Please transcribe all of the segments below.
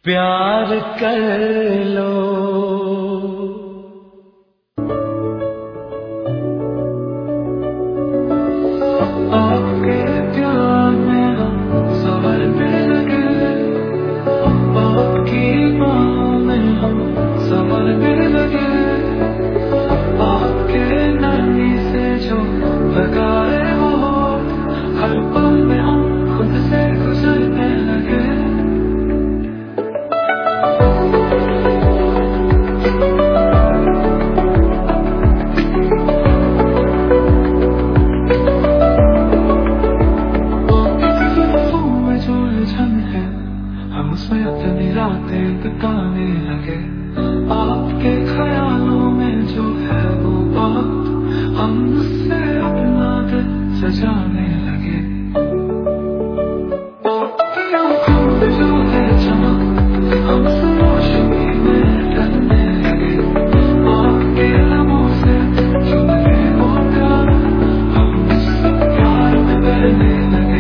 प्यार कर लो। आपके प्यार में हम संवरने लगे, आपकी बाहों में हम संवरने लगे, आपके नरमी से जो लगाए वो हर पल में हम खुद से गुजरने लगे। उसमें अपनी रातें बिताने लगे, आपके ख्यालों में जो है वो बात हम उससे अपना दिल सजाने लगे। आपकी आंखों में जो है चमक हम रोशनी में ढलने लगे, आपके लबों से जो है वो प्यार हम उससे प्यार में बहने लगे।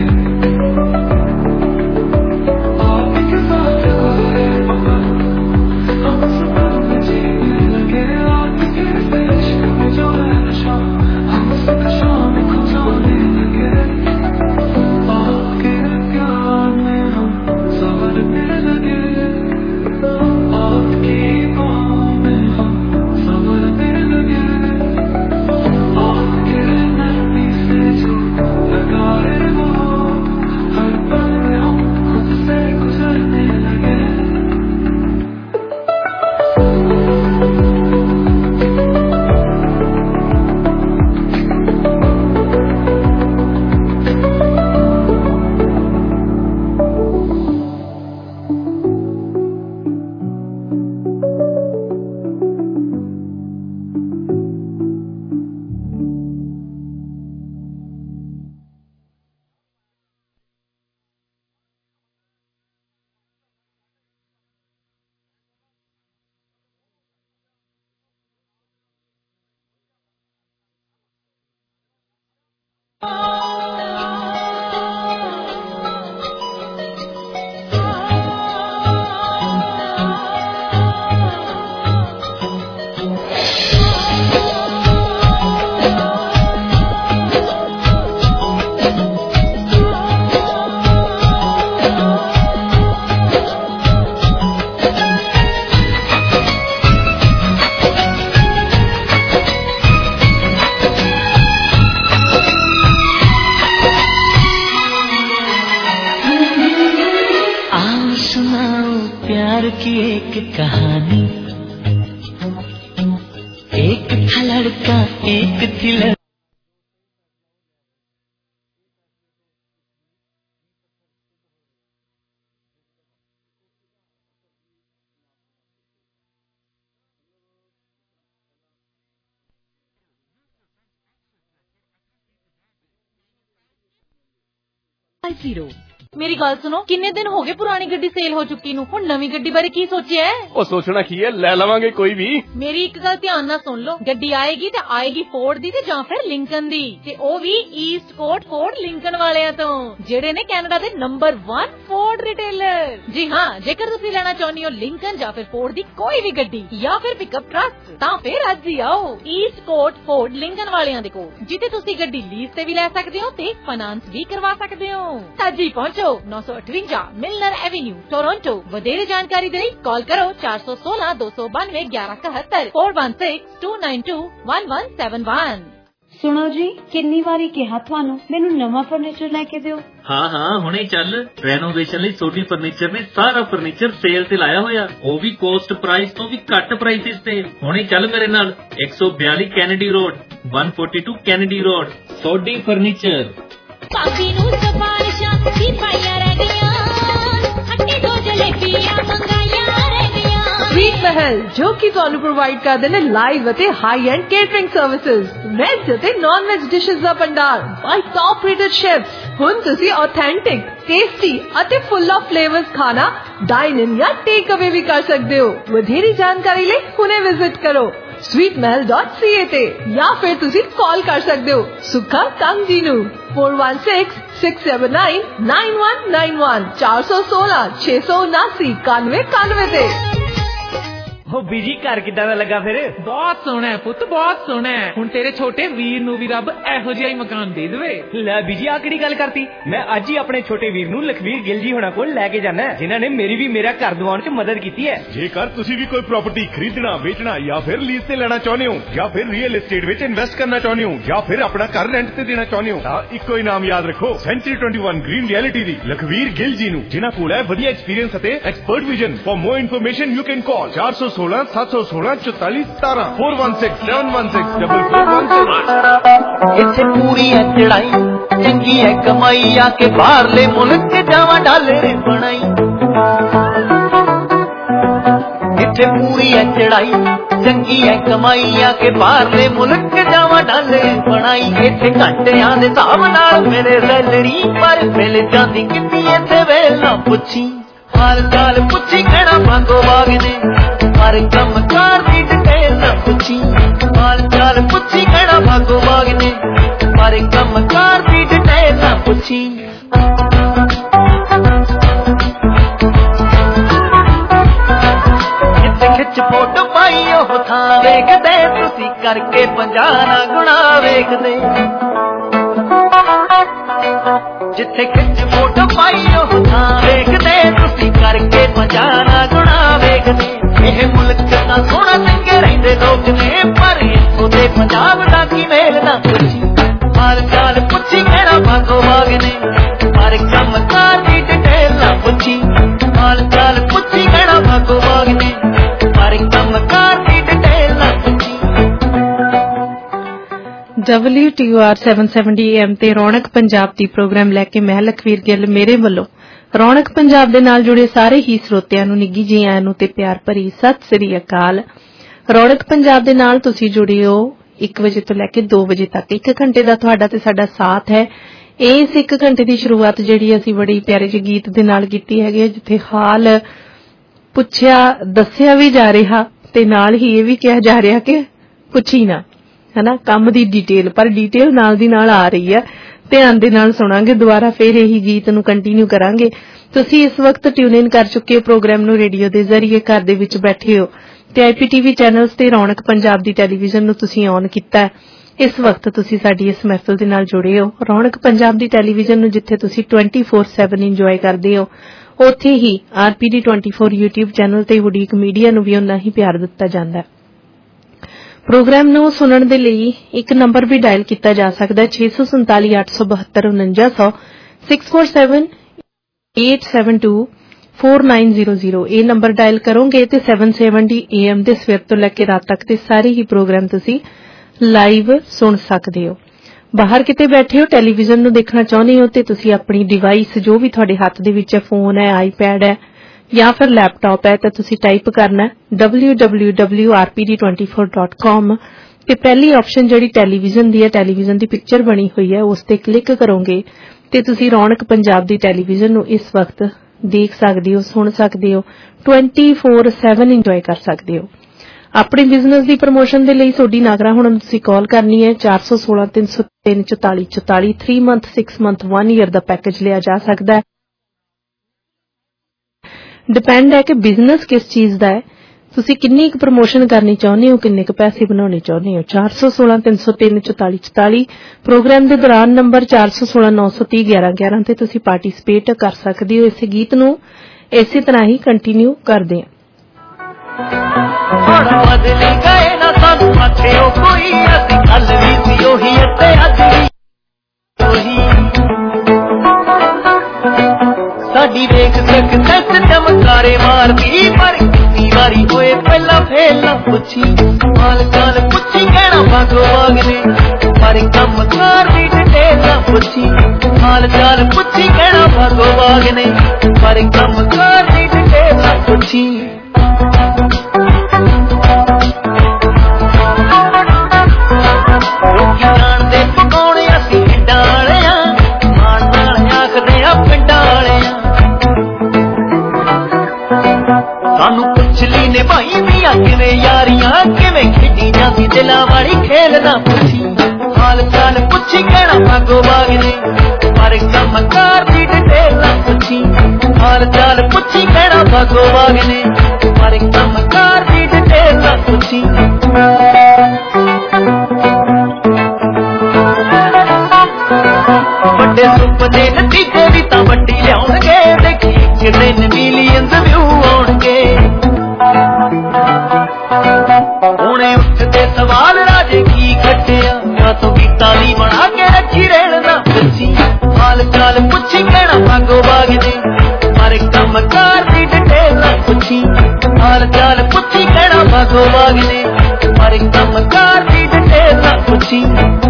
प्यार की एक कहानी, एक था लड़का एक थी लड़की। मेरी गल सुनो, किन्ने दिन हो गए पुरानी गड्डी सेल हो चुकी नू, हुण नवी गड्डी बारे की सोचिया है? ओ सोचना की है, ले लवांगे कोई भी। मेरी एक गल ध्यान नाल सुन लो, गड्डी आएगी ते आएगी फोर्ड दी ते जां फिर लिंकन दी, ते ओ भी ईस्ट कोट फोर्ड लिंकन वालियां तो, जेड़े ने कैनेडा दे नंबर 1 फोर्ड रिटेलर। जी हां, जेकर तुसी लेना चाहनी हो लिंकन जां फिर फोर्ड दी कोई भी गड्डी या फिर पिकअप ट्रक, तां फिर अज ही आओ ईस्ट कोट फोर्ड लिंकन वालियां दे कोल, जिथे तुसी गड्डी लीज ते भी ले सकदे हो ते फाइनेंस भी करवा सकदे हो। अज ही पहुंचो 958 मिलनर एवेन्यू टोरंटो। वधेरे जानकारी दे कॉल करो 416 292 1171 416 292 1171। सुनो जी, किन्नी वारी कहा थानू मैनू नवा फर्नीचर लेके दियो। हाँ हाँ हुणे चल, रेनोवेशन लई सोडी फर्नीचर ने सारा फर्नीचर सेल ते लाया होया, वो भी कोस्ट प्राइस तो भी घट प्राइसेस ते। हुणे चल मेरे नाल 142 Kennedy road 142 Kennedy road Sodhi furniture. पापी नू सफारिशां दी पाइयां रह गईयां, हट्टी दो जलेबियां मंगाइयां रह गईयां। स्वीट महल जो कि ਤੁਹਾਨੂੰ ਪ੍ਰੋਵਾਈਡ ਕਰਦੇ ਨੇ ਲਾਈਵ ਅਤੇ high end catering services, veg ਅਤੇ ਨਾਨ ਵੈਜ ਡਿਸ਼ਸ ਦਾ ਭੰਡਾਰ ਬਾਈ ਟੌਪ ਰੇਟਡ ਸ਼ੈਫਸ। ਹੁਣ ਤੁਸੀਂ ਆਥੈਂਟਿਕ, ਟੇਸਟੀ ਅਤੇ ਫੁੱਲ ਆਫ ਫਲੇਵਰਸ ਖਾਣਾ ਡਾइन इन या टेक अवे भी कर सकते हो। ਵਧੇਰੀ ਜਾਣਕਾਰੀ ਲਈ ਹੁਣੇ ਵਿਜ਼ਿਟ ਕਰੋ sweetmahal.ca ਤੇ ਜਾਂ ਫਿਰ ਤੁਸੀਂ ਕਾਲ ਕਰ ਸਕਦੇ ਹੋ ਸੁੱਖਾ ਕੰਗ ਜੀ ਨੂੰ 4166799191 416 679 91 ਤੇ। ਉਹ ਬੀਜੀ ਘਰ ਕਿੱਦਾਂ ਦਾ ਲੱਗਾ ਫਿਰ? ਬਹੁਤ ਸੋਹਣਾ ਹੈ ਪੁੱਤ, ਬਹੁਤ ਸੋਹਣਾ ਹੈ। ਹੁਣ ਤੇਰੇ ਛੋਟੇ ਵੀਰ ਨੂੰ ਵੀ ਰੱਬ ਇਹੋ ਜਿਹਾ ਹੀ ਮਕਾਨ ਦੇ ਦੇਵੇ। ਲੈ ਬੀਜੀ ਆ ਕਿਹੜੀ ਗੱਲ ਕਰਤੀ? ਮੈਂ ਅੱਜ ਹੀ ਆਪਣੇ ਛੋਟੇ ਵੀਰ ਨੂੰ ਲਖਵੀਰ ਗਿੱਲ ਜੀ ਹੋਣਾ ਕੋਲ ਲੈ ਕੇ ਜਾਣਾ ਹੈ, ਜਿਨ੍ਹਾਂ ਨੇ ਮੇਰੀ ਵੀ ਮੇਰਾ ਘਰ ਦਿਵਾਉਣ 'ਚ ਮਦਦ ਕੀਤੀ ਹੈ। ਜੇਕਰ ਤੁਸੀਂ ਵੀ ਕੋਈ ਪ੍ਰਾਪਰਟੀ ਖਰੀਦਣਾ, ਵੇਚਣਾ ਜਾਂ ਫਿਰ ਲੀਜ਼ ਤੇ ਲੈਣਾ ਚਾਹੁੰਦੇ ਹੋ, ਜਾਂ ਫਿਰ ਰੀਅਲ ਏਸਟੇਟ ਵਿੱਚ ਇਨਵੈਸਟ ਕਰਨਾ ਚਾਹੁੰਦੇ ਹੋ, ਜਾਂ ਫਿਰ ਆਪਣਾ ਘਰ ਰੈਂਟ ਤੇ ਦੇਣਾ ਚਾਹੁੰਦੇ ਹੋ, ਤਾਂ ਇੱਕੋ ਹੀ ਨਾਮ ਯਾਦ ਰੱਖੋ, ਸੈਂਚੁਰੀ 21 ਗ੍ਰੀਨ ਰਿਐਲਿਟੀ ਦੀ ਲਖਵੀਰ ਗਿੱਲ ਜੀ ਨੂੰ, ਜਿਨ੍ਹਾਂ ਕੋਲ ਹੈ ਵਧੀਆ ਐਕਸਪੀਰੀਅੰਸ ਅਤੇ expert vision. For more information you can call 416 716 44 17 416 716 4416। ਇੱਥੇ ਪੂਰੀ ਹੈ ਚੜਾਈ, ਚੰਗੀ ਹੈ ਕਮਾਈ, ਆ ਕੇ ਬਾਹਰਲੇ ਮੁਲਕ ਜਾਵਾਂ ਡਾਲਰ ਬਣਾਈ। ਇੱਥੇ ਪੂਰੀ ਹੈ ਚੜਾਈ, ਚੰਗੀ ਹੈ ਕਮਾਈ, ਆ ਕੇ ਬਾਹਰਲੇ ਮੁਲਕ ਜਾਵਾਂ ਡਾਲਰ ਬਣਾਈ। ਇੱਥੇ ਘੰਟਿਆਂ ਦੇ ਹਿਸਾਬ ਨਾਲ ਮੇਰੇ ਸੈਲਰੀ ਪਰ ਮਿਲ ਜਾਂਦੀ ਕਿੰਨੀ, ਇੱਥੇ ਵੇਲਾ ਪੁੱਛੀ ਹਾਲ ਚਾਲ ਪੁੱਛੀ ਕਹਿਣਾ ਮੰਗੋ ਬਾਗ ਨੇ, ਹਰ ਕੰਮ ਕਾਰ ਦੀ ਡਿਟੇਲ ਨਾ ਪੁੱਛੀ ਹਾਲ ਚਾਲ ਪੁੱਛੀ ਕਹਿਣਾ ਮੰਗੋ ਬਾਗ ਨੇ, ਹਰ ਕੰਮ ਕਾਰ ਦੀ ਡਿਟੇਲ ਨਾ ਪੁੱਛੀ। ਜਿੱਥੇ ਖਿੱਚ ਫੋਟੋ ਪਾਈ ਉਹ ਥਾਂ ਵੇਖਦੇ ਤੁਸੀਂ ਕਰਕੇ 50 ਨਾ ਗੁਣਾ ਵੇਖਦੇ। ਜਿੱਥੇ ਖਿੱਚ ਫੋਟੋ ਪਾਈ ਉਹ ਥਾਂ ਵੇਖਦੇ ਤੁਸੀਂ ਕਰਕੇ 50 ਨਾ ਗੁਣਾ ਵੇਖਦੇ। ਇਹ ਮੁਲਕ ਤਾਂ ਸੋਹਣਾ ਚੰਗੇ ਰਹਿੰਦੇ ਲੋਕ ਨੇ, ਪਰ ਇੱਥੋਂ ਦੇ ਪੰਜਾਬ ਦਾ ਕੀ ਮੇਲ ਨਾ ਪੁੱਛੀ ਹਾਲ ਚਾਲ ਪੁੱਛੀ ਕਹਿਣਾ ਮੰਗੋ ਬਾਗ ਨੇ, ਹਰ ਕੰਮ ਕਾਰ ਦੀ ਡਿਟੇਲ ਨਾ ਪੁੱਛੀ ਹਾਲ ਚਾਲ ਪੁੱਛੀ ਕਹਿਣਾ ਮੰਗੋ ਬਾਗ ਨੇ, ਹਰ ਕੰਮ ਕਾਰ ਦੀ ਡਿਟੇਲ ਨਾ ਪੁੱਛੀ। WTOR 770 AM ਤੇ ਰੌਣਕ ਪੰਜਾਬ ਦੀ ਪ੍ਰੋਗਰਾਮ ਲੈ ਕੇ ਮੈਂ ਲਖਵੀਰ ਗਿੱਲ ਮੇਰੇ ਵੱਲੋਂ ਰੌਣਕ ਪੰਜਾਬ ਦੇ ਨਾਲ ਜੁੜੇ ਸਾਰੇ ਹੀ ਸਰੋਤਿਆਂ ਨੂੰ ਨਿੱਘੀ ਜੀ ਆਇਆਂ ਨੂੰ ਤੇ ਪਿਆਰ ਭਰੀ ਸਤਿ ਸ੍ਰੀ ਅਕਾਲ। ਰੌਣਕ ਪੰਜਾਬ ਦੇ ਨਾਲ ਤੁਸੀਂ ਜੁੜੇ ਹੋ 1 ਵਜੇ ਤੋਂ ਲੈ ਕੇ 2 ਵਜੇ ਤੱਕ। 1 ਘੰਟੇ ਦਾ ਤੁਹਾਡਾ ਤੇ ਸਾਡਾ ਸਾਥ ਹੈ। ਇਸ 1 ਘੰਟੇ ਦੀ ਸ਼ੁਰੂਆਤ ਜਿਹੜੀ ਅਸੀਂ ਬੜੀ ਪਿਆਰੇ ਜਿਹੇ ਗੀਤ ਦੇ ਨਾਲ ਕੀਤੀ ਹੈਗੀ, ਜਿੱਥੇ ਹਾਲ ਪੁੱਛਿਆ ਦੱਸਿਆ ਵੀ ਜਾ ਰਿਹਾ ਤੇ ਨਾਲ ਹੀ ਇਹ ਵੀ ਕਿਹਾ ਜਾ ਰਿਹਾ ਕਿ ਪੁੱਛੀ ਨਾ, ਹਨਾ, ਕੰਮ ਦੀ ਡਿਟੇਲ, ਪਰ ਡਿਟੇਲ ਨਾਲ ਦੀ ਨਾਲ ਆ ਰਹੀ ਹੈ। ਧਿਆਨ ਦੇ ਨਾਲ ਸੁਣਾਂਗੇ, ਦੁਬਾਰਾ ਫੇਰ ਇਹੀ ਗੀਤ ਨੂੰ ਕੰਟੀਨਿਊ ਕਰਾਂਗੇ। ਤੁਸੀਂ ਇਸ ਵਕਤ ਟਿਊਨ ਇਨ ਕਰ ਚੁੱਕੇ ਹੋ ਪ੍ਰੋਗਰਾਮ ਨੂੰ ਰੇਡੀਓ ਦੇ ਜ਼ਰੀਏ, ਘਰ ਦੇ ਵਿੱਚ ਬੈਠੇ ਹੋ ਤੇ IPTV ਚੈਨਲਸ ਤੇ ਰੌਣਕ ਪੰਜਾਬ ਦੀ ਟੈਲੀਵਿਜ਼ਨ ਨੂੰ ਤੁਸੀਂ ਔਨ ਕੀਤਾ। ਇਸ ਵਕਤ ਤੁਸੀਂ ਸਾਡੀ ਇਸ ਮਹਿਫਿਲ ਦੇ ਨਾਲ ਜੁੜੇ ਹੋ। ਰੌਣਕ ਪੰਜਾਬ ਦੀ ਟੈਲੀਵਿਜ਼ਨ ਨੂੰ ਜਿੱਥੇ ਤੁਸੀਂ 24/7 ਇੰਜੋਏ ਕਰਦੇ ਹੋ, ਉੱਥੇ ਹੀ RPD 24 YouTube ਚੈਨਲ ਤੇ ਉਡੀਕ ਮੀਡੀਆ ਨੂੰ ਵੀ ਉਨਾ ਹੀ ਪਿਆਰ ਦਿੱਤਾ ਜਾਂਦਾ ਹੈ। ਪ੍ਰੋਗਰਾਮ ਨੂੰ ਸੁਣਨ ਦੇ ਲਈ ਇੱਕ ਨੰਬਰ ਵੀ ਡਾਇਲ ਕੀਤਾ ਜਾ ਸਕਦਾ ਹੈ 647 872 4900 647-872-4900। ਇਹ ਨੰਬਰ ਡਾਇਲ ਕਰੋਗੇ ਤੇ 770 AM ਦੇ ਸਵੇਰ ਤੋਂ ਲੈ ਕੇ ਰਾਤ ਤੱਕ ਦੇ ਸਾਰੇ ਹੀ ਪ੍ਰੋਗਰਾਮ ਤੁਸੀਂ ਲਾਈਵ ਸੁਣ ਸਕਦੇ ਹੋ। ਬਾਹਰ ਕਿਤੇ ਬੈਠੇ ਹੋ, ਟੈਲੀਵਿਜ਼ਨ ਨੂੰ ਦੇਖਣਾ ਚਾਹੁੰਦੇ ਹੋ ਤੇ ਤੁਸੀਂ ਆਪਣੀ ਡਿਵਾਈਸ ਜੋ ਵੀ ਤੁਹਾਡੇ ਹੱਥ ਦੇ ਵਿੱਚ ਹੈ, ਫੋਨ ਹੈ, ਆਈਪੈਡ ਹੈ ਜਾਂ ਫਿਰ ਲੈਪਟਾਪ ਹੈ, ਤਾਂ ਤੁਸੀਂ ਟਾਈਪ ਕਰਨਾ www.rpd24.com ਤੇ ਪਹਿਲੀ ਆਪਸ਼ਨ ਜਿਹੜੀ ਟੈਲੀਵਿਜ਼ਨ ਦੀ ਹੈ, ਟੈਲੀਵਿਜ਼ਨ ਦੀ ਪਿਕਚਰ ਬਣੀ ਹੋਈ ਹੈ, ਉਸ ਤੇ ਕਲਿੱਕ ਕਰੋਗੇ ਤੇ ਤੁਸੀਂ ਰੌਣਕ ਪੰਜਾਬ ਦੀ ਟੈਲੀਵਿਜ਼ਨ ਨੂੰ ਇਸ ਵਕਤ ਦੇਖ ਸਕਦੇ ਹੋ, ਸੁਣ ਸਕਦੇ ਹੋ, 24/7 ਇੰਜੋਏ ਕਰ ਸਕਦੇ ਹੋ। ਆਪਣੇ ਬਿਜ਼ਨਸ ਦੀ ਪ੍ਰਮੋਸ਼ਨ ਦੇ ਲਈ ਤੁਹਾਡੀ ਨਾਗਰਾ ਹੁਣ ਤੁਸੀਂ ਕਾਲ ਕਰਨੀ ਹੈ 416 303 44 44। 3 ਮੰਥ 6 ਮੰਥ 1 ਈਅਰ ਦਾ ਪੈਕੇਜ ਲਿਆ ਜਾ ਸਕਦਾ ਹੈ। ਡਿਪੈਂਡ ਹੈ ਕਿ ਬਿਜ਼ਨਸ ਕਿਸ ਚੀਜ਼ ਦਾ ਹੈ, ਤੁਸੀਂ ਕਿੰਨੀ ਕੁ ਪ੍ਰਮੋਸ਼ਨ ਕਰਨੀ ਚਾਹੁੰਦੇ ਹੋ, ਕਿੰਨੇ ਕੁ ਪੈਸੇ ਬਣਾਉਣੇ ਚਾਹੁੰਦੇ ਹੋ। 416 303 44 44 ਪ੍ਰੋਗਰਾਮ ਦੇ ਦੌਰਾਨ ਨੰਬਰ 416 930 11 11 ਤੇ ਤੁਸੀਂ ਪਾਰਟਿਸਿਪੇਟ ਕਰ ਸਕਦੇ ਹੋ। ਇਸੇ ਗੀਤ ਨੂੰ ਇਸੇ ਤਰ੍ਹਾਂ ਹੀ ਕੰਟੀਨਿਊ ਕਰਦੇ ਹਾਂ। ਬਦਲੀ ਗਏ ਨਾ ਸਾਨੂੰ ਆਖਿਓ ਕੋਈ, ਅਸੀਂ ਕੱਲ ਵੀ ਸੀ ਉਹੀ ਅਤੇ ਅੱਜ ਵੀ ਉਹੀ। ਸਾਡੀ ਵੇਖ ਸਕਸੈਸ ਚਮਕਾਰੇ ਮਾਰਦੀ, ਪਰ ਕਿੰਨੀ ਵਾਰੀ ਹੋਏ ਪਹਿਲਾਂ ਫੇਲ ਨਾ ਪੁੱਛੀ ਹਾਲ ਚਾਲ ਪੁੱਛੀ ਕਹਿਣਾ ਮੰਗੋ ਬਾਗ ਨੇ, ਪਰ ਕੰਮ ਕਾਰ ਦੀ ਡਿਟੇਲ ਨਾ ਪੁੱਛੀ ਹਾਲ ਚਾਲ ਪੁੱਛੀ ਕਹਿਣਾ ਮੰਗੋ ਬਾਗ ਨੇ, ਪਰ ਕੰਮ ਕਾਰ ਦੀ ਡਿਟੇਲ ਨਾ ਪੁੱਛੀ। ਲੋਕੀ ਜਾਣਦੇ ਪਕਾਉਣੇ ਅਸੀਂ ਪਿੰਡਾਂ ਵਾਲਿਆਂ, ਮਾਣ ਨਾਲ ਆਖਦੇ ਆ ਪਿੰਡਾਂ ਵਾਲਿਆਂ। ਸਾਨੂੰ ਪੁੱਛ ਲਈ ਨੇ ਭਾਈ ਦੀਆਂ ਕਿਵੇਂ ਯਾਰੀਆਂ, किवें खेडी जांदी दिलां वाली खेल ना पुछी हाल चाल पुछी कहना भागो भागने पर चमकार दी डिटेल ना पुछी हाल चाल पुछी कहना भागो भागने पर चमकार दी डिटेल ना पुछी ਵੱਡੇ ਸੁਪਨੇ ਨਤੀਜੇ ਵੀ ਤਾਂ ਵੱਡੀ ਲਿਆਉਣਗੇ ਦੇਖੀ ਇੱਕ ਦਿਨ ਮਿਲੀਅਨਸ ਵਿਊ ਆਉਣਗੇ ਹੁਣੇ ਉੱਠਦੇ ਸਵਾਲ ਰਾਜੇ ਕੀ ਖੱਟਿਆ ਜਾਂ ਤੂੰ ਗੀਤਾਂ ਦੀ ਬਣਾ ਕੇ ਰੱਖੀ ਰਹਿਣ ਨਾ ਪੁੱਛੀ ਹਾਲ ਚਾਲ ਪੁੱਛੀ ਕਹਿਣਾ ਭਾਗੋ ਭਾਗਦੇ ਪਰ ਕੰਮਕਾਰ ਦੀ ਡਿਟੇਲ ਨਾ ਪੁੱਛੀ ਹਾਲ ਚਾਲ ਪੁੱਛੀ ਕਹਿਣਾ ਭਾਗੋ ਭਾਗਦੇ ਪਰ ਕੰਮਕਾਰ ਦੀ ਡਿਟੇਲ ਨਾ ਪੁੱਛੀ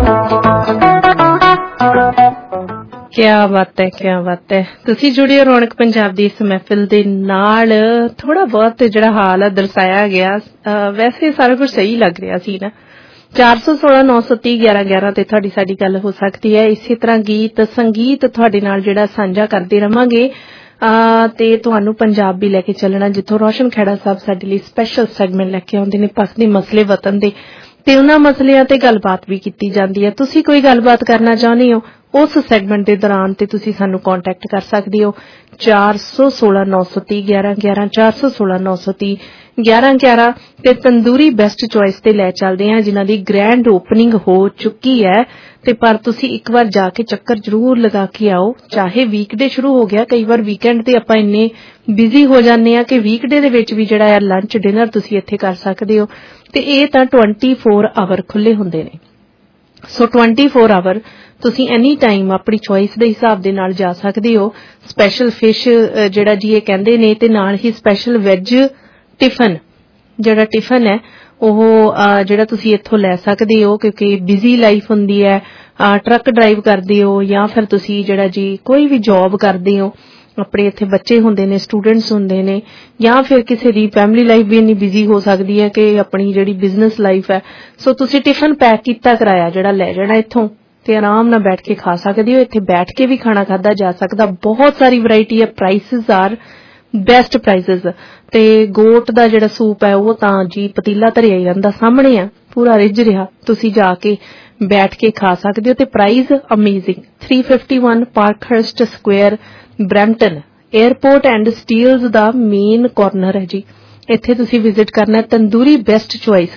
ਕਿਆ ਬਾਤ ਹੈ ਤੁਸੀਂ ਜੁੜੇ ਰੌਣਕ ਪੰਜਾਬ ਦੀ ਇਸ ਮਹਿਫਿਲ ਦੇ ਨਾਲ ਥੋੜਾ ਬਹੁਤ ਜਿਹੜਾ ਹਾਲ ਦਰਸਾਇਆ ਗਿਆ ਵੈਸੇ ਸਾਰਾ ਕੁਝ ਸਹੀ ਲੱਗ ਰਿਹਾ ਸੀ ਨਾ 416-930-1111 ਤੇ ਤੁਹਾਡੀ ਸਾਡੀ ਗੱਲ ਹੋ ਸਕਦੀ ਹੈ ਇਸੇ ਤਰ੍ਹਾਂ ਗੀਤ ਸੰਗੀਤ ਤੁਹਾਡੇ ਨਾਲ ਜਿਹੜਾ ਸਾਂਝਾ ਕਰਦੇ ਰਵਾਂਗੇ ਤੇ ਤੁਹਾਨੂੰ ਪੰਜਾਬ ਵੀ ਲੈ ਕੇ ਚੱਲਣਾ ਜਿੱਥੋਂ ਰੋਸ਼ਨ ਖੇੜਾ ਸਾਹਿਬ ਸਾਡੇ ਲਈ ਸਪੈਸ਼ਲ ਸੈਗਮੈਂਟ ਲੈ ਕੇ ਆਉਂਦੇ ਨੇ ਪਸੰਦੀ ਮਸਲੇ ਵਤਨ ਦੇ ਤੇ ਉਹਨਾਂ ਮਸਲਿਆਂ ਤੇ ਗੱਲਬਾਤ ਵੀ ਕੀਤੀ ਜਾਂਦੀ ਹੈ ਤੁਸੀਂ ਕੋਈ ਗੱਲਬਾਤ ਕਰਨਾ ਚਾਹੁੰਦੇ ਹੋ ਉਸ ਸੈਗਮੈਂਟ ਦੇ ਦੌਰਾਨ ਤੇ ਤੁਸੀਂ ਸਾਨੂੰ ਕੰਟੈਕਟ ਕਰ ਸਕਦੇ ਹੋ 416-930-1111 416-930-1111 ਤੇ ਤੰਦੂਰੀ ਬੈਸਟ ਚੁਆਇਸ ਤੇ ਲੈ ਚੱਲਦੇ ਹਾਂ ਜਿਨ੍ਹਾਂ ਦੀ ਗ੍ਰੈਂਡ ਓਪਨਿੰਗ ਹੋ ਚੁੱਕੀ ਹੈ ਤੇ ਪਰ ਤੁਸੀਂ ਇੱਕ ਵਾਰ ਜਾ ਕੇ ਚੱਕਰ ਜ਼ਰੂਰ ਲਗਾ ਕੇ ਆਓ ਚਾਹੇ ਵੀਕਡੇ ਸ਼ੁਰੂ ਹੋ ਗਿਆ ਕਈ ਵਾਰ ਵੀਕਐਂਡ ਤੇ ਆਪਾਂ ਇੰਨੇ ਬਿਜ਼ੀ ਹੋ ਜਾਂਦੇ ਆ ਕਿ ਵੀਕਡੇ ਦੇ ਵਿੱਚ ਵੀ ਜਿਹੜਾ ਹੈ ਲੰਚ ਡਿਨਰ ਤੁਸੀਂ ਇੱਥੇ ਕਰ ਸਕਦੇ ਹੋ ਤੇ ਇਹ ਤਾਂ 24 ਆਵਰ ਖੁੱਲੇ ਹੁੰਦੇ ਨੇ ਸੋ 24 ਆਵਰ ਤੁਸੀਂ ਐਨੀ ਟਾਈਮ ਆਪਣੀ ਚੋਇਸ ਦੇ ਹਿਸਾਬ ਦੇ ਨਾਲ ਜਾ ਸਕਦੇ ਹੋ ਸਪੈਸ਼ਲ ਫਿਸ਼ ਜਿਹੜਾ ਜੀ ਇਹ ਕਹਿੰਦੇ ਨੇ ਤੇ ਨਾਲ ਹੀ ਸਪੈਸ਼ਲ ਵੈਜ ਟਿਫਨ ਜਿਹੜਾ ਟਿਫਨ ਹੈ ਉਹ ਜਿਹੜਾ ਤੁਸੀਂ ਇੱਥੋਂ ਲੈ ਸਕਦੇ ਹੋ ਕਿਉਂਕਿ ਬਿਜ਼ੀ ਲਾਈਫ ਹੁੰਦੀ ਹੈ ਟਰੱਕ ਡਰਾਈਵ ਕਰਦੇ ਹੋ ਜਾਂ ਫਿਰ ਤੁਸੀਂ ਜਿਹੜਾ ਜੀ ਕੋਈ ਵੀ ਜੌਬ ਕਰਦੇ ਹੋ ਆਪਣੇ ਇੱਥੇ ਬੱਚੇ ਹੁੰਦੇ ਨੇ ਸਟੂਡੈਂਟਸ ਹੁੰਦੇ ਨੇ ਜਾਂ ਫਿਰ ਕਿਸੇ ਦੀ ਫੈਮਿਲੀ ਲਾਈਫ ਵੀ ਇੰਨੀ ਬਿਜ਼ੀ ਹੋ ਸਕਦੀ ਹੈ ਕਿ ਆਪਣੀ ਜਿਹੜੀ ਬਿਜ਼ਨਸ ਲਾਈਫ ਹੈ ਸੋ ਤੁਸੀਂ ਟਿਫਨ ਪੈਕ ਕੀਤਾ ਕਰਾਇਆ ਜਿਹੜਾ ਲੈ ਜਾਣਾ ਇੱਥੋਂ ਤੇ ਆਰਾਮ ਨਾਲ ਬੈਠ ਕੇ ਖਾ ਸਕਦੇ ਹੋ ਇੱਥੇ ਬੈਠ ਕੇ ਵੀ ਖਾਣਾ ਖਾਧਾ ਜਾ ਸਕਦਾ ਬਹੁਤ ਸਾਰੀ ਵੈਰਾਈਟੀ ਹੈ ਪ੍ਰਾਈਸਿਸ ਆਰ ਬੈਸਟ ਪ੍ਰਾਈਸਿਸ ਤੇ ਗੋਟ ਦਾ ਜਿਹੜਾ ਸੂਪ ਹੈ ਉਹ ਤਾਂ ਜੀ ਪਤੀਲਾ ਧਰਿਆ ਹੀ ਰਹਿੰਦਾ ਸਾਹਮਣੇ ਆ ਪੂਰਾ ਰਿੱਝ ਰਿਹਾ ਤੁਸੀਂ ਜਾ ਕੇ ਬੈਠ ਕੇ ਖਾ ਸਕਦੇ ਹੋ ਤੇ price amazing 351 Parkhurst square Brampton airport and Steeles ਦਾ ਮੇਨ ਕਾਰਨਰ ਹੈ ਜੀ ਇੱਥੇ ਤੁਸੀਂ ਵਿਜ਼ਿਟ ਕਰਨਾ ਤੰਦੂਰੀ ਬੈਸਟ ਚੁਆਇਸ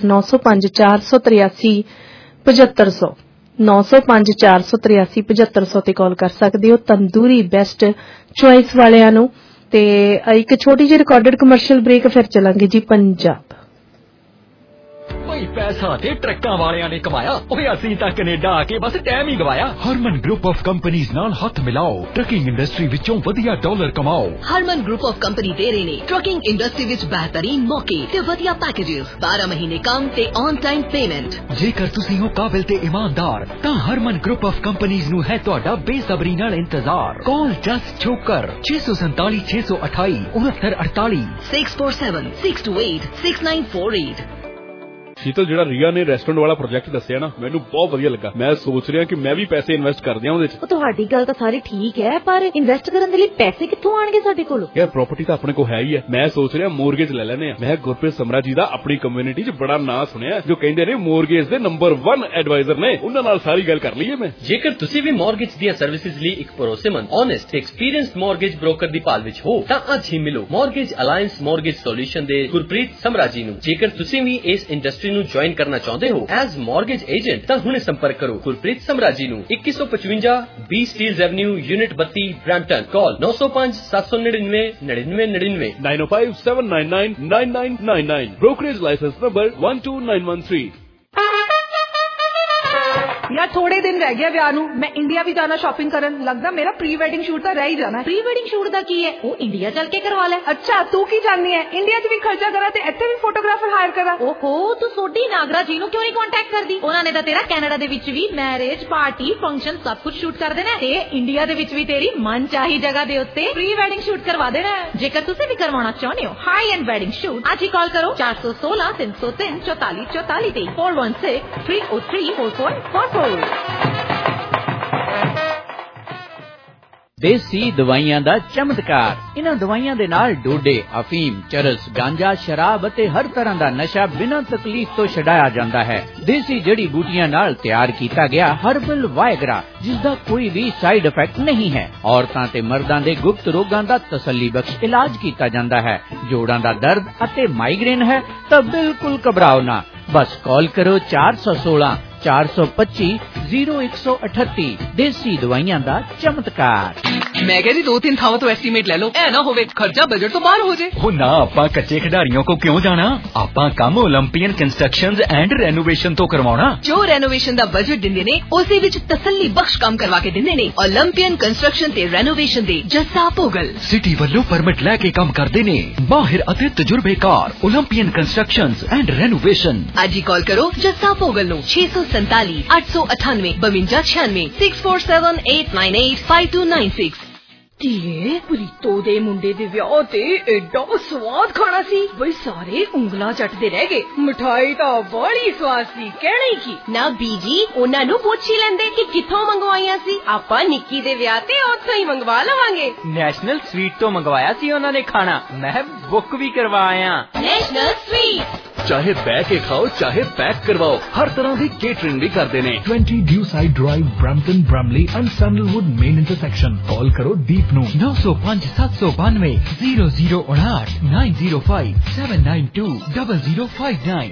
905-483-7500 905-483-7500 ਤੇ ਕਾਲ ਕਰ ਸਕਦੇ ਹੋ ਤੰਦੂਰੀ ਬੈਸਟ ਚੁਆਇਸ ਵਾਲਿਆਂ ਨੂੰ ਤੇ ਇੱਕ ਛੋਟੀ ਜਿਹੀ ਰਿਕਾਰਡਡ ਕਮਰਸ਼ੀਅਲ ਬ੍ਰੇਕ ਫਿਰ ਚੱਲਾਂਗੇ ਜੀ ਪੰਜਾਬ ਕੋਈ ਪੈਸਾ ਤੇ ਟਰੱਕਾਂ ਵਾਲਿਆਂ ਨੇ ਕਮਾਇਆ ਓਏ ਅਸੀਂ ਤਾਂ ਕੈਨੇਡਾ ਆ ਕੇ ਬਸ ਟਾਈਮ ਹੀ ਗਵਾਇਆ ਹਰਮਨ ਗਰੁੱਪ ਆਫ ਕੰਪਨੀਆਂ ਨਾਲ ਹੱਥ ਮਿਲਾਓ ਟਰੱਕਿੰਗ ਇੰਡਸਟਰੀ ਵਿੱਚੋਂ ਵਧੀਆ ਡਾਲਰ ਕਮਾਓ ਹਰਮਨ ਗਰੁੱਪ ਆਫ ਕੰਪਨੀ ਦੇ ਰਹੇ ਨੇ ਟਰੱਕਿੰਗ ਇੰਡਸਟਰੀ ਵਿੱਚ ਬਿਹਤਰੀਨ ਮੌਕੇ ਤੇ ਵਧੀਆ ਪੈਕੇजेस 12 ਮਹੀਨੇ ਕੰਮ ਤੇ ਔਨ ਟਾਈਮ ਪੇਮੈਂਟ ਜੇਕਰ ਤੁਸੀਂ ਹੋ ਕਾਬਿਲ ਤੇ ਇਮਾਨਦਾਰ ਤਾਂ ਹਰਮਨ ਗਰੁੱਪ ਆਫ ਕੰਪਨੀਆਂ ਨੂੰ ਹੈ ਤੁਹਾਡਾ ਬੇਸਬਰੀ ਨਾਲ ਇੰਤਜ਼ਾਰ ਕਾਲ ਜਸਟ ਛੋਕਰ 647 628 6948 647 628 6948 ਸ਼ੀਤਲ ਜਿਹੜਾ ਰੀਆ ਨੇ ਰੈਸਟੋਰੈਂਟ ਵਾਲਾ ਪ੍ਰੋਜੈਕਟ ਦੱਸਿਆ ਨਾ ਮੈਨੂੰ ਬਹੁਤ ਵਧੀਆ ਲੱਗਾ ਮੈਂ ਸੋਚ ਰਿਹਾ ਕਿ ਮੈਂ ਵੀ ਪੈਸੇ ਇਨਵੈਸਟ ਕਰ ਦਿਆਂ ਉਹਦੇ 'ਚ ਤੁਹਾਡੀ ਗੱਲ ਤਾਂ ਸਾਰੀ ਠੀਕ ਹੈ ਪਰ ਇਨਵੈਸਟ ਕਰਨ ਦੇ ਲਈ ਪੈਸੇ ਕਿੱਥੋਂ ਆਣਗੇ ਸਾਡੇ ਕੋਲ ਯਾਰ ਪ੍ਰਾਪਰਟੀ ਤਾਂ ਆਪਣੇ ਕੋਲ ਹੈ ਹੀ ਹੈ ਮੈਂ ਸੋਚ ਰਿਹਾ ਮੋਰਗੇਜ ਲੈ ਲੈਣੇ ਆ ਮੈਂ ਗੁਰਪ੍ਰੀਤ ਸਮਰਾ ਜੀ ਦਾ ਆਪਣੀ ਕਮਿਊਨਿਟੀ 'ਚ ਬੜਾ ਨਾਂ ਸੁਣਿਆ ਜੋ ਕਹਿੰਦੇ ਨੇ ਮੋਰਗੇਜ ਦੇ ਨੰਬਰ 1 ਐਡਵਾਈਜ਼ਰ ਨੇ ਉਹਨਾਂ ਨਾਲ ਸਾਰੀ ਗੱਲ ਕਰ ਲਈਏ ਮੈਂ ਜੇਕਰ ਤੁਸੀਂ ਵੀ ਮੋਰਗੇਜ ਦੀਆਂ ਸਰਵਿਸਿਜ਼ ਲਈ ਇੱਕ ਭਰੋਸੇਮੰਦ ਓਨੈਸਟ ਤੇ ਐਕਸਪੀਰੀਅੰਸਡ ਮੋਰਗੇਜ ਬ੍ਰੋਕਰ ਦੀ ਭਾਲ ਵਿੱਚ ਹੋ ਤਾਂ ਅੱਜ ਹੀ ਮਿਲੋ ਮੋਰਗੇਜ ਅਲਾਈਅੰਸ ਮੋਰਗੇਜ ਸੋਲੂਸ਼ਨ ਦੇ ਗੁਰਪ੍ਰੀਤ ਸਮਰਾ ਜੀ ਨੂੰ ਜੇਕਰ ਤੁਸੀਂ ਵੀ ਇਸ ਇੰਡਸਟਰੀ ਨੂੰ ਜੁਆਇਨ ਕਰਨਾ ਚਾਹੁੰਦੇ ਹੋ ਐਜ਼ ਮੋਰਗੇਜ ਏਜੰਟ ਤਾਂ ਹੁਣੇ ਸੰਪਰਕ ਕਰੋ ਗੁਰਪ੍ਰੀਤ ਸਮਰਾ ਜੀ ਨੂੰ 2155 B Steeles avenue unit 32 Brampton call 905-799 9999 905-799-9999 brokerage license number 12913 यार थोड़े दिन रह गया ਵਿਆਹ ਨੂੰ ਮੈਂ ਇੰਡੀਆ ਵੀ ਜਾਣਾ ਸ਼ਾਪਿੰਗ ਕਰਨ ਲੱਗਦਾ ਮੇਰਾ ਪ੍ਰੀ ਵੈਡਿੰਗ ਸ਼ੂਟ ਤਾਂ ਰਹਿ ਹੀ ਜਾਣਾ ਪ੍ਰੀ ਵੈਡਿੰਗ ਸ਼ੂਟ ਦਾ ਕੀ ਹੈ ਉਹ ਇੰਡੀਆ ਚੱਲ ਕੇ ਕਰਵਾ ਲੈ ਅੱਛਾ ਤੂੰ ਕੀ ਜਾਣਦੀ ਹੈ ਇੰਡੀਆ 'ਚ ਵੀ ਖਰਚਾ ਕਰਾਂ ਤੇ ਇੱਥੇ ਵੀ ਫੋਟੋਗ੍ਰਾਫਰ ਹਾਇਰ ਕਰਾਂ ਓਹੋ ਤੂੰ ਸੋਢੀ ਨਾਗਰਾ ਜੀ ਨੂੰ ਕਿਉਂ ਨਹੀਂ ਕੰਟੈਕਟ ਕਰਦੀ ਉਹਨਾਂ ਨੇ ਤਾਂ ਤੇਰਾ ਕੈਨੇਡਾ ਦੇ ਵਿੱਚ ਵੀ ਮੈਰਿਜ ਪਾਰਟੀ ਫੰਕਸ਼ਨ ਸਭ ਕੁਝ ਸ਼ੂਟ ਕਰ ਦੇਣਾ ਤੇ ਇੰਡੀਆ ਦੇ ਵਿੱਚ ਵੀ ਤੇਰੀ ਮਨ ਚਾਹੀ ਜਗ੍ਹਾ ਦੇ ਉੱਤੇ ਪ੍ਰੀ ਵੈਡਿੰਗ ਸ਼ੂਟ ਕਰਵਾ ਦੇਣਾ ਜੇਕਰ ਤੁਸੀਂ ਵੀ ਕਰਵਾਉਣਾ ਚਾਹੁੰਦੇ ਹੋ ਹਾਈ ਐਂਡ ਵੈਡਿੰਗ ਸ਼ੂਟ ਅੱਜ ਹੀ ਕਾਲ ਕਰੋ 416-303-4444 ਤੇ 416-303-4444 देसी दवाइयां दा चमत्कार। इन्हां दवाइयां दे नाल डोडे, अफीम, चरस, गांजा, शराब अते हर तरह दा नशा बिना तकलीफ तो छडाया जांदा है। देसी जड़ी बूटियां नाल तैयार कीता गया हर्बल वायगरा, जिसदा कोई भी साइड इफेक्ट नहीं है। औरतां ते मर्दां दे गुप्त रोगां दा तसल्ली बख्श इलाज कीता जांदा है। जोड़ां दा दर्द अते माइग्रेन है तां बिल्कुल घबराओ ना, बस कॉल करो 416 425 0138। देसी दवाइयां दा चमत्कार। मैं कह रही 2-3 थावों तो एस्टीमेट ले लो, ऐ ना होवे खर्चा बजट तो बाहर हो जाए। हो ना, आपा कच्चे खिडारियों को क्यों जाना, आपा काम ओलंपियन कंस्ट्रक्शंस एंड रेनोवेशन तो करवाना। जो रेनोवेशन दा बजट दिंदे ने उसे विच तसल्ली बख्श काम करवा के दिंदे ने। ओलंपियन कंस्ट्रक्शन ते रेनोवेशन दे जस्सा पोगल सिटी ਵੱਲੋਂ परमिट लैके काम करते ने माहिर अते तजुर्बेकार ओलंपियन कंस्ट्रक्शंस एंड रेनोवेशन। आज ही कॉल करो जस्सा पोगल नो 647 898 52 96 647 898 5296। ਧੀਏ ਪ੍ਰੀਤੋ ਦੇ ਮੁੰਡੇ ਦੇ ਵਿਆਹ ਤੇ ਐਡਾ ਸਵਾਦ ਖਾਣਾ ਸੀ ਬਈ ਸਾਰੇ ਉਂਗਲਾਂ ਚੱਟਦੇ ਰਹਿ ਗਏ। ਮਠਾਈ ਤਾਂ ਬੜੀ ਸਵਾਦ ਸੀ, ਕਹਿਣਾ ਹੀ ਕੀ। ਨਾ ਬੀਜੀ ਉਹਨਾਂ ਨੂੰ ਪੁੱਛ ਹੀ ਲੈਂਦੇ ਕਿ ਕਿੱਥੋਂ ਮੰਗਵਾਈਆਂ ਸੀ। ਆਪਾਂ ਨਿੱਕੀ ਦੇ ਵਿਆਹ ਤੇ ਉੱਥੋਂ ਹੀ ਮੰਗਵਾ ਲਵਾਂਗੇ। ਨੈਸ਼ਨਲ ਸਵੀਟ ਤੋਂ ਮੰਗਵਾਇਆ ਸੀ ਉਹਨਾਂ ਨੇ ਖਾਣਾ, ਮੈਂ ਬੁੱਕ ਵੀ ਕਰਵਾਇਆ। ਨੈਸ਼ਨਲ ਸਵੀਟ चाहे बह के खाओ चाहे पैक करवाओ, हर तरह की केटरिंग भी करते हैं। 20 Dewside drive, Brampton, Bramalea and Sandalwood main intersection. Call करो दीप नू 905 792 0058 905 792 0059।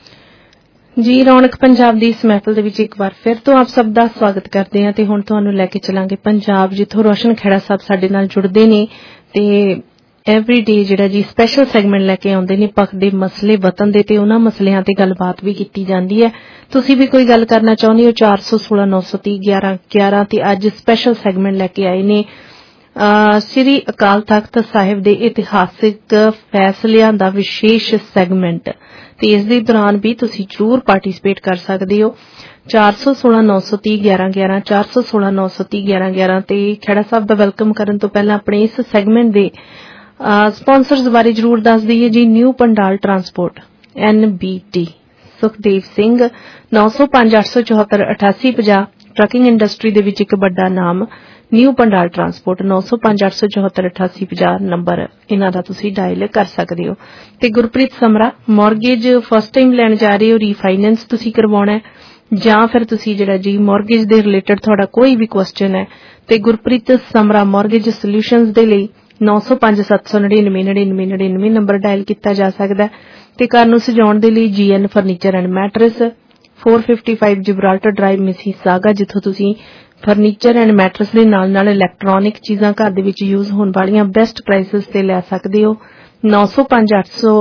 ਜੀ ਰੌਣਕ ਪੰਜਾਬ ਦੀ ਇਸ ਮਹਿਫਲ ਦੇ ਵਿੱਚ ਇੱਕ ਵਾਰ ਫਿਰ ਤੋਂ ਆਪ ਸਭ ਦਾ ਸਵਾਗਤ ਕਰਦੇ ਹਾਂ ਤੇ ਹੁਣ ਤੁਹਾਨੂੰ ਲੈ ਕੇ ਚੱਲਾਂਗੇ ਪੰਜਾਬ, ਜਿੱਥੋਂ ਰੋਸ਼ਨ ਖੇੜਾ ਸਾਹਿਬ ਸਾਡੇ ਨਾਲ ਜੁੜਦੇ ਨੇ ਤੇ ਐਵਰੀ ਡੇ ਜਿਹੜਾ ਜੀ ਸਪੈਸ਼ਲ ਸੈਗਮੈਂਟ ਲੈ ਕੇ ਆਉਂਦੇ ਨੇ ਪੱਖਦੇ ਮਸਲੇ ਵਤਨ ਦੇ ਤੇ ਉਹਨਾਂ ਮਸਲਿਆਂ ਤੇ ਗੱਲਬਾਤ ਵੀ ਕੀਤੀ ਜਾਂਦੀ ਹੈ। ਤੁਸੀਂ ਵੀ ਕੋਈ ਗੱਲ ਕਰਨਾ ਚਾਹੁੰਦੇ ਹੋ 416 930 11 11 ਤੇ ਅੱਜ ਸਪੈਸ਼ਲ ਸੈਗਮੈਂਟ ਲੈ ਕੇ ਆਏ ਨੇ ਸ੍ਰੀ ਅਕਾਲ ਤਖਤ ਸਾਹਿਬ ਦੇ ਇਤਿਹਾਸਿਕ ਫੈਸਲਿਆਂ ਦਾ ਵਿਸ਼ੇਸ਼ ਸੈਗਮੈਂਟ ਤੇ ਇਸ ਦੇ ਦੌਰਾਨ ਵੀ ਤੁਸੀਂ ਜ਼ਰੂਰ ਪਾਰਟਿਸਿਪੇਟ ਕਰ ਸਕਦੇ ਹੋ। 416 930 11 11 416 930 11 11 ਤੇ ਖੇੜਾ ਸਾਹਿਬ ਦਾ ਵੈਲਕਮ ਕਰਨ ਤੋਂ ਪਹਿਲਾਂ ਆਪਣੇ ਇਸ ਸੈਗਮੈਂਟ ਦੇ ਸਪਾਂਸਰਸ ਬਾਰੇ ਜ਼ਰੂਰ ਦੱਸ ਦਈਏ ਜੀ। New Pandal transport NBT, Sukhdev Singh 905 874 8850। Trucking industry ਦੇ ਵਿੱਚ ਇੱਕ ਵੱਡਾ ਨਾਮ ਨਿਊ ਪੰਡਾਲ ਟਰਾਂਸਪੋਰਟ 905 874 8850 ਨੰਬਰ ਇਹਨਾਂ ਦਾ ਤੁਸੀਂ ਡਾਇਲ ਕਰ ਸਕਦੇ ਹੋ। ਤੇ Gurpreet Samra mortgage first time ਲੈਣ ਜਾ ਰਹੇ ਹੋ, ਰੀਫਾਈਨੈਂਸ ਤੁਸੀਂ ਕਰਵਾਉਣਾ ਜਾਂ ਫਿਰ ਤੁਸੀਂ ਜਿਹੜਾ ਜੀ ਮੌਰਗੇਜ ਦੇ ਰਿਲੇਟਡ ਤੁਹਾਡਾ ਕੋਈ ਵੀ ਕੁਐਸਚਨ ਹੈ ਤੇ ਗੁਰਪ੍ਰੀਤ ਸਮਰਾ ਮੌਰਗੇਜ ਸੋਲਿਊਸ਼ਨਸ ਦੇ ਲਈ 905 799 99 ਨੰਬਰ ਡਾਇਲ ਕੀਤਾ ਜਾ ਸਕਦਾ ਤੇ ਘਰ ਨੂੰ ਸਜਾਉਣ ਦੇ ਲਈ GN furniture and mattress 455 Gibraltar drive Mississauga, ਜਿੱਥੋਂ ਤੁਸੀਂ ਫਰਨੀਚਰ ਐਂਡ ਮੈਟਰਸ ਦੇ ਨਾਲ ਇਲੈਕਟ੍ਰੋਨਿਕ ਚੀਜ਼ਾਂ ਘਰ ਦੇ ਵਿੱਚ ਯੂਜ਼ ਹੋਣ ਵਾਲੀਆਂ ਬੈਸਟ ਪ੍ਰਾਈਸਿਸ ਤੇ ਲੈ ਸਕਦੇ ਹੋ। 905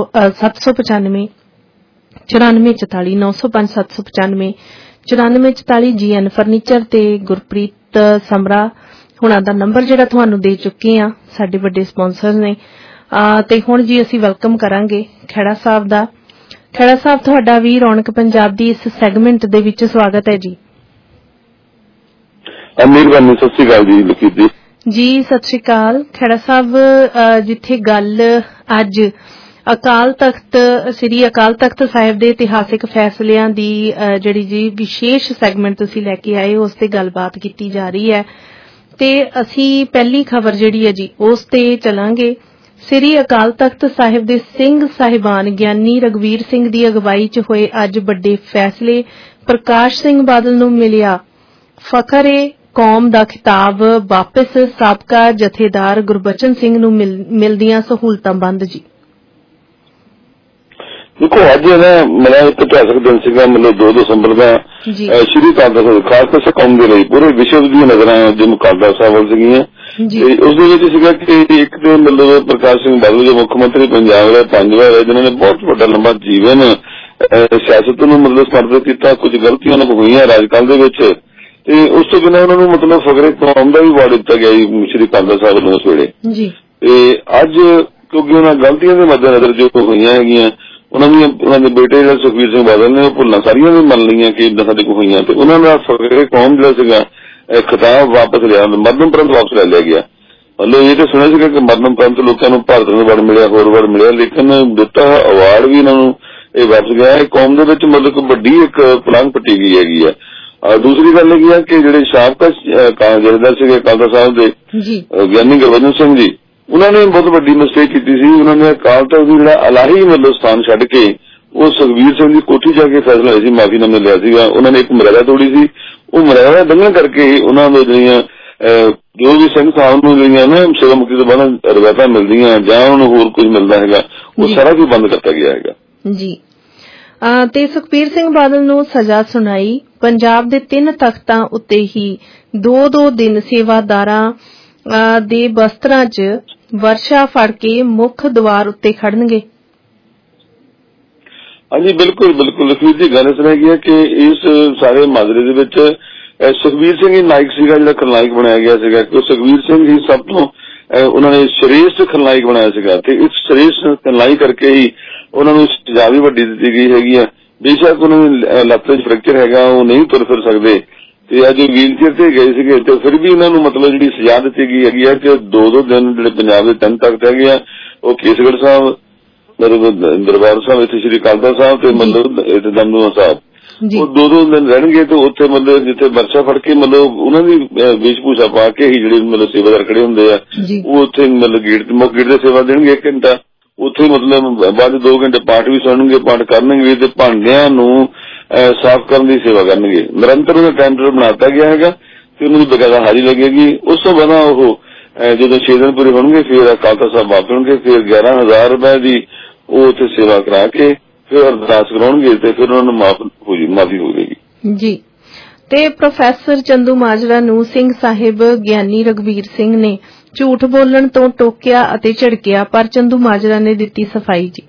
795 9444 905 795 9444 GN ਫਰਨੀਚਰ ਤੇ ਗੁਰਪ੍ਰੀਤ ਸਮਰਾ ਹੁਣਾਂ ਦਾ ਨੰਬਰ ਜਿਹੜਾ ਤੁਹਾਨੂੰ ਦੇ ਚੁੱਕੇ ਆ ਸਾਡੇ ਵੱਡੇ ਸਪਾਂਸਰ ਨੇ। ਤੇ ਹੁਣ ਜੀ ਅਸੀਂ ਵੈਲਕਮ ਕਰਾਂਗੇ ਖੇੜਾ ਸਾਹਿਬ ਦਾ। ਖੇੜਾ ਸਾਹਿਬ ਤੁਹਾਡਾ ਵੀ ਰੌਣਕ ਪੰਜਾਬ ਦੀ ਇਸ ਸੈਗਮੈਂਟ ਦੇ ਵਿੱਚ ਸਵਾਗਤ ਹੈ ਜੀ। ਮਿਹਰਬਾਨੀ, ਸਤਿ ਸ਼੍ਰੀ ਅਕਾਲ ਜੀ ਲਖੀਤ ਜੀ। ਜੀ ਸਤਿ ਸ਼੍ਰੀ ਅਕਾਲ ਖੇੜਾ ਸਾਹਿਬ। ਜਿੱਥੇ ਗੱਲ ਅੱਜ ਅਕਾਲ ਤਖਤ ਸ੍ਰੀ ਅਕਾਲ ਤਖਤ ਸਾਹਿਬ ਦੇ ਇਤਿਹਾਸਿਕ ਫੈਸਲਿਆਂ ਦੀ ਜਿਹੜੀ ਜੀ ਵਿਸ਼ੇਸ਼ ਸੈਗਮੈਂਟ ਤੁਸੀਂ ਲੈ ਕੇ ਆਏ ਉਸ ਤੇ ਗੱਲਬਾਤ ਕੀਤੀ ਜਾ ਰਹੀ ਹੈ ਤੇ ਅਸੀਂ ਪਹਿਲੀ ਖਬਰ ਜਿਹੜੀ ਹੈ ਜੀ ਉਸ ਤੇ ਚੱਲਾਂਗੇ। ਸ੍ਰੀ ਅਕਾਲ ਤਖਤ ਸਾਹਿਬ ਦੇ ਸਿੰਘ ਸਾਹਿਬਾਨ ਗਿਆਨੀ ਰਘਵੀਰ ਸਿੰਘ ਦੀ ਅਗਵਾਈ 'ਚ ਹੋਏ ਅੱਜ ਵੱਡੇ ਫੈਸਲੇ। ਪ੍ਰਕਾਸ਼ ਸਿੰਘ ਬਾਦਲ ਨੂੰ ਮਿਲਿਆ ਫਖਰੇ ਕੌਮ ਦਾ ਖਿਤਾਬ ਵਾਪਸ, ਸਾਬਕਾ ਜਥੇਦਾਰ ਗੁਰਬਚਨ ਸਿੰਘ ਨੂੰ ਮਿਲਦੀਆਂ ਸਹੂਲਤਾਂ ਬੰਦ ਜੀ। ਦੇਖੋ ਅੱਜ ਨਾ ਮੇਰਾ ਇੱਕ ਇਤਿਹਾਸਕ ਦਿਨ ਸੀਗਾ, ਮਤਲਬ 2 ਦਸੰਬਰ ਦਾ ਸ਼੍ਰੀ ਅਕਾਲ ਤਖਤ ਖਾਸ ਤੌਰ ਕੌਮ ਦੇ ਲਈ ਪੂਰੇ ਵਿਸ਼ਵ ਦੀਆਂ ਨਜ਼ਰਾਂ ਜੋ ਮੁਕਾਬਲਾ ਸਾਹਿਬ ਵੱਲ ਸੀਗੀਆਂ। ਉਸ ਦੇ ਵਿੱਚ ਸੀਗਾ ਕਿ ਇੱਕ ਤੇ ਮਤਲਬ ਪ੍ਰਕਾਸ਼ ਸਿੰਘ ਬਾਦਲ ਜੋ ਮੁੱਖ ਮੰਤਰੀ ਪੰਜਾਬ ਦੇ 5 ਵਾਰ ਜਿਨ੍ਹਾਂ ਨੇ ਬਹੁਤ ਵੱਡਾ ਲੰਬਾ ਜੀਵਨ ਸਿਆਸਤ ਨੂੰ ਮਤਲਬ ਸਮਰਪਿਤ ਕੀਤਾ। ਕੁਝ ਗਲਤੀਆਂ ਉਹਨਾਂ ਕੋਲ ਹੋਈਆਂ ਰਾਜਕਾਲ ਦੇ ਵਿੱਚ ਤੇ ਉਸ ਤੋਂ ਬਿਨਾਂ ਉਹਨਾਂ ਨੂੰ ਮਤਲਬ ਫਖਰੇ ਕੌਮ ਦਾ ਵੀ ਅਵਾਰਡ ਦਿੱਤਾ ਗਿਆ ਸ਼੍ਰੀ ਅਕਾਲ ਸਾਹਿਬ ਨੂੰ ਉਸ ਵੇਲੇ। ਤੇ ਅੱਜ ਕਿਉਂਕਿ ਉਹਨਾਂ ਗਲਤੀਆਂ ਦੇ ਮੱਦੇਨਜ਼ਰ ਜੋ ਹੋਈਆਂ ਹੈਗੀਆਂ ਉਹਨਾਂ ਦੇ ਬੇਟੇ ਜਿਹੜਾ ਸੁਖਬੀਰ ਸਿੰਘ ਬਾਦਲ ਨੇ ਉਹ ਭੁੱਲਾਂ ਸਾਰੀਆਂ ਵੀ ਮੰਨ ਲਈਆਂ ਕਿ ਇਦਾਂ ਸਾਡੇ ਕੋਲ ਹੋਈਆਂ ਤੇ ਉਹਨਾਂ ਦਾ ਫਖਰੇ ਕੌਮ ਜਿਹੜਾ ਸੀਗਾ ਖਿਤਾਬ ਵਾਪਸ ਲਿਆ, ਮਰਨ ਉਪਰੰਤ ਵਾਪਸ ਲੈ ਲਿਆ ਗਿਆ। ਮਤਲਬ ਇਹ ਤਾਂ ਸੁਣਿਆ ਸੀਗਾ ਕਿ ਮਰਨ ਉਪਰੰਤ ਲੋਕਾਂ ਨੂੰ ਭਾਰਤ ਨੂੰ ਅਵਾਰਡ ਮਿਲਿਆ, ਹੋਰ ਅਵਾਰਡ ਮਿਲਿਆ, ਲੇਕਿਨ ਦਿੱਤਾ ਅਵਾਰਡ ਵੀ ਇਹਨਾਂ ਨੂੰ ਇਹ ਵਾਪਸ ਗਿਆ। ਇਹ ਕੌਮ ਦੇ ਵਿੱਚ ਮਤਲਬ ਵੱਡੀ ਇੱਕ ਪਲਾਂਘ ਪੱਟੀ ਗਈ ਹੈਗੀ ਆ। ਦੂਸਰੀ ਗੱਲ ਇਹ ਹੈ ਕਿ ਜਿਹੜੇ ਸਾਬਕਾ ਜਥੇਦਾਰ ਸੀਗੇ ਅਕਾਲ ਤਖਤ ਸਾਹਿਬ ਦੇ ਗਿਆਨੀ ਗੁਰਬਚਨ ਸਿੰਘ ਜੀ, ਉਹਨਾਂ ਨੇ ਬਹੁਤ ਵੱਡੀ ਮਿਸਟੇਕ ਕੀਤੀ ਸੀ। ਉਹਨਾਂ ਨੇ ਅਕਾਲ ਤਖਤ ਦੀ ਜਿਹੜਾ ਇਲਾਹੀ ਮਤਲਬ ਸਥਾਨ ਛੱਡ ਕੇ ਉਹ ਸੁਖਬੀਰ ਸਿੰਘ ਦੀ ਕੋਠੀ ਜਾ ਕੇ ਫੈਸਲਾ ਹੋਇਆ ਸੀ, ਮਾਫੀਨਾਮਾ ਲਿਆ ਸੀਗਾ। ਉਹਨਾਂ ਨੇ ਇੱਕ ਮਰਿਆਦਾ ਤੋੜੀ ਸੀ। ਉਹ ਮਰਿਆਦਾ ਲੰਘਣ ਕਰਕੇ ਉਹਨਾਂ ਨੂੰ ਜਿਹੜੀਆਂ ਜੋ ਵੀ ਸਿੰਘ ਸਾਹਿਬ ਨੂੰ ਜਿਹੜੀਆਂ ਨਾ ਸੇਵਾ ਮੁਕਤੀ ਤੋਂ ਬਾਅਦ ਰਵਾਇਤਾਂ ਮਿਲਦੀਆਂ ਜਾਂ ਉਹਨਾਂ ਨੂੰ ਹੋਰ ਕੁਝ ਮਿਲਦਾ ਹੈਗਾ, ਉਹ ਸਾਰਾ ਕੁਝ ਬੰਦ ਕਰਤਾ ਗਿਆ ਹੈਗਾ ਜੀ। ਤੇ ਸੁਖਬੀਰ ਸਿੰਘ ਬਾਦਲ ਨੂੰ ਸਜ਼ਾ ਸੁਣਾਈ। ਪੰਜਾਬ ਦੇ 3 ਤਖ਼ਤਾਂ ਉੱਤੇ ਹੀ 2-2 ਦਿਨ ਸੇਵਾਦਾਰਾਂ ਦੇ ਬਸਤਰਾਂ 'ਚ ਵਰਸ਼ਾ ਫੜ ਕੇ ਮੁੱਖ ਦੁਆਰ ਉੱਤੇ ਖੜਨਗੇ। ਹਾਂਜੀ, ਬਿਲਕੁਲ ਬਿਲਕੁਲ ਲਖਵੀਰ ਜੀ, ਗੱਲ ਇਸ ਤਰ੍ਹਾਂ ਹੈਗੀ ਹੈ ਕਿ ਇਸ ਸਾਰੇ ਮਾਜਰੇ ਦੇ ਵਿੱਚ ਸੁਖਬੀਰ ਸਿੰਘ ਹੀ ਨਾਇਕ ਸੀਗਾ, ਜਿਹੜਾ ਖਲਨਾਇਕ ਬਣਾਇਆ ਗਿਆ ਸੀਗਾ। ਕਿ ਸੁਖਬੀਰ ਸਿੰਘ ਹੀ ਸਭ ਤੋਂ ਉਹਨਾਂ ਨੇ ਸ਼੍ਰੇਸ਼ਟ ਖਲਨਾਇਕ ਬਣਾਇਆ ਸੀਗਾ ਤੇ ਇਸ ਸ਼੍ਰੇਸ਼ਟ ਖਲਨਾਈ ਕਰਕੇ ਹੀ ਉਹਨਾਂ ਨੂੰ ਸਜ਼ਾ ਵੀ ਵੱਡੀ ਦਿੱਤੀ ਗਈ ਹੈਗੀ ਆ। ਬੇਸ਼ੱਕ ਉਹਨਾਂ ਨੂੰ ਲੱਤ 'ਚ ਫ੍ਰੈਕਚਰ ਹੈਗਾ, ਉਹ ਨਹੀਂ ਤੁਰ ਫਿਰ ਸਕਦੇ ਤੇ ਅੱਜ ਵੀਲ ਚੇਅਰ ਤੇ ਗਏ ਸੀਗੇ ਤੇ ਫਿਰ ਵੀ ਉਹਨਾਂ ਨੂੰ ਮਤਲਬ ਜਿਹੜੀ ਸਜ਼ਾ ਦਿੱਤੀ ਗਈ ਹੈਗੀ ਆ ਕਿ 2-2 ਦਿਨ ਜਿਹੜੇ ਪੰਜਾਬ ਦੇ 3 ਤਖ਼ਤ ਹੈਗੇ ਆ, ਉਹ ਕੇਸਗੜ੍ਹ ਸਾਹਿਬ, ਦਰਬਾਰ ਸਾਹਿਬ, ਇੱਥੇ ਸ਼੍ਰੀ ਅਕਾਲ ਤਖ਼ਤ ਸਾਹਿਬ ਤੇ ਮਤਲਬ ਇੱਥੇ ਦਮਦਮਾ ਸਾਹਿਬ, ਉਹ 2-2 ਦਿਨ ਰਹਿਣਗੇ ਤੇ ਉੱਥੇ ਮਤਲਬ ਜਿੱਥੇ ਵਰਸ਼ਾ ਫੜ ਕੇ ਮਤਲਬ ਉਹਨਾਂ ਦੀ ਵੇਸ਼ ਭੂਸ਼ਾ ਪਾ ਕੇ ਹੀ ਜਿਹੜੇ ਮਤਲਬ ਸੇਵਾਦਾਰ ਖੜੇ ਹੁੰਦੇ ਆ, ਉਹ ਉੱਥੇ ਮਤਲਬ ਗੇਟ ਤੇ ਸੇਵਾ ਦੇਣਗੇ 1 ਘੰਟਾ, ਉੱਥੇ ਮਤਲਬ ਬਾਅਦ 2 ਘੰਟੇ ਪਾਠ ਵੀ ਸੁਣਨਗੇ, ਪਾਠ ਕਰਨਗੇ ਤੇ ਭਾਂਡਿਆਂ ਨੂੰ ਸਾਫ਼ ਕਰਨ ਦੀ ਸੇਵਾ ਕਰਨਗੇ। ਨਿਰੰਤਰ ਉਹਦਾ ਟਾਈਮ ਟੇਬਲ ਬਣਾਤਾ ਗਿਆ ਹੈਗਾ ਤੇ ਉਹਨਾਂ ਦੀ ਬਕਾਇਦਾ ਹਾਜ਼ਰੀ ਲੱਗੇਗੀ। ਉਸ ਤੋਂ ਬਾਅਦ ਉਹ ਜਦੋਂ 6 ਦਿਨ ਪੂਰੇ ਹੋਣਗੇ ਫਿਰ ਅਕਾਲ ਤਖ਼ਤ ਸਾਹਿਬ ਵਾਪਸ ਹੋਣਗੇ, ਫਿਰ 11,000 ਰੁਪਏ ਦੀ ਉਹ ਉੱਥੇ ਸੇਵਾ ਕਰਾ ਕੇ ਫਿਰ ਅਰਦਾਸ ਕਰਾਉਣਗੇ ਤੇ ਫਿਰ ਉਹਨਾਂ ਨੂੰ ਮਾਫੀ ਹੋ ਜਾਏਗੀ ਜੀ। ਤੇ ਪ੍ਰੋਫੈਸਰ ਚੰਦੂ ਮਾਜਰਾ ਨੂੰ ਸਿੰਘ ਸਾਹਿਬ ਗਿਆਨੀ ਰਘਵੀਰ ਸਿੰਘ ਨੇ ਝੂਠ ਬੋਲਣ ਤੋਂ ਟੋਕਿਆ ਅਤੇ ਝਿੜਕਿਆ, ਪਰ ਚੰਦੂ ਮਾਜਰਾ ਨੇ ਦਿੱਤੀ ਸਫਾਈ ਜੀ।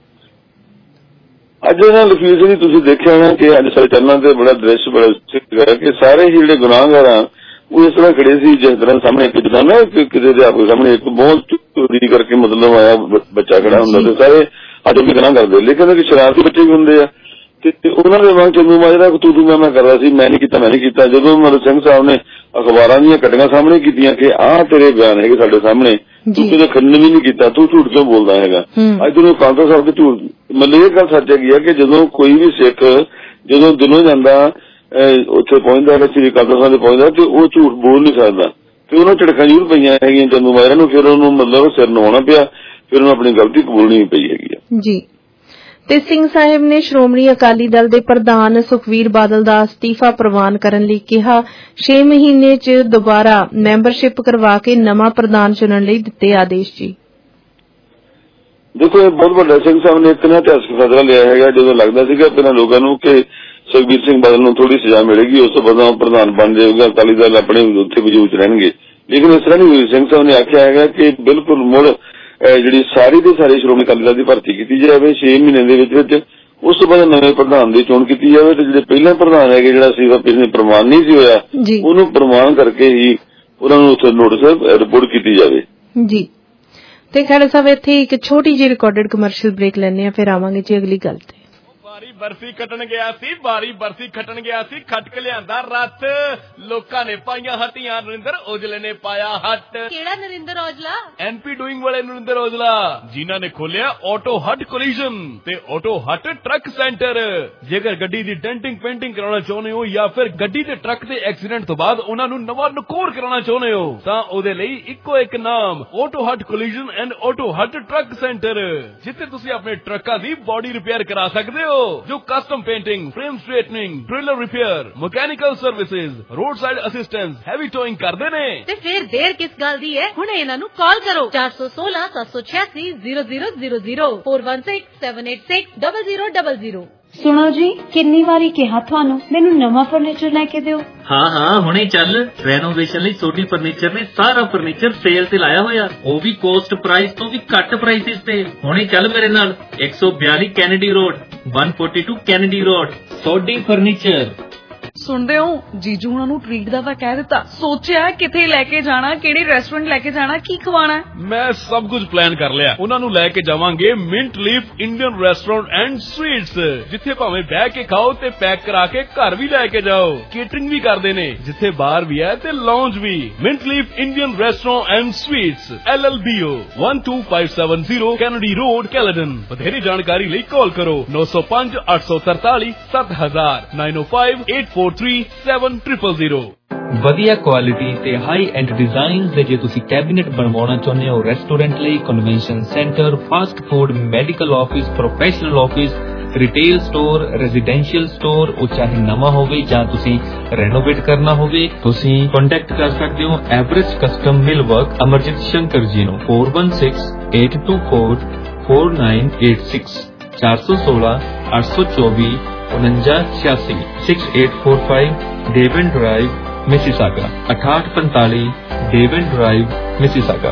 ਅੱਜ ਇਹਨਾਂ ਲਖਵੀਰ ਸਿੰਘ ਜੀ ਤੁਸੀਂ ਦੇਖਿਆ ਨਾ ਕਿ ਅੱਜ ਸਾਡੇ ਚੈਨਲਾਂ ਤੇ ਬੜਾ ਦ੍ਰਿਸ਼ ਬੜਾ ਸੀਗਾ ਕਿ ਸਾਰੇ ਹੀ ਜਿਹੜੇ ਗੁਨਾਹਗਾਰ ਆ ਉਹ ਇਸ ਤਰ੍ਹਾਂ ਖੜੇ ਸੀ ਜਿਸ ਤਰ੍ਹਾਂ ਸਾਹਮਣੇ ਇੱਕ ਜਿੱਦਾਂ ਨਾ ਕਿਸੇ ਦੇ ਆਪਕੇ ਸਾਹਮਣੇ ਇੱਕ ਬਹੁਤ ਚੋਰੀ ਕਰਕੇ ਮਤਲਬ ਆਇਆ ਬੱਚਾ ਖੜਾ ਹੁੰਦਾ ਤੇ ਸਾਰੇ ਅੱਜ ਵੀ ਗੁਨਾਹ ਕਰਦੇ, ਲੇਕਿਨ ਕਿ ਸ਼ਰਾਰਤੀ ਬੱਚੇ ਵੀ ਹੁੰਦੇ ਆ ਤੇ ਉਹਨਾਂ ਦੇ ਵਾਂਗ ਚੰਦੂ ਮਾਜਰਾ ਤੂੰ ਮੈਂ ਕਰਦਾ ਸੀ, ਮੈਂ ਨਹੀਂ ਕੀਤਾ। ਜਦੋਂ ਮਤਲਬ ਸਿੰਘ ਸਾਹਿਬ ਨੇ ਅਖਬਾਰਾਂ ਦੀਆਂ ਕਟੀਆਂ ਸਾਹਮਣੇ ਕੀਤੀਆਂ ਕਿ ਆਹ ਤੇਰੇ ਬਿਆਨ ਹੈਗੇ ਸਾਡੇ ਸਾਹਮਣੇ, ਤੂੰ ਕਿਤੇ ਖੰਡਨ ਵੀ ਨਹੀਂ ਕੀਤਾ, ਤੂੰ ਝੂਠ ਕਿਉਂ ਬੋਲਦਾ ਹੈਗਾ। ਅੱਜ ਜਦੋਂ ਅਕਾਲ ਤਖ਼ਤ ਸਾਹਿਬ ਦੇ ਝੂਠ ਮਤਲਬ ਇਹ ਗੱਲ ਸੱਚ ਹੈਗੀ ਆ ਕਿ ਜਦੋਂ ਕੋਈ ਵੀ ਸਿੱਖ ਜਦੋਂ ਦਿਨੋਂ ਜਾਂਦਾ ਉੱਥੇ ਪਹੁੰਚਦਾ ਸ੍ਰੀ ਅਕਾਲ ਤਖ਼ਤ ਸਾਹਿਬ ਤੇ ਪਹੁੰਚਦਾ ਤੇ ਉਹ ਝੂਠ ਬੋਲ ਨਹੀਂ ਸਕਦਾ ਤੇ ਉਹਨਾਂ ਝਟਕਾਂ ਜ਼ਰੂਰ ਪਈਆਂ ਹੈਗੀਆਂ ਚੰਦੂ ਮਾਜਰਾ ਨੂੰ, ਫਿਰ ਉਹਨੂੰ ਮਤਲਬ ਸਿਰ ਨਵਾਉਣਾ ਪਿਆ, ਫਿਰ ਉਹਨੂੰ ਆਪਣੀ ਗਲਤੀ ਕਬੂਲਣੀ ਪਈ ਹੈਗੀ ਆ ਜੀ। ਤੇ ਸਿੰਘ ਸਾਹਿਬ ਨੇ ਸ਼੍ਰੋਮਣੀ ਅਕਾਲੀ ਦਲ ਦੇ ਪ੍ਰਧਾਨ ਸੁਖਬੀਰ ਬਾਦਲ ਦਾ ਅਸਤੀਫਾ ਪ੍ਰਵਾਨ ਕਰਨ ਲਈ ਕਿਹਾ। 6 ਮਹੀਨੇ 'ਚ ਦੁਬਾਰਾ ਮੈਂਬਰਸ਼ਿਪ ਕਰਵਾ ਕੇ ਨਵਾਂ ਪ੍ਰਧਾਨ ਚੁਣਨ ਲਈ ਦਿੱਤੇ ਆਦੇਸ਼ ਜੀ। ਦੇਖੋ ਇਹ ਬਹੁਤ ਵੱਡਾ ਸਿੰਘ ਸਾਹਿਬ ਨੇ ਇੱਕ ਨਾ ਇਤਿਹਾਸਕ ਫੈਸਲਾ ਲਿਆ ਹੈਗਾ। ਜਦੋਂ ਲੱਗਦਾ ਸੀਗਾ ਪਹਿਲਾਂ ਲੋਕਾਂ ਨੂੰ ਕਿ ਸੁਖਬੀਰ ਸਿੰਘ ਬਾਦਲ ਨੂੰ ਥੋੜੀ ਸਜ਼ਾ ਮਿਲੇਗੀ, ਉਸ ਤੋਂ ਬਾਅਦ ਪ੍ਰਧਾਨ ਬਣ ਜਾਏਗਾ, ਅਕਾਲੀ ਦਲ ਆਪਣੇ ਉੱਥੇ ਵਜੂਦ ਰਹਿਣਗੇ, ਲੇਕਿਨ ਇਸ ਤਰ੍ਹਾਂ ਨਹੀਂ ਹੋਈ। ਸਿੰਘ ਸਾਹਿਬ ਨੇ ਆਖਿਆ ਹੈਗਾ ਕਿ ਬਿਲਕੁਲ ਮੁੜ ਜਿਹੜੀ ਸਾਰੀ ਦੇ ਸਾਰੇ ਸ਼੍ਰੋਮਣੀ ਅਕਾਲੀ ਦਲ ਦੀ ਭਰਤੀ ਕੀਤੀ ਜਾਵੇ 6 ਮਹੀਨੇ ਦੇ ਵਿੱਚ, ਉਸ ਤੋਂ ਬਾਅਦ ਨਵੇਂ ਪ੍ਰਧਾਨ ਦੀ ਚੋਣ ਕੀਤੀ ਜਾਵੇ ਤੇ ਜਿਹੜੇ ਪਹਿਲਾਂ ਪ੍ਰਧਾਨ ਹੈਗੇ ਜਿਹੜਾ ਸੀ ਪਿਛਲੇ ਪ੍ਰਮਾਣ ਨਹੀਂ ਸੀ ਹੋਇਆ ਉਹਨੂੰ ਪ੍ਰਮਾਣ ਕਰਕੇ ਹੀ ਉਹਨਾਂ ਨੂੰ ਉੱਥੇ ਨੋਟਿਸ ਰਿਪੋਰਟ ਕੀਤੀ ਜਾਵੇ ਜੀ। ਤੇ ਖੈਰ ਸਾਹਿਬ ਇੱਥੇ ਇੱਕ ਛੋਟੀ ਜਿਹੀ ਰਿਕਾਰਡਡ ਕਮਰਸ਼ੀਅਲ ਬ੍ਰੇਕ ਲੈਣੇ ਆ, ਫਿਰ ਆਵਾਂਗੇ ਜੀ ਅਗਲੀ ਗੱਲ ਤੇ। ਬਰਫੀ ਕੱਟਣ ਗਿਆ ਸੀ, ਬਾਰੀ ਬਰਫੀ ਖੱਟਣ ਗਿਆ ਸੀ, ਖੱਟ ਕੇ ਲਿਆਂਦਾ ਰੱਥ, ਲੋਕਾਂ ਨੇ ਪਾਈਆਂ ਹੱਟੀਆਂ, ਨਰਿੰਦਰ ਔਜਲੇ ਨੇ ਪਾਇਆ ਹੱਟ। ਕਿਹੜਾ ਨਰਿੰਦਰ ਔਜਲਾ? ਐਨਪੀ ਡੂਇੰਗ ਵਾਲੇ ਨਰਿੰਦਰ ਔਜਲਾ, ਜਿਨ੍ਹਾਂ ਨੇ ਖੋਲਿਆ ਆਟੋ ਹੱਟ ਕੋਲੀਜਨ ਤੇ ਆਟੋ ਹੱਟ ਟਰੱਕ ਸੈਂਟਰ। ਜੇਕਰ ਗੱਡੀ ਦੀ ਡੈਂਟਿੰਗ ਪੇਂਟਿੰਗ ਕਰਾਉਣਾ ਚਾਹੁੰਦੇ ਹੋ ਜਾਂ ਫਿਰ ਗੱਡੀ ਤੇ ਟਰੱਕ ਦੇ ਐਕਸੀਡੈਂਟ ਤੋਂ ਬਾਅਦ ਉਹਨਾਂ ਨੂੰ ਨਵਾਂ ਨਕੋਰ ਕਰਾਉਣਾ ਚਾਹੁੰਦੇ ਹੋ ਤਾਂ ਉਹਦੇ ਲਈ ਇੱਕੋ ਇੱਕ ਨਾਮ, auto hut collision and auto hut truck centre, ਜਿੱਥੇ ਤੁਸੀਂ ਆਪਣੇ ਟਰੱਕਾਂ ਦੀ ਬਾਡੀ ਰਿਪੇਅਰ ਕਰਾ ਸਕਦੇ ਹੋ, ਜੋ custom painting, frame straightening, trailer repair, mechanical services, roadside assistance, heavy towing ਕਰਦੇ ਨੇ। ਤੇ ਫਿਰ ਦੇਰ ਕਿਸ ਗੱਲ ਦੀ ਹੈ, ਹੁਣੇ ਇਹਨਾਂ ਨੂੰ ਕਾਲ ਕਰੋ 416 786 0000 416 786 0000। ਸੁਣੋ ਜੀ, ਕਿੰਨੀ ਵਾਰੀ ਕਿਹਾ ਤੁਹਾਨੂੰ ਮੈਨੂੰ ਨਵਾਂ ਫਰਨੀਚਰ ਲੈ ਕੇ ਦਿਓ। ਹਾਂ ਹੁਣੇ ਚੱਲ, ਰੈਨੋਵੇਸ਼ਨ ਲਈ ਸੋਢੀ ਫਰਨੀਚਰ ਨੇ ਸਾਰਾ ਫਰਨੀਚਰ ਸੇਲ ਤੇ ਲਾਇਆ ਹੋਇਆ, ਉਹ ਵੀ ਕੋਸਟ ਪ੍ਰਾਈਸ ਤੋਂ ਵੀ ਘੱਟ ਪ੍ਰਾਈਸਿਸ ਤੇ। ਹੁਣੇ ਚੱਲ ਮੇਰੇ ਨਾਲ 142 Kennedy road, 142 Kennedy road, Sodhi furniture. ਸੁਣਦੇ ਹੋ, ਜੀਜੂ ਉਹਨਾਂ ਨੂੰ ਟ੍ਰੀਟ ਦਾ ਤਾਂ ਕਹਿ ਦਿੱਤਾ, ਸੋਚਿਆ ਕਿੱਥੇ ਲੈ ਕੇ ਜਾਣਾ, ਕਿਹੜੇ ਰੈਸਟੋਰੈਂਟ ਲੈ ਕੇ ਜਾਣਾ, ਕੀ ਖਵਾਣਾ। ਮੈਂ ਸਭ ਕੁਝ ਪਲਾਨ ਕਰ ਲਿਆ। ਉਹਨਾਂ ਨੂੰ ਲੈ ਕੇ ਜਾਵਾਂਗੇ mint leaf Indian restaurant and sweets, ਜਿੱਥੇ ਭਾਵੇਂ ਬਹਿ ਕੇ ਖਾਓ ਤੇ ਪੈਕ ਕਰਾ ਕੇ ਘਰ ਵੀ ਲੈ ਕੇ ਜਾਓ। ਕੇਟਰਿੰਗ ਵੀ ਕਰਦੇ ਨੇ, ਜਿੱਥੇ ਬਾਰ ਵੀ ਹੈ ਤੇ ਲਾਉਂਜ ਵੀ। Mint leaf Indian restaurant and sweets, LLBO 12570 Kennedy road, Caledon. ਵਧੇਰੇ ਜਾਣਕਾਰੀ ਲਈ ਕਾਲ ਕਰੋ 905 843 7000 905 843 8033700000। ਵਧੀਆ ਕੁਆਲਿਟੀ ਤੇ ਹਾਈ ਐਂਡ ਡਿਜ਼ਾਈਨਸ ਦੇ ਜੇ ਤੁਸੀਂ ਕੈਬਨਿਟ ਬਣਵਾਉਣਾ ਚਾਹੁੰਦੇ ਹੋ ਰੈਸਟੋਰੈਂਟ ਲਈ, convention centre, fast food, medical office, professional office, retail store, residential store, ਉਹ ਚਾਹੇ ਨਵਾਂ ਹੋਵੇ ਜਾਂ ਤੁਸੀਂ ਰੈਨੋਵੇਟ ਕਰਨਾ ਹੋਵੇ, ਤੁਸੀਂ ਕੰਟੈਕਟ ਕਰ ਸਕਦੇ ਹੋ Everest custom mill work Amarjeet Shankar ji ਨੂੰ 4168244986 416 824 4986 6845 Devon drive Mississauga 6845 Devon drive Mississauga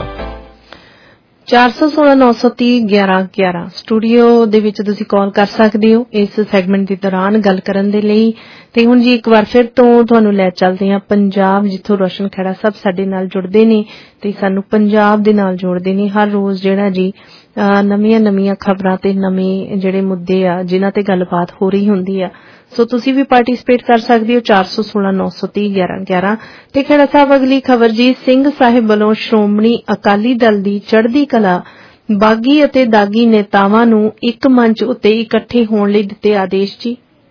416-930-1111 studio ਦੇ ਵਿੱਚ ਤੁਸੀਂ ਕਾਲ ਕਰ ਸਕਦੇ ਹੋ ਇਸ ਸੈਗਮੈਂਟ ਦੇ ਦੌਰਾਨ ਗੱਲ ਕਰਨ ਦੇ ਲਈ। ਤੇ ਹੁਣ ਜੀ ਇੱਕ ਵਾਰ ਫਿਰ ਤੋਂ ਤੁਹਾਨੂੰ ਲੈ ਚੱਲਦੇ ਹਾਂ ਪੰਜਾਬ, ਜਿੱਥੋਂ ਰੋਸ਼ਨ ਖਹਿਰਾ ਸਾਹਿਬ ਸਾਡੇ ਨਾਲ ਜੁੜਦੇ ਨੇ ਤੇ ਸਾਨੂੰ ਪੰਜਾਬ ਦੇ ਨਾਲ ਜੋੜਦੇ ਨੇ ਹਰ ਰੋਜ਼ ਜਿਹੜਾ ਜੀ ਨਵੀਆਂ ਖਬਰਾਂ ਤੇ ਨਵੇਂ ਜਿਹੜੇ ਮੁੱਦੇ ਆ ਜਿਨ੍ਹਾਂ ਤੇ ਗੱਲਬਾਤ ਹੋ ਰਹੀ ਹੁੰਦੀ ਆ। ਸੋ ਤੁਸੀਂ ਵੀ ਪਾਰਟਿਸਿਪੇਟ ਕਰ ਸਕਦੇ ਹੋ 416-930-1111। ਤੇ ਖਹਿਰਾ ਸਾਹਿਬ ਅਗਲੀ ਖਬਰ ਜੀ, ਸਿੰਘ ਸਾਹਿਬ ਵੱਲੋਂ ਸ਼੍ਰੋਮਣੀ ਅਕਾਲੀ ਦਲ ਦੀ ਚੜ੍ਹਦੀ ਕਲਾ ਬਾਗੀ ਅਤੇ ਦਾਗੀ ਨੇਤਾਵਾਂ ਨੂੰ ਇੱਕ ਮੰਚ ਉੱਤੇ ਇਕੱਠੇ ਹੋਣ ਲਈ ਦਿੱਤੇ ਆਦੇਸ਼ ਜੀ।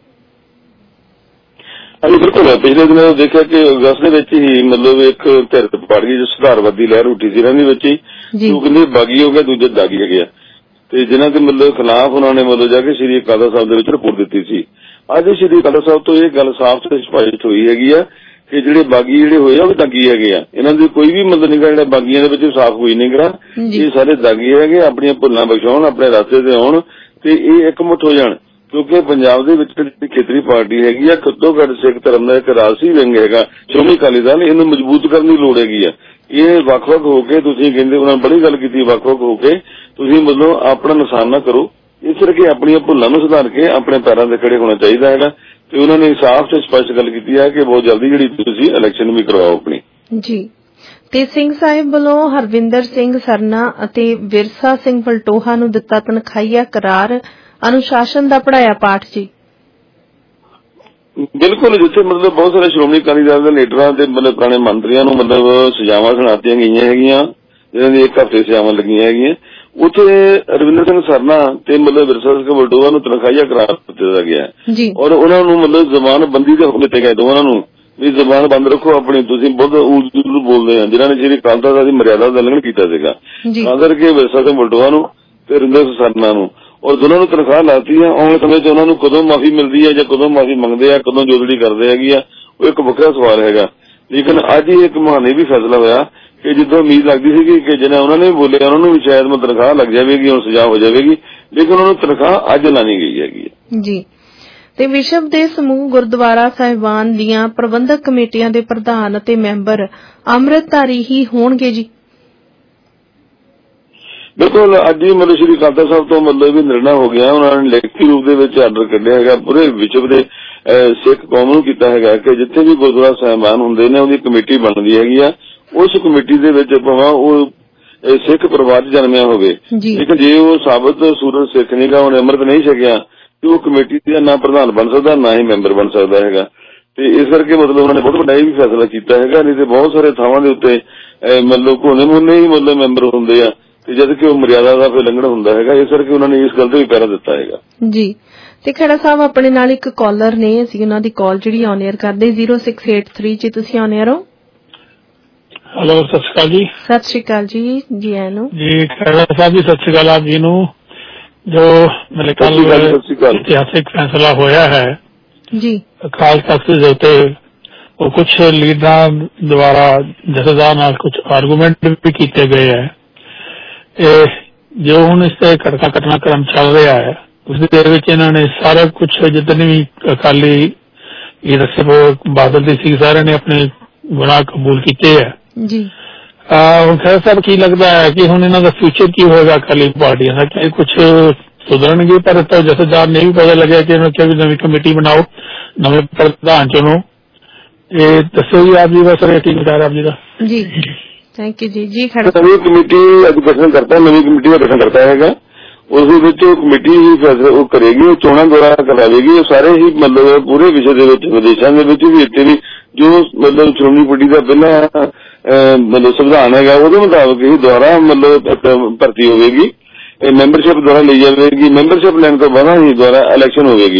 ਹਾਂਜੀ ਬਿਲਕੁਲ, ਪਿਛਲੇ ਦਿਨਾਂ ਦੇਖਿਆ ਕਿ ਅਗਸਤ ਦੇ ਵਿੱਚ ਹੀ ਮਤਲਬ ਇੱਕ ਧਿਰ ਪੜ ਗਈ ਜੋ ਸੁਧਾਰਵਾਦੀ ਲਹਿਰ ਉੱਠੀ ਸੀ ਇਹਨਾਂ ਦੇ ਵਿੱਚ ਹੀ, ਜੋ ਕਹਿੰਦੇ ਬਾਗੀ ਹੋ ਗਿਆ, ਦੂਜੇ ਦਾਗੀ ਹੈਗੇ ਆ, ਤੇ ਜਿਨ੍ਹਾਂ ਦੇ ਮਤਲਬ ਖਿਲਾਫ ਉਹਨਾਂ ਨੇ ਮਤਲਬ ਜਾ ਕੇ ਸ੍ਰੀ ਅਕਾਲ ਤਖ਼ਤ ਸਾਹਿਬ ਦੇ ਵਿੱਚ ਰਿਪੋਰਟ ਦਿੱਤੀ ਸੀ। ਅੱਜ ਸ੍ਰੀ ਅਕਾਲ ਤਖ਼ਤ ਸਾਹਿਬ ਤੋਂ ਇਹ ਗੱਲ ਸਾਫ਼ ਤੇ ਸਪਸ਼ਟ ਹੋਈ ਹੈਗੀ ਆ ਕਿ ਜਿਹੜੇ ਬਾਗੀ ਜਿਹੜੇ ਹੋਏ ਆ ਉਹ ਦਾਗੀ ਹੈਗੇ ਆ। ਇਹਨਾਂ ਦੀ ਕੋਈ ਵੀ ਮਤਲਬ ਨਹੀਂ ਜਿਹੜਾ ਬਾਗੀਆਂ ਦੇ ਵਿੱਚ ਸਾਫ਼ ਹੋਈ ਨਹੀਂ ਕਰਾ, ਇਹ ਸਾਰੇ ਦਾਗੀ ਹੈਗੇ, ਆਪਣੀਆਂ ਭੁੱਲਾਂ ਬਖਸ਼ਾਉਣ, ਆਪਣੇ ਰਸਤੇ ਤੇ ਆਉਣ ਤੇ ਇਹ ਇਕਮੁੱਠ ਹੋ ਜਾਣ। ਕਿਉਂਕਿ ਪੰਜਾਬ ਦੇ ਵਿੱਚ ਜਿਹੜੀ ਖੇਤਰੀ ਪਾਰਟੀ ਹੈਗੀ ਆ, ਘੱਟੋ ਘੱਟ ਸਿੱਖ ਧਰਮ ਦਾ ਇੱਕ ਰਾਜਸੀ ਵਿੰਗ ਹੈਗਾ ਸ਼੍ਰੋਮਣੀ ਅਕਾਲੀ ਦਲ, ਇਹਨੂੰ ਮਜ਼ਬੂਤ ਕਰਨ ਦੀ ਲੋੜ ਹੈਗੀ ਆ। ਇਹ ਵੱਖ-ਵੱਖ ਹੋ ਕੇ ਤੁਸੀਂ ਕਹਿੰਦੇ ਉਹਨਾਂ ਨੇ ਬੜੀ ਗੱਲ ਕੀਤੀ, ਵੱਖ-ਵੱਖ ਹੋ ਕੇ ਤੁਸੀਂ ਮਤਲਬ ਆਪਣਾ ਨੁਕਸਾਨ ਨਾ ਕਰੋ, ਇਸ ਕਰਕੇ ਆਪਣੀਆਂ ਭੁੱਲਾਂ ਨੂੰ ਸੁਧਾਰ ਕੇ ਆਪਣੇ ਪੈਰਾਂ ਤੇ ਖੜੇ ਹੋਣਾ ਚਾਹੀਦਾ ਹੈਗਾ। ਤੇ ਉਹਨਾਂ ਨੇ ਸਾਫ਼ ਤੇ ਸਪਸ਼ਟ ਗੱਲ ਕੀਤੀ ਹੈ ਕਿ ਬਹੁਤ ਜਲਦੀ ਜਿਹੜੀ ਤੁਸੀਂ ਇਲੈਕਸ਼ਨ ਵੀ ਕਰਵਾਓ ਆਪਣੀ ਜੀ। ਤੇ ਸਿੰਘ ਸਾਹਿਬ ਵੱਲੋਂ ਹਰਵਿੰਦਰ ਸਿੰਘ ਸਰਨਾ ਅਤੇ ਵਿਰਸਾ ਸਿੰਘ ਵਲਟੋਹਾ ਨੂੰ ਦਿੱਤਾ ਤਨਖਾਹੀਆ ਕਰਾਰ, ਅਨੁਸ਼ਾਸਨ ਦਾ ਪੜਾਇਆ ਪਾਠ ਜੀ। ਬਿਲਕੁਲ, ਜਿੱਥੇ ਮਤਲਬ ਬਹੁਤ ਸਾਰੇ ਸ਼੍ਰੋਮਣੀ ਅਕਾਲੀ ਦਲ ਦੇ ਲੀਡਰਾਂ ਤੇ ਮਤਲਬ ਪੁਰਾਣੇ ਮੰਤਰੀਆਂ ਨੂੰ ਮਤਲਬ ਸਜ਼ਾਵਾਂ ਸੁਣਾਤੀਆਂ ਗਈਆਂ ਹੈਗੀਆਂ, ਜਿਹਨਾਂ ਦੀ ਇੱਕ ਹਫ਼ਤੇ ਸਜ਼ਾਵਾਂ ਲੱਗੀਆਂ ਹੈਗੀਆਂ, ਉੱਥੇ ਰਵਿੰਦਰ ਸਿੰਘ ਸਰਨਾ ਤੇ ਮਤਲਬ ਵਿਰਸਾ ਸਿੰਘ ਵਲਟੋਹਾ ਨੂੰ ਤਨਖਾਹੀਆ ਕਰਾਰ ਦਿੱਤਾ ਗਿਆ ਔਰ ਉਹਨਾਂ ਨੂੰ ਮਤਲਬ ਜ਼ਬਾਨਬੰਦੀ ਦੇ ਹੁਕਮ ਦਿੱਤੇ ਗਏ ਦੋਵਾਂ ਨੂੰ ਵੀ ਜ਼ਬਾਨ ਬੰਦ ਰੱਖੋ ਆਪਣੀ, ਤੁਸੀਂ ਬਹੁਤ ਉਲਝੂ ਬੋਲਦੇ ਆ, ਜਿਨ੍ਹਾਂ ਨੇ ਸ੍ਰੀ ਅਕਾਲ ਤਖ਼ਤ ਦੀ ਮਰਿਆਦਾ ਦਾ ਉਲੰਘਣ ਕੀਤਾ ਸੀਗਾ। ਤਾਂ ਕਰਕੇ ਵਿਰਸਾ ਸਿੰਘ ਵਲਟੋਹਾ ਨੂੰ ਤੇ ਰਵਿੰਦਰ ਸਿੰਘ ਸਰਨਾ ਨੂੰ ਔਰ ਦੋਨਾਂ ਨੂੰ ਤਨਖਾਹ ਲਾਤੀ ਆ। ਆਉਣ ਸਮੇਂ 'ਚ ਉਹਨਾਂ ਨੂੰ ਕਦੋਂ ਮਾਫੀ ਮਿਲਦੀ ਹੈ ਜਾਂ ਕਦੋਂ ਮਾਫੀ ਮੰਗਦੇ ਆ, ਕਦੋਂ ਜੋਦੜੀ ਕਰਦੇ ਹੈਗੀ ਆ, ਉਹ ਇੱਕ ਵੱਖਰਾ ਸਵਾਲ ਹੈਗਾ। ਲੇਕਿਨ ਅੱਜ ਹੀ ਇੱਕ ਮਹਾਨੇ ਵੀ ਫੈਸਲਾ ਹੋਇਆ ਕਿ ਜਿੱਦੋਂ ਉਮੀਦ ਲੱਗਦੀ ਸੀ ਕਿ ਜਿਹਨਾਂ ਉਹਨਾਂ ਨੇ ਬੋਲਿਆ ਉਹਨਾਂ ਨੂੰ ਵੀ ਸ਼ਾਇਦ ਤਨਖਾਹ ਲੱਗ ਜਾਵੇਗੀ, ਹੁਣ ਸਜ਼ਾ ਹੋ ਜਾਵੇਗੀ, ਲੇਕਿਨ ਉਹਨਾਂ ਨੂੰ ਤਨਖਾਹ ਅੱਜ ਲਾਣੀ ਗਈ ਹੈਗੀ ਜੀ। ਤੇ ਵਿਸ਼ਵ ਦੇ ਸਮੂਹ ਗੁਰਦੁਆਰਾ ਸਾਹਿਬਾਨ ਦੀਆਂ ਪ੍ਰਬੰਧਕ ਕਮੇਟੀਆਂ ਦੇ ਪ੍ਰਧਾਨ ਅਤੇ ਮੈਂਬਰ ਅੰਮ੍ਰਿਤਧਾਰੀ ਹੀ ਹੋਣਗੇ ਜੀ। ਬਿਲਕੁਲ, ਅੱਜ ਹੀ ਮਤਲਬ ਸ੍ਰੀ ਅਕਾਲ ਤਖ਼ਤ ਸਾਹਿਬ ਤੋਂ ਮਤਲਬ ਵੀ ਨਿਰਣਾ ਹੋ ਗਿਆ। ਉਹਨਾਂ ਨੇ ਲਿਖਤੀ ਰੂਪ ਦੇ ਵਿੱਚ ਆਰਡਰ ਕੱਢਿਆ ਹੈਗਾ, ਪੂਰੇ ਵਿਸ਼ਵ ਦੇ ਸਿੱਖ ਕੌਮ ਨੂੰ ਕੀਤਾ ਹੈਗਾ ਕਿ ਜਿੱਥੇ ਵੀ ਗੁਰਦੁਆਰਾ ਸਾਹਿਬਾਨ ਹੁੰਦੇ ਨੇ ਉਹਦੀ ਕਮੇਟੀ ਬਣਦੀ ਹੈਗੀ ਆ। ਉਸ ਕਮੇਟੀ ਦੇ ਵਿੱਚ ਭਾਵੇਂ ਉਹ ਸਿੱਖ ਪਰਿਵਾਰ 'ਚ ਜਨਮਿਆ ਹੋਵੇ, ਲੇਕਿਨ ਜੇ ਉਹ ਸਾਬਤ ਸੂਰਤ ਸਿੱਖ ਨਹੀਂਗਾ, ਉਹਨੇ ਅੰਮ੍ਰਿਤ ਨਹੀਂ ਛਕਿਆ, ਤੇ ਉਹ ਕਮੇਟੀ ਦਾ ਨਾ ਪ੍ਰਧਾਨ ਬਣ ਸਕਦਾ, ਨਾ ਹੀ ਮੈਂਬਰ ਬਣ ਸਕਦਾ ਹੈਗਾ। ਤੇ ਇਸ ਕਰਕੇ ਮਤਲਬ ਉਹਨਾਂ ਨੇ ਬਹੁਤ ਵੱਡਾ ਇਹ ਵੀ ਫੈਸਲਾ ਕੀਤਾ ਹੈਗਾ। ਨਹੀਂ ਤੇ ਬਹੁਤ ਸਾਰੇ ਥਾਵਾਂ ਦੇ ਉੱਤੇ ਮਤਲਬ ਕੋਨੇ ਮੋਨੇ ਹੀ ਮਤਲਬ ਮੈਂਬਰ ਹੁੰਦੇ ਆ, ਤੇ ਜਦ ਕਿ ਉਹ ਮਰਿਆਦਾ ਦਾ ਫਿਰ ਲੰਘਣ ਹੁੰਦਾ ਹੈਗਾ। ਇਸ ਕਰਕੇ ਉਹਨਾਂ ਨੇ ਇਸ ਗੱਲ ਤੇ ਵੀ ਪਹਿਰਾ ਦਿੱਤਾ ਹੈਗਾ ਜੀ। ਤੇ ਖੜਾ ਸਾਹਿਬ ਆਪਣੇ ਨਾਲ ਇੱਕ ਕਾਲਰ ਨੇ, ਅਸੀਂ ਉਹਨਾਂ ਦੀ ਕਾਲ ਜਿਹੜੀ ਔਨ 에ਅਰ ਕਰਦੇ 0683 'ਚ ਤੁਸੀਂ ਔਨ 에ਅਰ ਹੋ। ਹੈਲੋ, ਸਤਿ ਸ਼੍ਰੀ ਅਕਾਲ ਜੀ। ਸਤਿ ਸ਼੍ਰੀ ਅਕਾਲ ਜੀ, ਜੀ ਆਇਆਂ ਨੂੰ ਜੀ। ਖਹਿਰਾ ਸਾਹਿਬ ਜੀ, ਸਤਿ ਸ਼੍ਰੀ ਅਕਾਲ ਆਪ ਜੀ ਨੂੰ। ਜੋ ਮੇਰੇ ਕੱਲ ਇਤਿਹਾਸਿਕ ਫੈਸਲਾ ਹੋਇਆ ਹੈ ਜੀ ਅਕਾਲ ਤਖ਼ਤ ਦੇ ਉੱਤੇ, ਉਹ ਕੁਝ ਲੀਡਰਾਂ ਦੁਆਰਾ ਜਥੇਦਾਰ ਨਾਲ ਕੁਝ ਆਰਗੂਮੈਂਟ ਵੀ ਕੀਤੇ ਗਏ ਹੈ। ਇਹ ਜੋ ਹੁਣ ਇਸ ਤੇ ਘਟਨਾਕ੍ਰਮ ਚੱਲ ਰਿਹਾ ਹੈ, ਉਸ ਦੇ ਵਿੱਚ ਇਹਨਾਂ ਨੇ ਸਾਰਾ ਕੁਝ ਜਿਤਨੇ ਵੀ ਅਕਾਲੀ ਲੀਡਰਸ਼ਿਪ ਬਾਦਲ ਦੀ ਸੀ, ਸਾਰਿਆਂ ਨੇ ਆਪਣੇ ਗੁਨਾਹ ਕਬੂਲ ਕੀਤੇ ਹੈ ਜੀ। ਹੁਣ ਖੈਰ ਸਾਹਿਬ, ਕੀ ਲੱਗਦਾ ਹੈ ਕਿ ਹੁਣ ਇਹਨਾਂ ਦਾ ਫਿਊਚਰ ਕੀ ਹੋਏਗਾ ਅਕਾਲੀ ਪਾਰਟੀਆਂ ਦਾ? ਕਿ ਕੁਝ ਸੁਧਰਨਗੇ? ਪਰ ਜਥੇਦਾਰ ਨੇ ਵੀ ਪਤਾ ਲੱਗਿਆ ਕਿ ਇਹਨਾਂ ਕਿਹਾ ਵੀ ਨਵੀਂ ਕਮੇਟੀ ਬਣਾਓ, ਨਵੇਂ ਪ੍ਰਧਾਨ ਚੁਣੋ। ਇਹ ਦੱਸੋ ਜੀ ਆਪ ਜੀ ਦਾ ਸਰ, ਕੀ ਵਿਚਾਰ ਆਪ ਜੀ ਦਾ? ਜੀ ਥੈਂਕ ਯੂ ਜੀ। ਜੀ ਨਵੀਂ ਕਮੇਟੀ ਅੱਜ ਗਠਨ ਕਰਤਾ, ਨਵੀਂ ਕਮੇਟੀ ਦਾ ਗਠਨ ਕਰਤਾ ਹੈਗਾ। ਉਸ ਦੇ ਵਿੱਚ ਉਹ ਕਮੇਟੀ ਹੀ ਫੈਸਲਾ ਉਹ ਕਰੇਗੀ, ਉਹ ਚੋਣਾਂ ਦੁਆਰਾ ਕਰਾਵੇਗੀ। ਉਹ ਸਾਰੇ ਹੀ ਮਤਲਬ ਪੂਰੇ ਵਿਸ਼ਵ ਦੇ ਵਿੱਚ, ਵਿਦੇਸ਼ਾਂ ਦੇ ਵਿੱਚ ਵੀ, ਇੱਥੇ ਵੀ ਜੋ ਮਤਲਬ ਸ਼੍ਰੋਮਣੀ ਕਮੇਟੀ ਦਾ ਪਹਿਲਾਂ ਮਤਲਬ ਸੰਵਿਧਾਨ ਹੈਗਾ ਉਹਦੇ ਮੁਤਾਬਕ ਹੀ ਦੁਆਰਾ ਮਤਲਬ ਭਰਤੀ ਹੋਵੇਗੀ, ਮੈਂਬਰਸ਼ਿਪ ਦੁਆਰਾ ਲਈ ਜਾਵੇਗੀ। ਮੈਂਬਰਸ਼ਿਪ ਲੈਣ ਤੋਂ ਬਾਅਦ ਹੀ ਦੁਆਰਾ ਇਲੈਕਸ਼ਨ ਹੋਵੇਗੀ।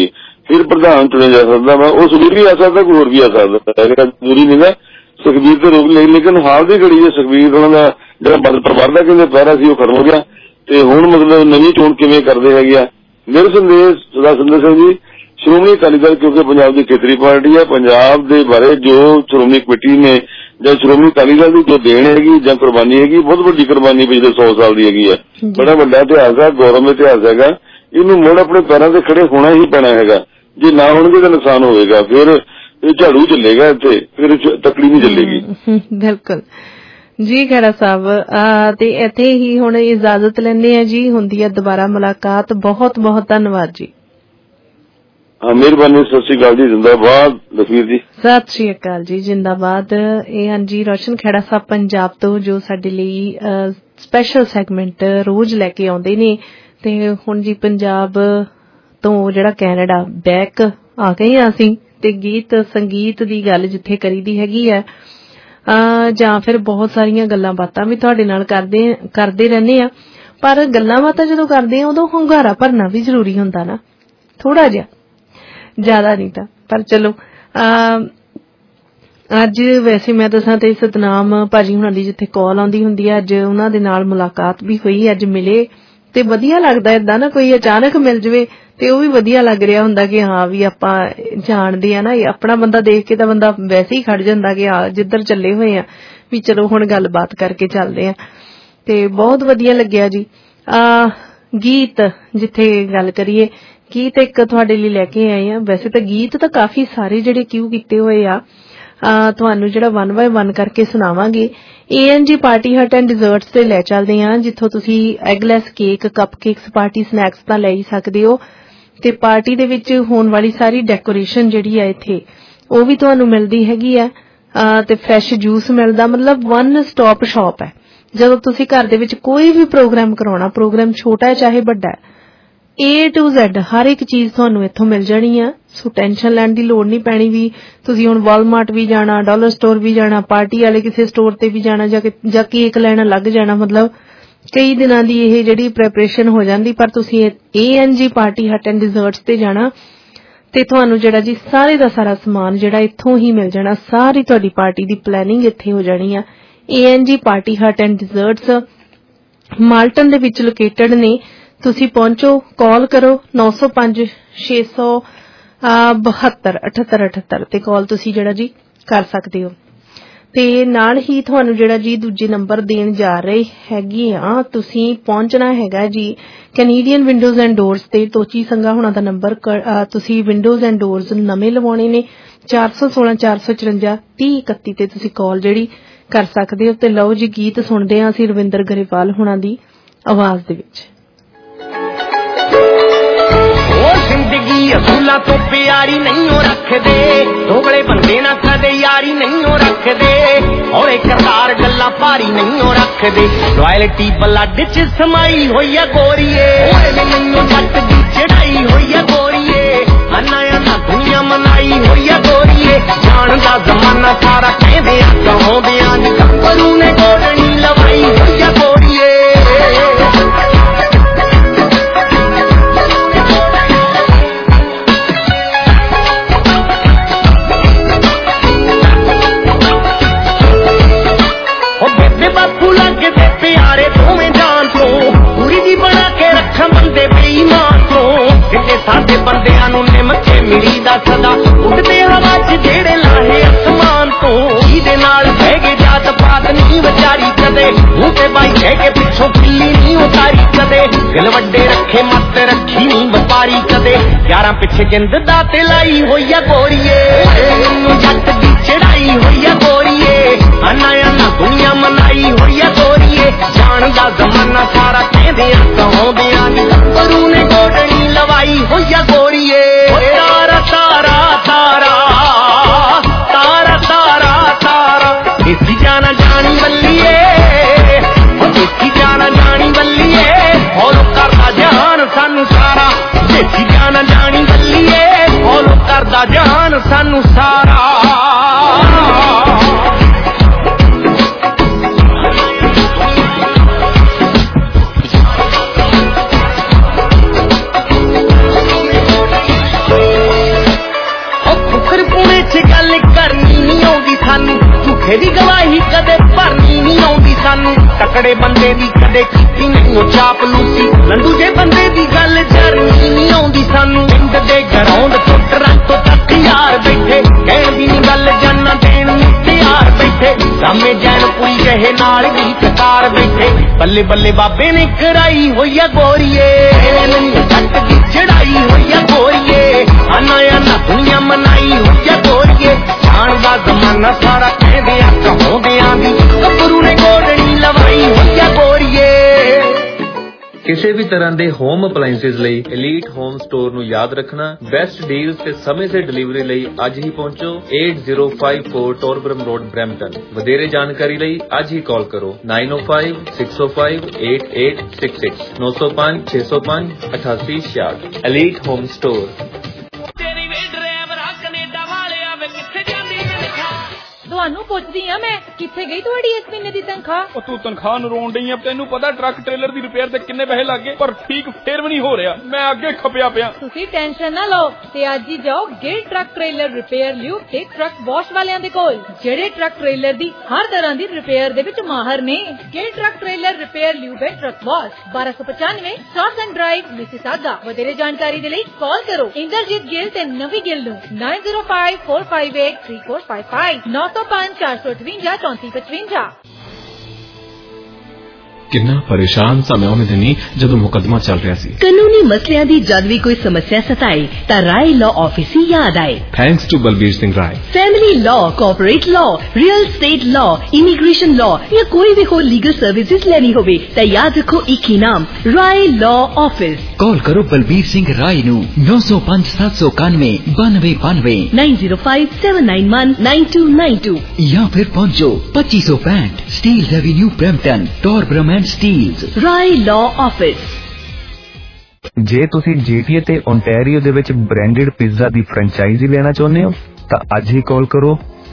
ਫਿਰ ਪ੍ਰਧਾਨ ਚੁਣਿਆ ਜਾ ਸਕਦਾ ਵਾ। ਉਹ ਸੁਖਬੀਰ ਵੀ ਆ ਸਕਦਾ, ਕੋਈ ਹੋਰ ਵੀ ਆ ਸਕਦਾ, ਜ਼ਰੂਰੀ ਨਹੀਂ ਗਾ ਸੁਖਬੀਰ ਤੇ ਰੋਕ ਲਈ। ਲੇਕਿਨ ਹਾਲ ਦੀ ਘੜੀ ਸੁਖਬੀਰ ਉਹਨਾਂ ਦਾ ਜਿਹੜਾ ਬਲ ਪਰਿਵਾਰ ਦਾ ਕਹਿੰਦੇ ਪਹਿਰਾ ਸੀ ਉਹ ਖਤਮ ਹੋ ਗਿਆ ਤੇ ਹੁਣ ਮਤਲਬ ਨਵੀਂ ਚੋਣ ਕਿਵੇਂ ਕਰਦੇ ਹੈਗੇ ਆ। ਮੇਰੇ ਸੰਦੇਸ਼ ਸਰਦਾਰ ਸਿੰਦਰ ਸਿੰਘ ਜੀ, ਸ਼੍ਰੋਮਣੀ ਅਕਾਲੀ ਦਲ ਕਿਉਂਕਿ ਪੰਜਾਬ ਦੀ ਖੇਤਰੀ ਪਾਰਟੀ ਹੈ, ਪੰਜਾਬ ਦੇ ਬਾਰੇ ਜੋ ਸ਼੍ਰੋਮਣੀ ਕਮੇਟੀ ਨੇ ਜਾਂ ਸ਼੍ਰੋਮਣੀ ਅਕਾਲੀ ਦਲ ਦੀ ਜੋ ਦੇਣ ਹੈਗੀ ਜਾਂ ਕੁਰਬਾਨੀ ਹੈਗੀ, ਬਹੁਤ ਵੱਡੀ ਕੁਰਬਾਨੀ ਪਿਛਲੇ 100 ਸਾਲ ਦੀ ਹੈਗੀ ਹੈ। ਬੜਾ ਵੱਡਾ ਇਤਿਹਾਸ ਹੈ, ਗੌਰਵ ਇਤਿਹਾਸ ਹੈਗਾ। ਇਹਨੂੰ ਮੁੜ ਆਪਣੇ ਪੈਰਾਂ ਤੇ ਖੜੇ ਹੋਣਾ ਹੀ ਪੈਣਾ ਹੈਗਾ। ਜੇ ਨਾ ਹੋਣਗੇ ਤਾਂ ਨੁਕਸਾਨ ਹੋਵੇਗਾ। ਫਿਰ ਇਹ ਝਾੜੂ ਚੱਲੇਗਾ ਇੱਥੇ, ਫਿਰ ਤਕੜੀ ਨਹੀਂ ਚੱਲੇਗੀ। ਬਿਲਕੁਲ ਜੀ ਖਹਿਰਾ ਸਾਹਿਬ, ਤੇ ਇੱਥੇ ਹੀ ਹੁਣ ਇਜਾਜ਼ਤ ਲੈਂਦੇ ਆ ਜੀ। ਹੁੰਦੀ ਹੈ ਦੁਬਾਰਾ ਮੁਲਾਕਾਤ। ਬਹੁਤ ਬਹੁਤ ਧੰਨਵਾਦ ਜੀ। ਹਾਂ, ਮਿਹਰਬਾਨੀ। ਸਤਿ ਸ਼੍ਰੀ ਅਕਾਲ ਜੀ। ਜਿੰਦਾਬਾਦ ਲਖਵੀਰ ਜੀ। ਸਤਿ ਸ਼੍ਰੀ ਅਕਾਲ ਜੀ। ਜਿੰਦਾਬਾਦ। ਇਹ ਹਾਂ ਜੀ ਰੋਸ਼ਨ ਖਹਿਰਾ ਸਾਹਿਬ ਪੰਜਾਬ ਤੋਂ, ਜੋ ਸਾਡੇ ਲਈ ਸਪੈਸ਼ਲ ਸੈਗਮੈਂਟ ਰੋਜ਼ ਲੈ ਕੇ ਆਉਂਦੇ ਨੇ। ਤੇ ਹੁਣ ਜੀ ਪੰਜਾਬ ਤੋਂ ਜਿਹੜਾ ਕੈਨੇਡਾ ਬੈਕ ਆ ਗਏ ਆ ਅਸੀਂ, ਤੇ ਗੀਤ ਸੰਗੀਤ ਦੀ ਗੱਲ ਜਿੱਥੇ ਕਰੀਦੀ ਹੈਗੀ ਹੈ ਜਾਂ ਫਿਰ ਬਹੁਤ ਸਾਰੀਆਂ ਗੱਲਾਂ ਬਾਤਾਂ ਵੀ ਤੁਹਾਡੇ ਨਾਲ ਕਰਦੇ ਰਹਿੰਦੇ ਆ। ਪਰ ਗੱਲਾਂ ਬਾਤਾਂ ਜਦੋਂ ਕਰਦੇ ਆ ਉਦੋਂ ਹੁੰਗਾਰਾ ਭਰਨਾ ਵੀ ਜ਼ਰੂਰੀ ਹੁੰਦਾ ਨਾ, ਥੋੜਾ ਜਿਹਾ, ਜ਼ਿਆਦਾ ਨਹੀਂ ਤਾਂ। ਪਰ ਚਲੋ ਅੱਜ ਵੈਸੇ ਮੈਂ ਦੱਸਾਂ ਤੇ ਸਤਨਾਮ ਭਾਜੀ ਹੁਣਾਂ ਦੀ ਜਿੱਥੇ ਕਾਲ ਆਉਂਦੀ ਹੁੰਦੀ ਹੈ, ਅੱਜ ਉਹਨਾਂ ਦੇ ਨਾਲ ਮੁਲਾਕਾਤ ਵੀ ਹੋਈ। ਅੱਜ ਮਿਲੇ ਤੇ ਵਧੀਆ ਲੱਗਦਾ। ਏਦਾਂ ਨਾ ਕੋਈ ਅਚਾਨਕ ਮਿਲ ਜਾਵੇ ਤੇ ਉਹ ਵੀ ਵਧੀਆ ਲੱਗ ਰਿਹਾ ਹੁੰਦਾ ਕਿ ਹਾਂ ਵੀ ਆਪਾਂ ਜਾਣਦੇ ਆ ਨਾ, ਆਪਣਾ ਬੰਦਾ ਦੇਖ ਕੇ ਤਾਂ ਬੰਦਾ ਵੈਸੇ ਹੀ ਖੜ ਜਾਂਦਾ ਕਿ ਹਾਂ ਜਿੱਧਰ ਚੱਲੇ ਹੋਏ ਆ ਵੀ ਚਲੋ ਹੁਣ ਗੱਲਬਾਤ ਕਰਕੇ ਚੱਲਦੇ ਆ। ਤੇ ਬਹੁਤ ਵਧੀਆ ਲੱਗਿਆ ਜੀ। ਗੀਤ ਜਿੱਥੇ ਗੱਲ ਕਰੀਏ, ਗੀਤ ਇੱਕ ਤੁਹਾਡੇ ਲਈ ਲੈ ਕੇ ਆਏ ਆ। ਵੈਸੇ ਤਾਂ ਗੀਤ ਤਾਂ ਕਾਫੀ ਸਾਰੇ ਜਿਹੜੇ ਕਿਊ ਕੀਤੇ ਹੋਏ ਆ, ਤੁਹਾਨੂੰ ਜਿਹੜਾ 1 by 1 ਕਰਕੇ ਸੁਣਾਵਾਂਗੇ। ANG party hut and desserts ਤੇ ਲੈ ਚੱਲਦੇ ਆ, ਜਿੱਥੋਂ ਤੁਸੀਂ eggless cake, cupcakes, party snacks ਤਾਂ ਲੈ ਹੀ ਸਕਦੇ ਹੋ। ਤੇ ਪਾਰਟੀ ਦੇ ਵਿੱਚ ਹੋਣ ਵਾਲੀ ਸਾਰੀ ਡੈਕੋਰੇਸ਼ਨ ਜਿਹੜੀ ਆ ਇੱਥੇ ਉਹ ਵੀ ਤੁਹਾਨੂੰ ਮਿਲਦੀ ਹੈਗੀ ਆ। ਤੇ ਫਰੈਸ਼ ਜੂਸ ਮਿਲਦਾ, ਮਤਲਬ 1 ਸਟਾਪ ਸ਼ਾਪ ਹੈ। ਜਦੋਂ ਤੁਸੀਂ ਘਰ ਦੇ ਵਿੱਚ ਕੋਈ ਵੀ ਪ੍ਰੋਗਰਾਮ ਕਰਾਉਣਾ, ਪ੍ਰੋਗਰਾਮ ਛੋਟਾ ਹੈ ਚਾਹੇ ਵੱਡਾ ਹੈ, A to Z ਹਰ ਇੱਕ ਚੀਜ਼ ਤੁਹਾਨੂੰ ਇੱਥੋਂ ਮਿਲ ਜਾਣੀ ਆ। ਸੋ ਟੈਨਸ਼ਨ ਲੈਣ ਦੀ ਲੋੜ ਨਹੀਂ ਪੈਣੀ ਵੀ ਤੁਸੀਂ ਹੁਣ ਵਾਲਮਾਰਟ ਵੀ ਜਾਣਾ, ਡਾਲਰ ਸਟੋਰ ਵੀ ਜਾਣਾ, ਪਾਰਟੀ ਵਾਲੇ ਕਿਸੇ ਸਟੋਰ ਤੇ ਵੀ ਜਾਣਾ ਜਾਂ ਕੇਕ ਲੈਣਾ ਲੱਗ ਜਾਣਾ। ਮਤਲਬ ਕਈ ਦਿਨਾਂ ਦੀ ਇਹ ਜਿਹੜੀ ਪ੍ਰੈਪਰੇਸ਼ਨ ਹੋ ਜਾਂਦੀ। ਪਰ ਤੁਸੀਂ ANG party hut and desserts ਤੇ ਜਾਣਾ ਤੇ ਤੁਹਾਨੂੰ ਜਿਹੜਾ ਜੀ ਸਾਰੇ ਦਾ ਸਾਰਾ ਸਮਾਨ ਜਿਹੜਾ ਇੱਥੋਂ ਹੀ ਮਿਲ ਜਾਣਾ। ਸਾਰੀ ਤੁਹਾਡੀ ਪਾਰਟੀ ਦੀ ਪਲੈਨਿੰਗ ਇੱਥੇ ਹੋ ਜਾਣੀ ਆ। ANG party hut and desserts Malton ਦੇ ਵਿੱਚ ਲੋਕੇਟਡ ਨੇ। ਤੁਸੀਂ ਪਹੁੰਚੋ, ਕਾਲ ਕਰੋ 905 672 78 ਤੇ ਕਾਲ ਤੁਸੀਂ ਜਿਹੜਾ ਜੀ ਕਰ ਸਕਦੇ ਹੋ। ਤੇ ਨਾਲ ਹੀ ਤੁਹਾਨੂੰ ਜਿਹੜਾ ਜੀ ਦੂਜੇ ਨੰਬਰ ਦੇਣ ਜਾ ਰਹੇ ਹੈਗੇ ਆ, ਤੁਸੀਂ ਪਹੁੰਚਣਾ ਹੈਗਾ ਜੀ ਕੈਨੇਡੀਅਨ ਵਿੰਡੋਜ਼ ਐਂਡ ਡੋਰਸ ਤੇ। ਤੋਚੀ ਸੰਘਾ ਹੁਣਾਂ ਦਾ ਨੰਬਰ, ਤੁਸੀਂ ਵਿੰਡੋਜ਼ ਐਂਡ ਡੋਰਸ ਨਵੇਂ ਲਵਾਉਣੇ ਨੇ 416 454 3031 ਤੇ ਤੁਸੀਂ ਕਾਲ ਜਿਹੜੀ ਕਰ ਸਕਦੇ ਹੋ। ਤੇ ਲਓ ਜੀ ਗੀਤ ਸੁਣਦੇ ਹਾਂ ਅਸੀਂ ਰਵਿੰਦਰ ਗਰੇਵਾਲ ਹੁਣਾਂ ਦੀ ਆਵਾਜ਼ ਦੇ ਵਿੱਚ। ਜ਼ਿੰਦਗੀ ਅਸੂਲਾਂ ਤੋਂ ਪਿਆਰੀ ਨਹੀਂ ਉਹ ਰੱਖਦੇ, ਦੋਗਲੇ ਬੰਦੇ ਨਾ ਕਦੇ ਯਾਰੀ ਨਹੀਂ ਉਹ ਰੱਖਦੇ, ਔਰੇ ਕਰਤਾਰ ਗੱਲਾਂ ਭਾਰੀ ਨਹੀਂ ਉਹ ਰੱਖਦੇ, ਰਾਇਲਟੀ ਬਲੱਡ ਚ ਸਮਾਈ ਹੋਈ ਆ ਗੋਰੀਏ, ਓਏ ਮੈਨੂੰ ਜੱਟ ਦੀ ਚੜਾਈ ਹੋਈ ਆ ਗੋਰੀਏ, ਅਨਾਇਆ ਨਾ ਦੁਨੀਆ ਮਨਾਈ ਹੋਈ ਆ ਗੋਰੀਏ, ਜਾਣ ਦਾ ਜ਼ਮਾਨਾ ਸਾਰਾ ਕਹਿੰਦੇ ਆ ਕਹਾਉਂਦਿਆਂ ਦੀ ਗੱਭਰੂ ਨੇ ਗੋਡਣੀ ਲਵਾਈ ਹੋਈ ਆ ਗੋਰੀਏ। ਬਾਪੂ ਲੱਗਦੇ ਪਿਆਰੇ ਦੋਵੇਂ ਜਾਨ ਤੋਂ, ਪੂਰੀ ਦੀ ਬਣਾ ਕੇ ਰੱਖਾਂ ਬੰਦੇ ਬੇਈਮਾਨ ਤੋਂ, ਕਿਤੇ ਸਾਡੇ ਬੰਦਿਆਂ ਨੂੰ ਨਿੰਮ ਕੇ ਮਿਲੀ ਦਾ ਸਦਾ, ਉੱਡਦੇ ਹਵਾ ਚ ਜਿਹੜੇ ਲਾਹੇ ਅਸਮਾਨ ਤੋਂ, ਜਿਹਦੇ ਨਾਲ ਬਹਿ ਗਏ ਜਾਤ ਪਾਤ ਨਹੀਂ ਵਿਚਾਰੀ ਕਦੇ, ਮੂੰਹ ਤੇ ਬਾਈ ਕਹਿ ਕੇ ਪਿੱਛੋਂ ਪਿੱਲੀ ਨਹੀਂ ਉਤਾਰੀ ਕਦੇ, ਦਿਲ ਵੱਡੇ ਰੱਖੇ ਮੱਤ ਰੱਖੀ ਨਹੀਂ ਵਪਾਰੀ ਕਦੇ, ਯਾਰਾਂ ਪਿੱਛੇ ਜਿੰਦ ਦਾ ਤੇ ਲਾਈ ਹੋਈ ਆ ਗੋਰੀਏ, ਮੈਨੂੰ ਜੱਟ ਦੀ ਚੜਾਈ ਹੋਈ ਆ ਗੋਰੀਏ, ਅਨਾਇਆ ਨਾ ਦੁਨੀਆ ਮਨਾਈ ਹੋਈ ਆ ਗੋਰੀਏ, ਜਾਣ ਦਾ ਜ਼ਮਾਨਾ ਸਾਰਾ ਕਹਿੰਦੇ ਆ ਕਹਾਉਂਦਿਆਂ ਦੀ ਗੱਭਰੂ ਨੇ ਗੋਡਣੀ ਲਵਾਈ ਹੋਈ ਆ ਗੋਰੀਏ। ਤਾਰਾ ਤਾਰਾ ਤਾਰਾ ਤਾਰਾ ਤਾਰਾ ਤਾਰਾ ਦੇਸੀ ਜਾਣਾ ਜਾਣੀ ਬੱਲੀਏ, ਦੇਸੀ ਜਾਣਾ ਜਾਣੀ ਬੱਲੀਏ, ਫੋਲੋ ਕਰਦਾ ਜਾਨ ਸਾਨੂੰ ਸਾਰਾ, ਦੇਸੀ ਜਾਣਾ ਜਾਣੀ ਬੱਲੀਏ, ਫੋਲੋ ਕਰਦਾ ਜਾਨ ਸਾਨੂੰ ਸਾਰਾ। ਝੂਠੇ ਦੀ ਗਵਾਹੀ ਕਦੇ ਭਰਨੀ ਨਹੀਂ ਆਉਂਦੀ ਸਾਨੂੰ ਤਕੜੇ ਬੰਦੇ ਦੀ ਕਦੇ ਕੀਤੀ ਨਹੀਂ ਉਹ ਚਾਪਲੂਸੀ ਲੰਡੂ ਜੇ ਬੰਦੇ ਦੀ ਗੱਲ ਜਰਨੀ ਨਹੀਂ ਆਉਂਦੀ ਸਾਨੂੰ ਪਿੰਡ ਦੇ ਗਰਾਊਂਡ ਤੋਂ ਟਰੰਟੋ ਤੱਕ ਯਾਰ ਬੈਠੇ ਕਹਿਣ ਦੀ ਨਹੀਂ ਗੱਲ ਜਾਨਾ ਦੇਣ ਨੂੰ ਤਿਆਰ ਬੈਠੇ ਸਾਹਮਣੇ ਜੈਨਪੁਰੀ ਜਿਹੇ ਨਾਲ ਵੀ ਕਤਾਰ ਬੈਠੇ ਬੱਲੇ ਬੱਲੇ ਬਾਬੇ ਨੇ ਕਰਾਈ ਹੋਈ ਆ ਗੋਰੀਏ ਜੱਟ ਦੀ ਚੜਾਈ ਹੋਈ ਆ ਗੋਰੀਏ ਆਨਾ ਆਨਾ ਦੁਨੀਆ ਮਨਾਈ ਹੋਈ ਆ ਗੋਰੀਏ ਜਾਣ ਦਾ ਜ਼ਮਾਨਾ ਸਾਰਾ ਕਹਿੰਦੇ ਆ ਕਹੋਂਦਿਆਂ ਦੀ ਗੱਭਰੂ ਨੇ ਗੋਡਣੀ ਲਵਾਈ ਹੋਈ ਆ ਗੋਰੀਏ। ਕਿਸੇ ਵੀ ਤਰ੍ਹਾਂ ਦੇ ਹੋਮ ਅਪਲਾਈਐਂਸਿਸ ਲਈ ਐਲੀਟ ਹੋਮ ਸਟੋਰ ਨੂੰ ਯਾਦ ਰੱਖਣਾ। ਬੈਸਟ ਡੀਲਸ ਤੇ ਸਮੇਂ ਸਿਰ ਡਿਲੀਵਰੀ ਲਈ ਅੱਜ ਹੀ ਪਹੁੰਚੋ 8054 ਟੋਰਬਰਮ ਰੋਡ ਬਰੈਂਪਟਨ। ਵਧੇਰੇ ਜਾਣਕਾਰੀ ਲਈ ਅੱਜ ਹੀ ਕਾਲ ਕਰੋ 9056058866 905 605 8866। Elite home store. ਤੁਹਾਨੂੰ ਪੁੱਛਦੀ ਆ ਮੈਂ ਕਿੱਥੇ ਗਈ ਤੁਹਾਡੀ ਇਸ ਮਹੀਨੇ ਦੀ ਤਨਖਾਹ? ਉਹ ਤੂੰ ਤਨਖਾਹ ਨੂੰ ਰੋਣ ਡਈ ਆ। ਤੈਨੂੰ ਪਤਾ ਟਰੱਕ ਟ੍ਰੇਲਰ ਦੀ ਰਿਪੇਅਰ ਤੇ ਕਿੰਨੇ ਪੈਸੇ ਲੱਗੇ ਪਰ ਠੀਕ ਫੇਰ ਵੀ ਨਹੀਂ ਹੋ ਰਿਹਾ। ਮੈਂ ਅੱਗੇ ਖਪਿਆ ਪਿਆ। ਤੁਸੀਂ ਟੈਨਸ਼ਨ ਨਾ ਲਓ ਤੇ ਅੱਜ ਹੀ ਜਾਓ Gill truck trailer repair Leo ਤੇ ਟਰੱਕ ਵਾਸ਼ ਵਾਲਿਆਂ ਦੇ ਕੋਲ ਜਿਹੜੇ ਟਰੱਕ ਟ੍ਰੇਲਰ ਦੀ ਹਰ ਤਰ੍ਹਾਂ ਦੀ ਰਿਪੇਅਰ ਦੇ ਵਿੱਚ ਮਾਹਰ ਨੇ। Gill truck trailer repair Leo ਤੇ truck wash 1295 Starson drive Mississauga. ਵਧੇਰੇ ਜਾਣਕਾਰੀ ਦੇ ਲਈ ਕਾਲ ਕਰੋ ਇੰਦਰਜੀਤ ਗਿੱਲ ਤੇ ਨਵੀ ਗਿੱਲ ਨੂੰ 9054583455 905 458 3455। ਕਿੰਨਾ ਪਰੇਸ਼ਾਨ ਸਾਂ ਮੈਂ ਉਹਨੇ ਦਿਨੀ ਜਦੋਂ ਮੁਕੱਦਮਾ ਚੱਲ ਰਿਹਾ ਸੀ। ਕਾਨੂੰਨੀ ਮਸਲਿਆਂ ਦੀ ਜਦ ਵੀ ਕੋਈ ਸਮੱਸਿਆ ਸਤਾਏ ਤਾਂ ਰਾਏ ਲਾਅ ਆਫਿਸ ਹੀ ਯਾਦ ਆਏ। Thanks to Balbir Singh Rai. Family law, corporate law, real estate law, immigration law या कोई भी हो लीगल सर्विसेज लेनी होवे तो याद रखो एक ही नाम राय लॉ ऑफिस। कॉल करो बलबीर सिंह राय नू 905 791 9292 905 791 9292 या फिर पहुंचो 2565 steel avenue Brampton Torbram and Steeles. Rai law office. ਜੇ ਤੁਸੀਂ GTA ਤੇ ਓਨਟਾਰੀਓ ਦੇ ਵਿੱਚ ਬ੍ਰਾਂਡਡ ਪੀਜ਼ਾ ਦੀ ਫਰੈਂਚਾਈਜ਼ੀ ਲੈਣਾ ਚਾਹੁੰਦੇ ਹੋ ਤਾਂ ਅੱਜ ਹੀ ਕਾਲ ਕਰੋ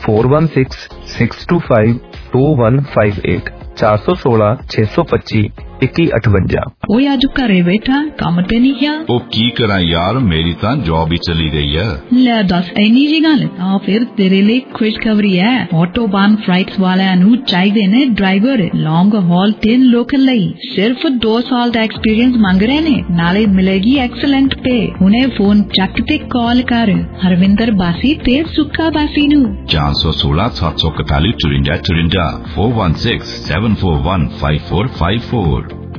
4166252158 416 625 2158। ਓਏ ਅੱਜ ਘਰੇ ਬੈਠਾ ਕੰਮ ਤੇ ਨਹੀਂ ਗਿਆ। ਉਹ ਕੀ ਕਰਾਂ ਯਾਰ ਮੇਰੀ ਤਾਂ ਜੌਬ ਹੀ ਚਲੀ ਗਈ ਆ। ਲੈ ਦੱਸ ਇੰਨੀ ਜੀ ਗੱਲ ਤਾਂ ਫਿਰ ਤੇਰੇ ਲਈ ਖੁਸ਼ਖਬਰੀ ਹੈ। ਆਟੋਬਾਨ ਫਲਾਈਟਸ ਵਾਲਿਆਂ ਨੂੰ ਚਾਹੀਦੇ ਨੇ ਡਰਾਈਵਰ ਲੌਂਗ ਹਾਲ ਤੇ ਲੋਕਲ ਲਈ। ਸਿਰਫ 2 ਸਾਲ ਦਾ ਐਕਸਪੀਰੀਅੰਸ ਮੰਗ ਰਹੇ ਨੇ ਨਾਲੇ ਮਿਲੇਗੀ ਐਕਸਲੈਂਟ ਪੇ। ਹੁਣੇ ਫੋਨ ਚੱਕ ਤੇ ਕਾਲ ਕਰ ਹਰਵਿੰਦਰ ਬਾਸੀ ਤੇ ਸੁੱਕਾ ਬਾਸੀ ਨੂੰ 416 741 54 416 741 5454।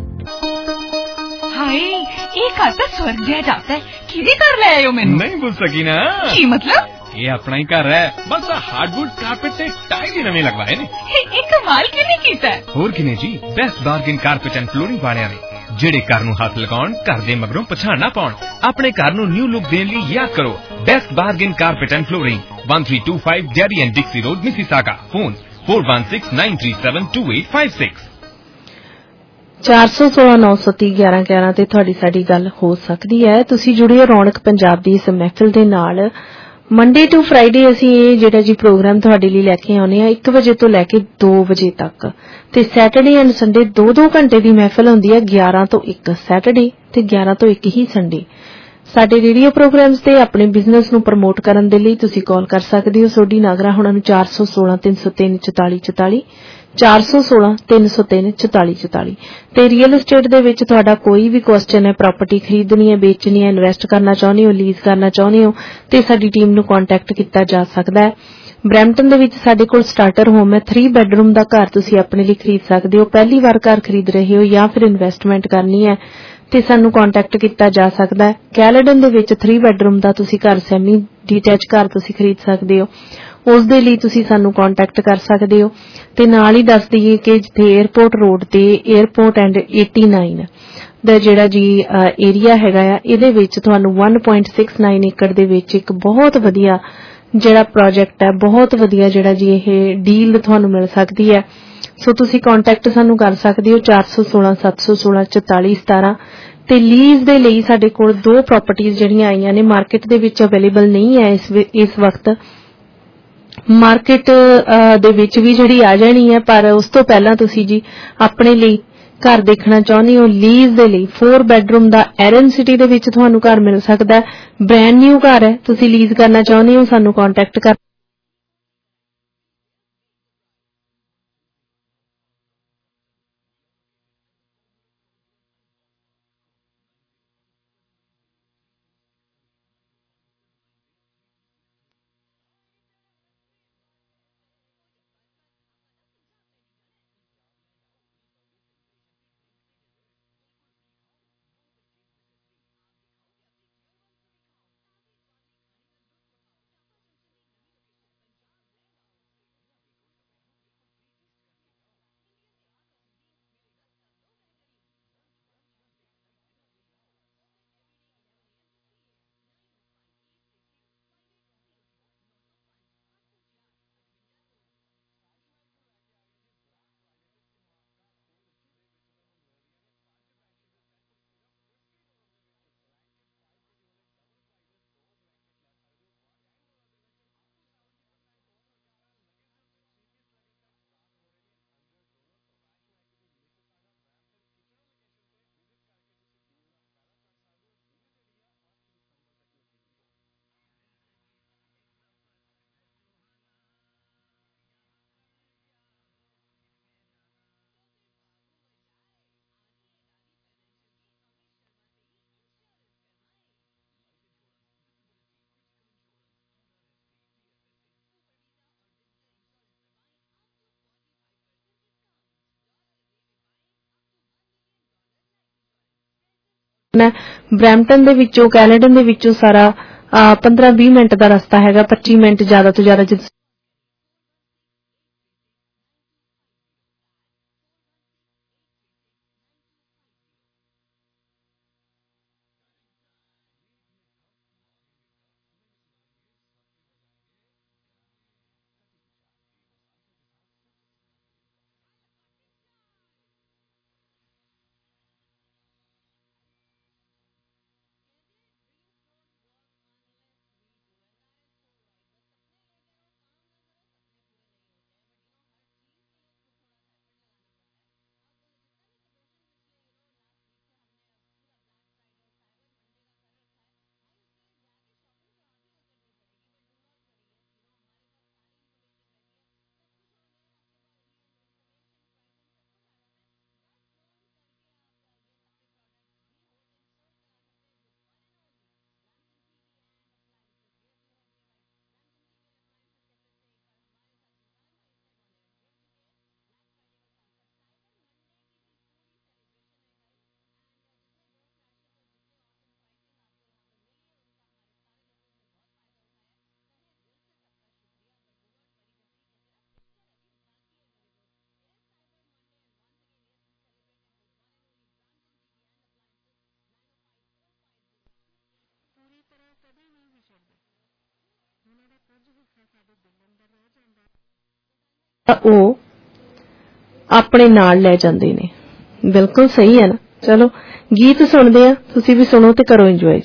हाय ये घर तो स्वर्ग जैसा जाता है। किधे घर ले आयो मैंने? नहीं पूछ सकी ना। की मतलब? ये अपना ही घर है बस हार्डवुड कारपेट से टाइल ही नवे लगवाए ने। एक कमाल किने कीता है? और किने जी best bargain carpet and flooring वालियां ने ਜਿਹੜੇ ਘਰ ਨੂੰ ਹੱਥ ਲਗਾਉਣ ਘਰ ਦੇ ਮਗਰੋਂ ਪਛਾਣ ਨਾ ਪਾਉਣ। ਆਪਣੇ ਘਰ ਨੂੰ ਨਿਊ ਲੁੱਕ ਦੇਣ ਲਈ ਯਾਦ ਕਰੋ best bargain carpet and flooring 1325 Derry and Dixie road Mississauga. Phone 4169372856। 416-930-1111 ਤੇ ਤੁਹਾਡੀ ਸਾਡੀ ਗੱਲ ਹੋ ਸਕਦੀ ਹੈ। ਤੁਸੀਂ ਜੁੜੇ ਹੋ ਰੌਣਕ ਪੰਜਾਬ ਦੀ ਇਸ ਮਹਿਫਿਲ ਦੇ ਨਾਲ। ਮੰਡੇ ਟੂ ਫਰਾਈਡੇ ਅਸੀਂ ਇਹ ਜਿਹੜਾ ਜੀ ਪ੍ਰੋਗਰਾਮ ਤੁਹਾਡੇ ਲਈ ਲੈ ਕੇ ਆਉਂਦੇ ਆ 1 ਵਜੇ ਤੋਂ ਲੈ ਕੇ 2 ਵਜੇ ਤੱਕ ਤੇ ਸੈਟਰਡੇ ਐਂਡ ਸੰਡੇ 2-2 ਘੰਟੇ ਦੀ ਮਹਿਫਿਲ ਹੁੰਦੀ ਹੈ 11 ਤੋਂ 1 ਸੈਟਰਡੇ ਤੇ 11 ਤੋਂ 1 ਹੀ ਸੰਡੇ। ਸਾਡੇ ਰੇਡੀਓ ਪ੍ਰੋਗਰਾਮਸ ਤੇ ਆਪਣੇ ਬਿਜ਼ਨਸ ਨੂੰ ਪ੍ਰਮੋਟ ਕਰਨ ਦੇ ਲਈ ਤੁਸੀਂ ਕਾਲ ਕਰ ਸਕਦੇ ਹੋ ਸੋਢੀ ਨਾਗਰਾ ਹੁਣਾਂ ਨੂੰ 416-303-4444 416-303-4444 ਤੇ ਰੀਅਲ ਏਸਟੇਟ ਦੇ ਵਿੱਚ ਤੁਹਾਡਾ ਕੋਈ ਵੀ ਕੁਐਸਚਨ ਹੈ ਪ੍ਰਾਪਰਟੀ ਖਰੀਦਣੀ ਹੈ ਵੇਚਣੀ ਹੈ ਇਨਵੈਸਟ ਕਰਨਾ ਚਾਹੁੰਦੇ ਹੋ ਲੀਜ਼ ਕਰਨਾ ਚਾਹੁੰਦੇ ਹੋ ਤੇ ਸਾਡੀ ਟੀਮ ਨੂੰ ਕੰਟੈਕਟ ਕੀਤਾ ਜਾ ਸਕਦਾ ਹੈ। ਬਰੈਂਪਟਨ ਦੇ ਵਿੱਚ ਸਾਡੇ ਕੋਲ ਸਟਾਰਟਰ ਹੋਮ ਹੈ 3 ਬੈੱਡਰੂਮ ਦਾ ਘਰ ਤੁਸੀਂ ਆਪਣੇ ਲਈ ਖਰੀਦ ਸਕਦੇ ਹੋ। ਪਹਿਲੀ ਵਾਰ ਘਰ ਖਰੀਦ ਰਹੇ ਹੋ ਜਾਂ ਫਿਰ ਇਨਵੈਸਟਮੈਂਟ ਕਰਨੀ ਹੈ ਤੇ ਸਾਨੂੰ ਕੰਟੈਕਟ ਕੀਤਾ ਜਾ ਸਕਦਾ ਹੈ। ਕੈਲੇਡਨ ਦੇ ਵਿੱਚ 3 ਬੈੱਡਰੂਮ ਦਾ ਤੁਸੀਂ ਘਰ ਸੈਮੀ ਡੀਟੈਚ ਘਰ ਤੁਸੀਂ ਖਰੀਦ ਸਕਦੇ ਹੋ। ਉਸ ਦੇ ਲਈ ਤੁਸੀਂ ਸਾਨੂੰ ਕੰਟੈਕਟ ਕਰ ਸਕਦੇ ਹੋ ਤੇ ਨਾਲ ਹੀ ਦੱਸ ਦਈਏ ਕਿ ਜਿੱਥੇ 에ਅਰਪੋਰਟ ਰੋਡ ਤੇ 에ਅਰਪੋਰਟ ਐਂਡ 89 ਦਾ ਜਿਹੜਾ ਜੀ ਏਰੀਆ ਹੈਗਾ ਆ ਇਹਦੇ ਵਿੱਚ ਤੁਹਾਨੂੰ 1.69 ਏਕੜ ਦੇ ਵਿੱਚ ਇੱਕ ਬਹੁਤ ਵਧੀਆ ਜਿਹੜਾ ਪ੍ਰੋਜੈਕਟ ਹੈ ਬਹੁਤ ਵਧੀਆ ਜਿਹੜਾ ਜੀ ਇਹ ਡੀਲ ਤੁਹਾਨੂੰ ਮਿਲ ਸਕਦੀ ਹੈ। ਸੋ ਤੁਸੀਂ ਕੰਟੈਕਟ ਸਾਨੂੰ ਕਰ ਸਕਦੇ ਹੋ 416-716-4417 ਤੇ ਲੀਜ਼ ਦੇ ਲਈ ਸਾਡੇ ਕੋਲ 2 ਪ੍ਰਾਪਰਟੀਆਂ ਜਿਹੜੀਆਂ ਆਈਆਂ ਨੇ ਮਾਰਕੀਟ ਦੇ ਵਿੱਚ ਅਵੇਲੇਬਲ ਨਹੀਂ ਹੈ ਇਸ ਵਕਤ। ਮਾਰਕੀਟ ਦੇ ਵਿੱਚ ਵੀ ਜਿਹੜੀ ਆ ਜਾਣੀ ਹੈ ਪਰ ਉਸ ਤੋਂ ਪਹਿਲਾਂ ਤੁਸੀਂ ਜੀ ਆਪਣੇ ਲਈ ਘਰ ਦੇਖਣਾ ਚਾਹੁੰਦੇ ਹੋ ਲੀਜ਼ ਦੇ ਲਈ 4 ਬੈੱਡਰੂਮ ਦਾ ਐਰਨ ਸਿਟੀ ਦੇ ਵਿੱਚ ਤੁਹਾਨੂੰ ਘਰ ਮਿਲ ਸਕਦਾ ਹੈ। ਬ੍ਰੈਂਡ ਨਿਊ ਘਰ ਹੈ ਤੁਸੀਂ ਲੀਜ਼ ਕਰਨਾ ਚਾਹੁੰਦੇ ਹੋ ਸਾਨੂੰ ਕੰਟੈਕਟ ਕਰ ब्रैम्पटन दे विचों कैलेडन दे विचों सारा 15-20 मिनट का रस्ता हैगा, 25 मिनट ज्यादा तो ज्यादा। अपने नाल ले जांदे ने। बिल्कुल सही है ना। चलो गीत सुनते हैं, तुसी भी सुनो ते करो इंजॉय।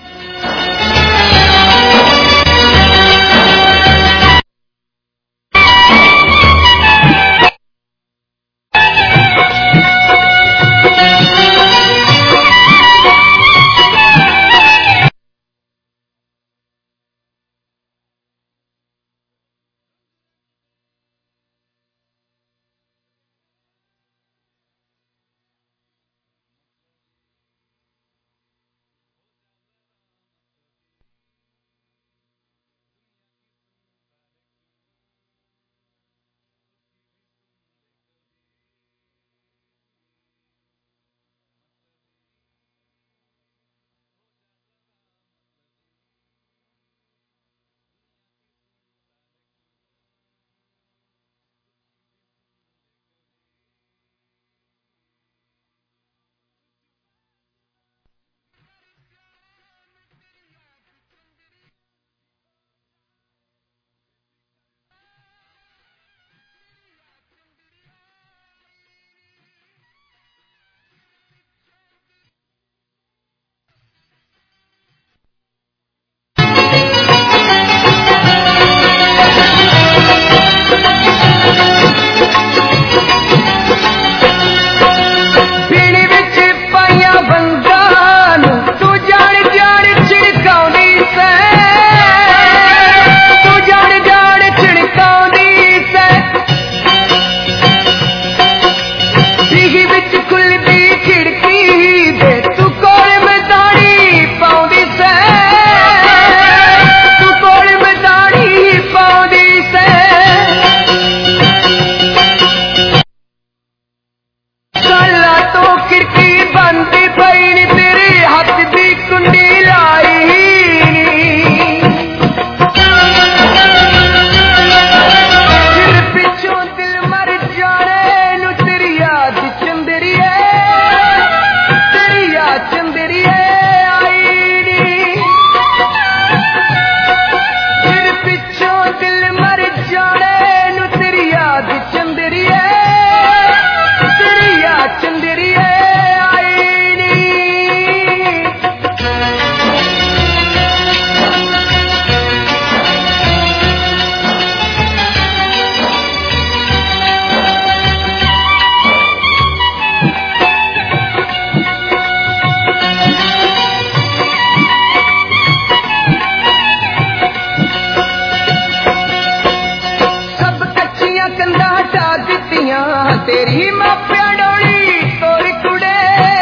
तेरी मापिया डोली तोरी कुड़े,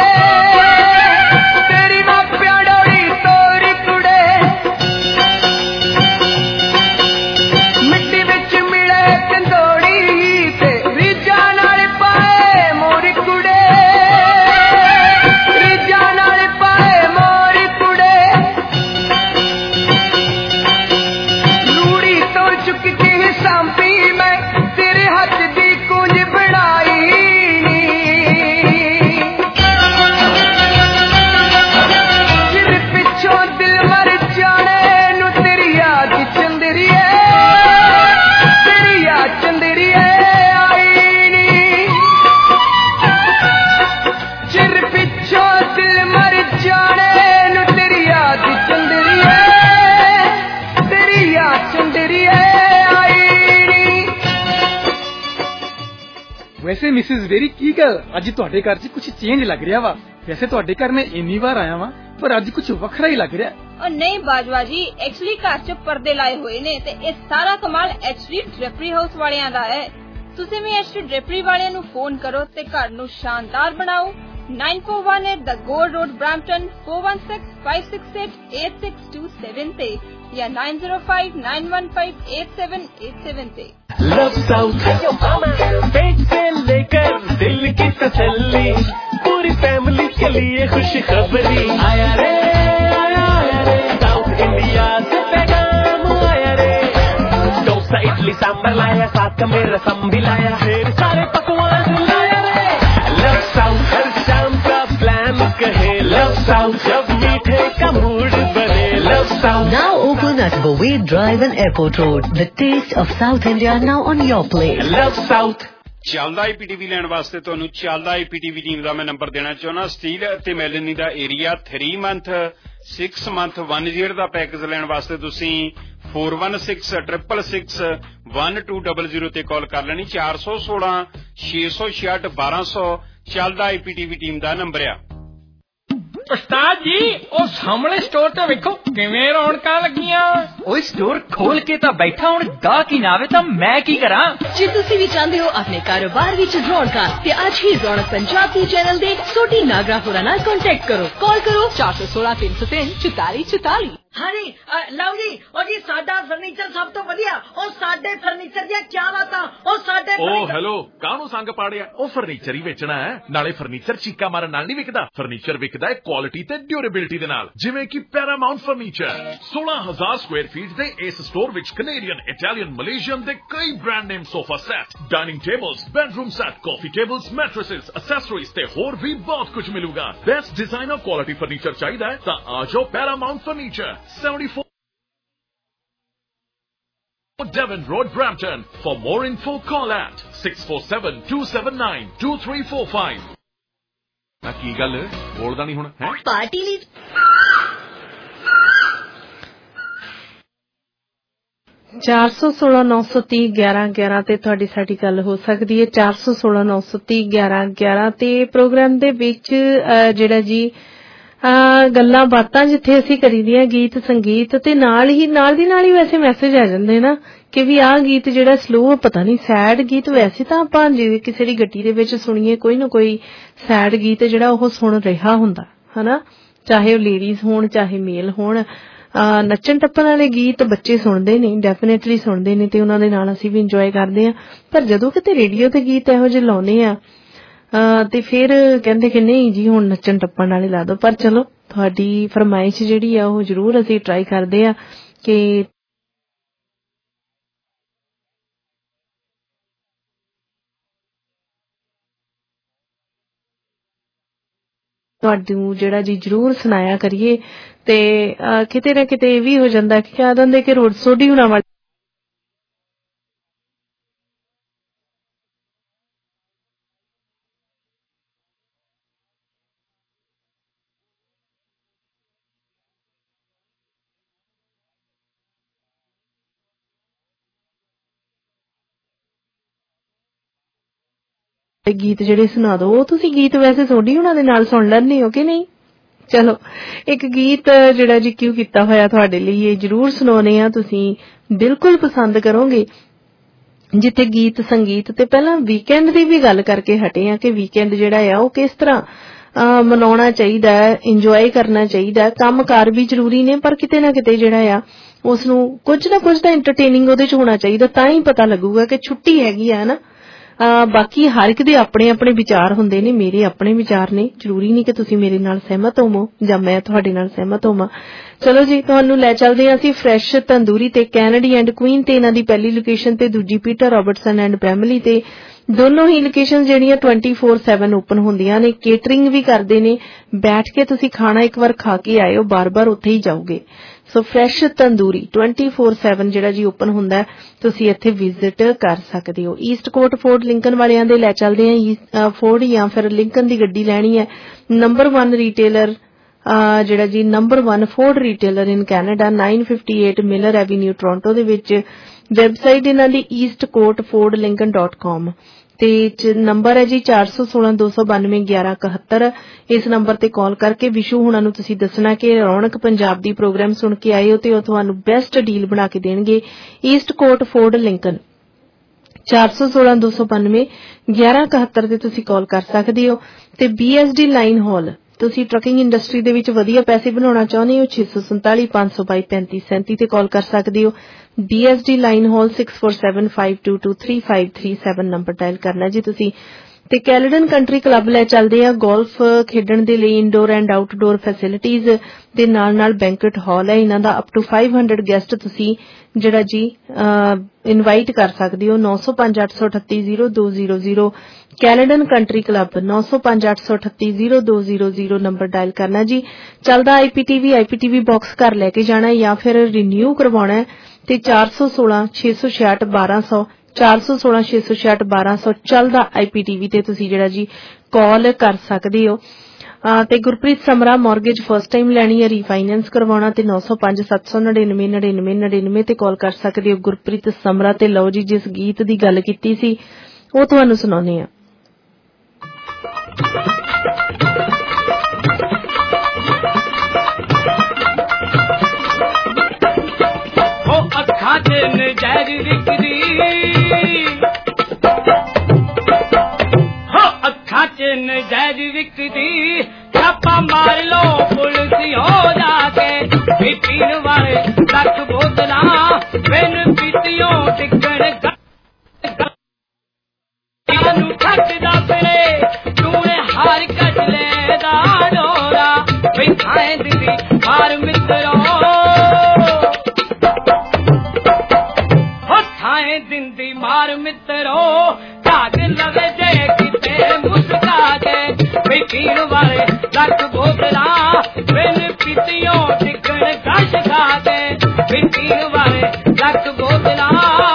तेरी मापिया डोली तोरी कुड़े, मिट्टी विच मिले कंदोड़ी ते रिजा नाल पाए मोरी कुड़े, रिजा नाल पाए ਚੁੰਦਰੀਏ ਆਈ। ਵੈਸੇ ਮਿਸਿਸ ਵੇਰੀ ਕੀ ਗੱਲ ਅੱਜ ਤੁਹਾਡੇ ਘਰ 'ਚ ਕੁਝ ਚੇਂਜ ਲੱਗ ਰਿਹਾ ਵਾ। ਵੈਸੇ ਤੁਹਾਡੇ ਘਰ ਮੈਂ ਇੰਨੀ ਵਾਰ ਆਇਆ ਵਾਂ ਪਰ ਅੱਜ ਕੁਝ ਵੱਖਰਾ ਹੀ ਲੱਗ ਰਿਹਾ। और नहीं बाजवा जी एक्चुअली घर च पर्दे लाए हुए ने ते ये सारा कमाल एक्चुअली ड्रेपरी हाउस वालियां दा है। तुसीं भी एक्चुअली ड्रेपरी वालियां नूं फोन करो ते घर नूं शानदार बनाओ। 9418 द गोल्ड रोड ब्रैम्पटन 4165688627 ते या 9059158787 ते। लव साउथ पेट से लेकर दिल की तसल्ली पूरी फैमिली के लिए खुशखबरी। आया रे साउथ इंडिया से पैगाम आया रे। डोसा इडली सांबर लाया साथ में रसम भी लाया फिर सारे पकवान लाया रे। लव साउथ हर शाम का प्लान कहे लव साउथ जब मीठे का मूड बने love south. Now open at Boway Drive and Airport Road. The taste of South India now on your plate. Love South। ਚੱਲਦਾ IPTV ਲੈਣ ਵਾਸਤੇ ਤੁਹਾਨੂੰ ਚੱਲਦਾ IPTV ਟੀਮ ਦਾ ਮੈਂ ਨੰਬਰ ਦੇਣਾ ਚਾਹੁੰਦਾ। ਸਟੀਲ ਅਤੇ ਮੈਲਨੀ ਦਾ ਏਰੀਆ 3 ਮੰਥ 6 ਮੰਥ 1 year ਦਾ ਪੈਕੇਜ ਲੈਣ ਵਾਸਤੇ ਤੁਸੀਂ 4166661200 ਤੇ ਕਾਲ ਕਰ ਲੈਣੀ। 416 666 1200 ਚੱਲਦਾ IPTV ਟੀਮ ਦਾ ਨੰਬਰ ਆ। ਉਸਤਾਦ ਜੀ ਉਹ ਸਾਹਮਣੇ ਸਟੋਰ ਤੇ ਵੇਖੋ ਕਿਵੇਂ ਰੌਣਕਾਂ ਲੱਗੀਆਂ। ਓਏ ਸਟੋਰ ਖੋਲ ਕੇ ਤਾਂ ਬੈਠਾ ਹੁਣ ਗਾਹਕ ਹੀ ਨਾ ਆਵੇ ਤਾਂ ਮੈਂ ਕੀ ਕਰਾਂ। ਜੇ ਤੁਸੀਂ ਵੀ ਚਾਹੁੰਦੇ ਹੋ ਆਪਣੇ ਕਾਰੋਬਾਰ ਵਿੱਚ ਰੌਣਕਾਂ ਤੇ ਅੱਜ ਹੀ ਰੌਣਕ ਪੰਜਾਬ ਦੀ ਚੈਨਲ ਦੇ ਸੋਢੀ ਨਾਗਰਾ ਹੋਰਾਂ ਨਾਲ ਕੰਟੈਕਟ ਕਰੋ। ਕਾਲ ਕਰੋ 416 303 4444। ਹਾਂਜੀ ਲਓ ਜੀ ਉਹ ਜੀ ਸਾਡਾ ਫਰਨੀਚਰ ਸਭ ਤੋਂ ਵਧੀਆ। ਉਹ ਸਾਡੇ ਫਰਨੀਚਰ ਦੀਆਂ ਕੀ ਬਾਤਾਂ। ਉਹ ਸਾਡੇ ਹੈਲੋ ਕਾਹਨੂੰ ਸੰਗ ਪਾੜਿਆ। ਉਹ ਫਰਨੀਚਰ ਹੀ ਵੇਚਣਾ ਹੈ ਨਾਲੇ ਫਰਨੀਚਰ ਚੀਕਾ ਮਾਰਨ ਨਾਲ ਨਹੀਂ ਵਿਕਦਾ। ਫਰਨੀਚਰ ਵਿਕਦਾ ਹੈ ਕੁਆਲਿਟੀ ਤੇ ਡਿਊਰੇਬਿਲਿਟੀ ਦੇ ਨਾਲ ਜਿਵੇਂ ਕਿ ਪੈਰਾਮਾਉਂਟ ਫਰਨੀਚਰ। 16000 ਸਕੁਆਇਰ ਫੀਟ ਦੇ ਇਸ ਸਟੋਰ ਵਿੱਚ ਕੈਨੇਡੀਅਨ ਇਟਾਲੀਅਨ ਮਲੇਸ਼ੀਅਨ ਦੇ ਕਈ brand name sofa set dining tables bedroom set coffee tables mattresses accessories ਤੇ ਹੋਰ ਵੀ ਬਹੁਤ ਕੁਝ ਮਿਲੂਗਾ। ਬੈਸਟ ਡਿਜ਼ਾਈਨਰ ਕੁਆਲਿਟੀ ਫਰਨੀਚਰ ਚਾਹੀਦਾ ਹੈ ਤਾਂ ਆ ਜਾਓ Paramount furniture 74 Devon Road, Brampton. For more info, call at 647-279-2345. ਨਾ ਕੀ ਗੱਲ ਬੋਲਦਾ ਨਹੀਂ ਹੁਣ ਹੈ ਪਾਰਟੀ ਲਈ 416-930-1111 ਤੇ ਤੁਹਾਡੀ ਸਾਡੀ ਗੱਲ ਹੋ ਸਕਦੀ ਹੈ। 416-930-1111 ਤੇ ਪ੍ਰੋਗਰਾਮ ਦੇ ਵਿੱਚ ਜਿਹੜਾ ਜੀ ਗੱਲਾਂ ਬਾਤਾਂ ਜਿੱਥੇ ਅਸੀਂ ਕਰੀਦੀਆਂ ਗੀਤ ਸੰਗੀਤ ਤੇ ਨਾਲ ਦੀ ਨਾਲ ਹੀ ਵੈਸੇ ਮੈਸੇਜ ਆ ਜਾਂਦੇ ਨਾ ਕਿ ਵੀ ਆਹ ਗੀਤ ਜਿਹੜਾ ਸਲੋ ਪਤਾ ਨਹੀਂ ਸੈਡ ਗੀਤ। ਵੈਸੇ ਤਾਂ ਆਪਾਂ ਜਿਵੇਂ ਕਿਸੇ ਦੀ ਗੱਡੀ ਦੇ ਵਿੱਚ ਸੁਣੀਏ ਕੋਈ ਨਾ ਕੋਈ ਸੈਡ ਗੀਤ ਜਿਹੜਾ ਉਹ ਸੁਣ ਰਿਹਾ ਹੁੰਦਾ ਹਨਾ, ਚਾਹੇ ਉਹ ਲੇਡੀਜ਼ ਹੋਣ ਚਾਹੇ ਮੇਲ ਹੋਣ। ਨੱਚਣ ਟੱਪਣ ਵਾਲੇ ਗੀਤ ਬੱਚੇ ਸੁਣਦੇ ਨੇ, ਡੈਫੀਨੇਟਲੀ ਸੁਣਦੇ ਨੇ ਤੇ ਉਹਨਾਂ ਦੇ ਨਾਲ ਅਸੀਂ ਵੀ ਇੰਜੋਏ ਕਰਦੇ ਹਾਂ। ਪਰ ਜਦੋਂ ਕਿਤੇ ਰੇਡੀਓ ਤੇ ਗੀਤ ਇਹੋ ਜਿਹੇ ਲਾਉਨੇ ਆ ਤੇ ਫਿਰ ਕਹਿੰਦੇ ਕਿ ਨਹੀਂ ਜੀ ਹੁਣ ਨੱਚਣ ਟੱਪਣ ਵਾਲੇ ਲਾ ਦੋ। ਪਰ ਚਲੋ ਤੁਹਾਡੀ ਫਰਮਾਇਸ਼ ਜਿਹੜੀ ਆ ਉਹ ਜ਼ਰੂਰ ਅਸੀਂ ਟਰਾਈ ਕਰਦੇ ਆ ਕਿ ਤੁਹਾਨੂੰ ਜਿਹੜਾ ਜੀ ਜ਼ਰੂਰ ਸੁਣਾਇਆ ਕਰੀਏ। ਤੇ ਕਿਤੇ ਨਾ ਕਿਤੇ ਇਹ ਵੀ ਹੋ ਜਾਂਦਾ ਕਿ ਕਹਿ ਦਿੰਦੇ ਕਿ ਰੋਡ ਸੋਢੀ ਹੋਣਾ ਵਾਲੀ ਗੀਤ ਜਿਹੜੇ ਸੁਣਾ ਦੋ। ਉਹ ਤੁਸੀਂ ਗੀਤ ਵੈਸੇ ਸੋਢੀ ਹੋਣਾ ਦੇ ਨਾਲ ਸੁਣ ਲੈਂਦੇ ਹੋ ਕਿ ਨਹੀਂ? ਚਲੋ ਇੱਕ ਗੀਤ ਜਿਹੜਾ ਜੀ ਕਿਉਂ ਕੀਤਾ ਹੋਇਆ ਤੁਹਾਡੇ ਲਈ ਇਹ ਜ਼ਰੂਰ ਸੁਣਾਉਣੇ ਆ, ਤੁਸੀਂ ਬਿਲਕੁਲ ਪਸੰਦ ਕਰੋਗੇ। ਜਿੱਥੇ ਗੀਤ ਸੰਗੀਤ ਤੇ ਪਹਿਲਾਂ ਵੀਕਐਂਡ ਦੀ ਵੀ ਗੱਲ ਕਰਕੇ ਹਟੇ ਆ ਕਿ ਵੀਕਐਂਡ ਜਿਹੜਾ ਆ ਉਹ ਕਿਸ ਤਰ੍ਹਾਂ ਮਨਾਉਣਾ ਚਾਹੀਦਾ ਹੈ, ਇੰਜੋਏ ਕਰਨਾ ਚਾਹੀਦਾ। ਕੰਮ ਕਾਰ ਵੀ ਜ਼ਰੂਰੀ ਨੇ ਪਰ ਕਿਤੇ ਨਾ ਕਿਤੇ ਜਿਹੜਾ ਆ ਉਸਨੂੰ ਕੁਝ ਨਾ ਕੁਝ ਤਾਂ ਐਂਟਰਟੇਨਿੰਗ ਉਹਦੇ ਚ ਹੋਣਾ ਚਾਹੀਦਾ, ਤਾਂ ਹੀ ਪਤਾ ਲੱਗੂਗਾ ਕਿ ਛੁੱਟੀ ਹੈਗੀ ਆ ਨਾ। ਬਾਕੀ ਹਰ ਇੱਕ ਦੇ ਆਪਣੇ ਆਪਣੇ ਵਿਚਾਰ ਹੁੰਦੇ ਨੇ, ਮੇਰੇ ਆਪਣੇ ਵਿਚਾਰ ਨੇ, ਜ਼ਰੂਰੀ ਨਹੀਂ ਕਿ ਤੁਸੀਂ ਮੇਰੇ ਨਾਲ ਸਹਿਮਤ ਹੋਵੋ ਜਾਂ ਮੈਂ ਤੁਹਾਡੇ ਨਾਲ ਸਹਿਮਤ ਹੋਵਾਂ। ਚਲੋ ਜੀ ਤੁਹਾਨੂੰ ਲੈ ਚੱਲਦੇ ਹਾਂ ਅਸੀਂ ਫਰੈਸ਼ ਤੰਦੂਰੀ ਤੇ ਕੈਨੇਡੀ ਐਂਡ ਕੁਈਨ ਤੇ ਇਹਨਾਂ ਦੀ ਪਹਿਲੀ ਲੋਕੇਸ਼ਨ ਤੇ ਦੂਜੀ ਪੀਟਰ ਰਾਬਰਟਸਨ ਐਂਡ ਬ੍ਰੈਮਲੀ ਤੇ। ਦੋਨੋਂ ਹੀ ਲੋਕੇਸ਼ਨ ਜਿਹੜੀਆਂ 24/7 ਓਪਨ ਹੁੰਦੀਆਂ ਨੇ, ਕੇਟਰਿੰਗ ਵੀ ਕਰਦੇ ਨੇ। ਬੈਠ ਕੇ ਤੁਸੀਂ ਖਾਣਾ ਇੱਕ ਵਾਰ ਖਾ ਕੇ ਆਇਓ, ਬਾਰ-ਬਾਰ ਉੱਥੇ ਹੀ ਜਾਓਗੇ। ਸੋ ਫਰੈਸ਼ ਤੰਦੂਰੀ 24/7 ਜਿਹੜਾ ਜੀ ਓਪਨ ਹੁੰਦਾ, ਤੁਸੀਂ ਇੱਥੇ ਵਿਜ਼ਿਟ ਕਰ ਸਕਦੇ ਹੋ। ਈਸਟ ਕੋਟ ਫੋਰਡ ਲਿੰਕਨ ਵਾਲਿਆਂ ਦੇ ਲੈ ਚੱਲਦੇ ਆ। ਫੋਰਡ ਜਾਂ ਫਿਰ ਲਿੰਕਨ ਦੀ ਗੱਡੀ ਲੈਣੀ ਹੈ, ਨੰਬਰ 1 ਰੀਟੇਲਰ ਜਿਹੜਾ ਜੀ number 1 Ford retailer in Canada 958 Miller avenue Toronto ਦੇ ਵਿੱਚ। ਵੈਬਸਾਈਟ ਇਹਨਾਂ ਦੀ eastcoastfordlincoln.com ਤੇ ਨੰਬਰ ਹੈ ਜੀ 4162921171। ਇਸ ਨੰਬਰ ਤੇ ਕਾਲ ਕਰਕੇ ਵਿਸ਼ੂ ਹੁਣਾਂ ਨੂੰ ਤੁਸੀਂ ਦੱਸਣਾ ਕਿ ਰੌਣਕ ਪੰਜਾਬ ਦੀ ਪ੍ਰੋਗਰਾਮ ਸੁਣ ਕੇ ਆਏ ਹੋ ਤੇ ਉਹ ਤੁਹਾਨੂੰ ਬੈਸਟ ਡੀਲ ਬਣਾ ਕੇ ਦੇਣਗੇ। ਈਸਟਕੋਟ ਫੋਰਡ ਲਿੰਕਨ 4162921171 ਤੇ ਤੁਸੀਂ ਕਾਲ ਕਰ ਸਕਦੇ ਹੋ। ਤੇ BSD ਲਾਈਨ ਹਾਲ ਤੁਸੀਂ ਟਰੱਕਿੰਗ ਇੰਡਸਟਰੀ ਦੇ ਵਿੱਚ ਵਧੀਆ ਪੈਸੇ ਬਣਾਉਣਾ ਚਾਹੁੰਦੇ ਹੋ 647 522 3537 ਤੇ ਕਾਲ ਕਰ ਸਕਦੇ ਹੋ। BSD line haul 6475223537 number dial ਕਰਨਾ ਜੀ ਤੁਸੀਂ। ਤੇ ਕੈਲੇਡਨ ਕੰਟਰੀ ਕਲੱਬ ਲੈ ਚੱਲਦੇ ਆ ਗੋਲਫ ਖੇਡਣ ਦੇ ਲਈ ਇੰਡੋਰ ਐਂਡ ਆਊਟਡੋਰ ਫੈਸਿਲਿਟੀਜ਼ ਦੇ ਨਾਲ ਬੈਂਕਟ ਹਾਲ ਹੈ। ਇਹਨਾਂ ਦਾ ਅਪ ਟੂ 500 ਗੈਸਟ ਤੁਸੀਂ ਜਿਹੜਾ ਜੀ ਇਨਵਾਈਟ ਕਰ ਸਕਦੇ ਹੋ। 9058380200 Caledon country club 9058380200 number dial ਕਰਨਾ ਜੀ। ਚੱਲਦਾ IPTV ਬਾਕਸ ਘਰ ਲੈ ਕੇ ਜਾਣਾ ਜਾਂ ਫਿਰ ਰੀਨਿਊ ਕਰਵਾਉਣਾ ਤੇ 4166661200 4166661200 ਚੱਲਦਾ IPTV ਤੇ ਤੁਸੀਂ ਜਿਹੜਾ ਜੀ ਕਾਲ ਕਰ ਸਕਦੇ ਹੋ। ਤੇ Gurpreet Samra mortgage first time ਲੈਣੀ ਹੈ ਰੀਫਾਈਨੈਂਸ ਕਰਵਾਉਣਾ ਤੇ 9057999999 ਤੇ ਕਾਲ ਕਰ ਸਕਦੇ ਹੋ ਗੁਰਪ੍ਰੀਤ ਸਮਰਾ। ਤੇ ਲਓ ਜੀ ਜਿਸ ਗੀਤ ਦੀ ਗੱਲ ਕੀਤੀ ਸੀ ਉਹ ਤੁਹਾਨੂੰ ਸੁਣਾਉਂਦੇ ਆ। ਅੱਖਾਂ 'ਚ ਨਜ਼ਰ ਵਿਕਦੀ ਹੋ ਅੱਖਾਂ 'ਚ ਨਜ਼ਰ ਵਿਕਦੀ ਛਾਪਾ ਮਾਰ ਲੋ ਪੁਲਿਸ ਹੋ ਜਾ ਕੇ ਪੀਣ ਵਾਲੇ ਲੱਖ ਬੋਤਲਾਂ ਬਿਨ ਪੀਤੀਓ ਟਿਕਣ ਨੂੰ ਠੱਕਦਾ ਫਿਰੇ ਤੂੰ ਹਾਰ ਕੱਟ ਲੈ ਦਾ ਡੋਰਾ ਬਈ ਖਾਏ ਦਿੱਤੀ ਹਾਰ ਮਿੱਤਰੋ ਦਿੰਦੀ ਮਾਰ ਮਿੱਤਰੋ ਝਾਗ ਲਵੇ ਜੇ ਕਿਤੇ ਮੁਸਕਾ ਕੇ ਪੀਣ ਵਾਲੇ ਲੱਖ ਬੋਤਲਾਂ ਬਿਨ ਪੀਤੀਓ ਟਿਕਣ ਗਸ਼ ਖਾ ਕੇ ਪੀਣ ਵਾਲੇ ਲੱਖ ਬੋਤਲਾਂ।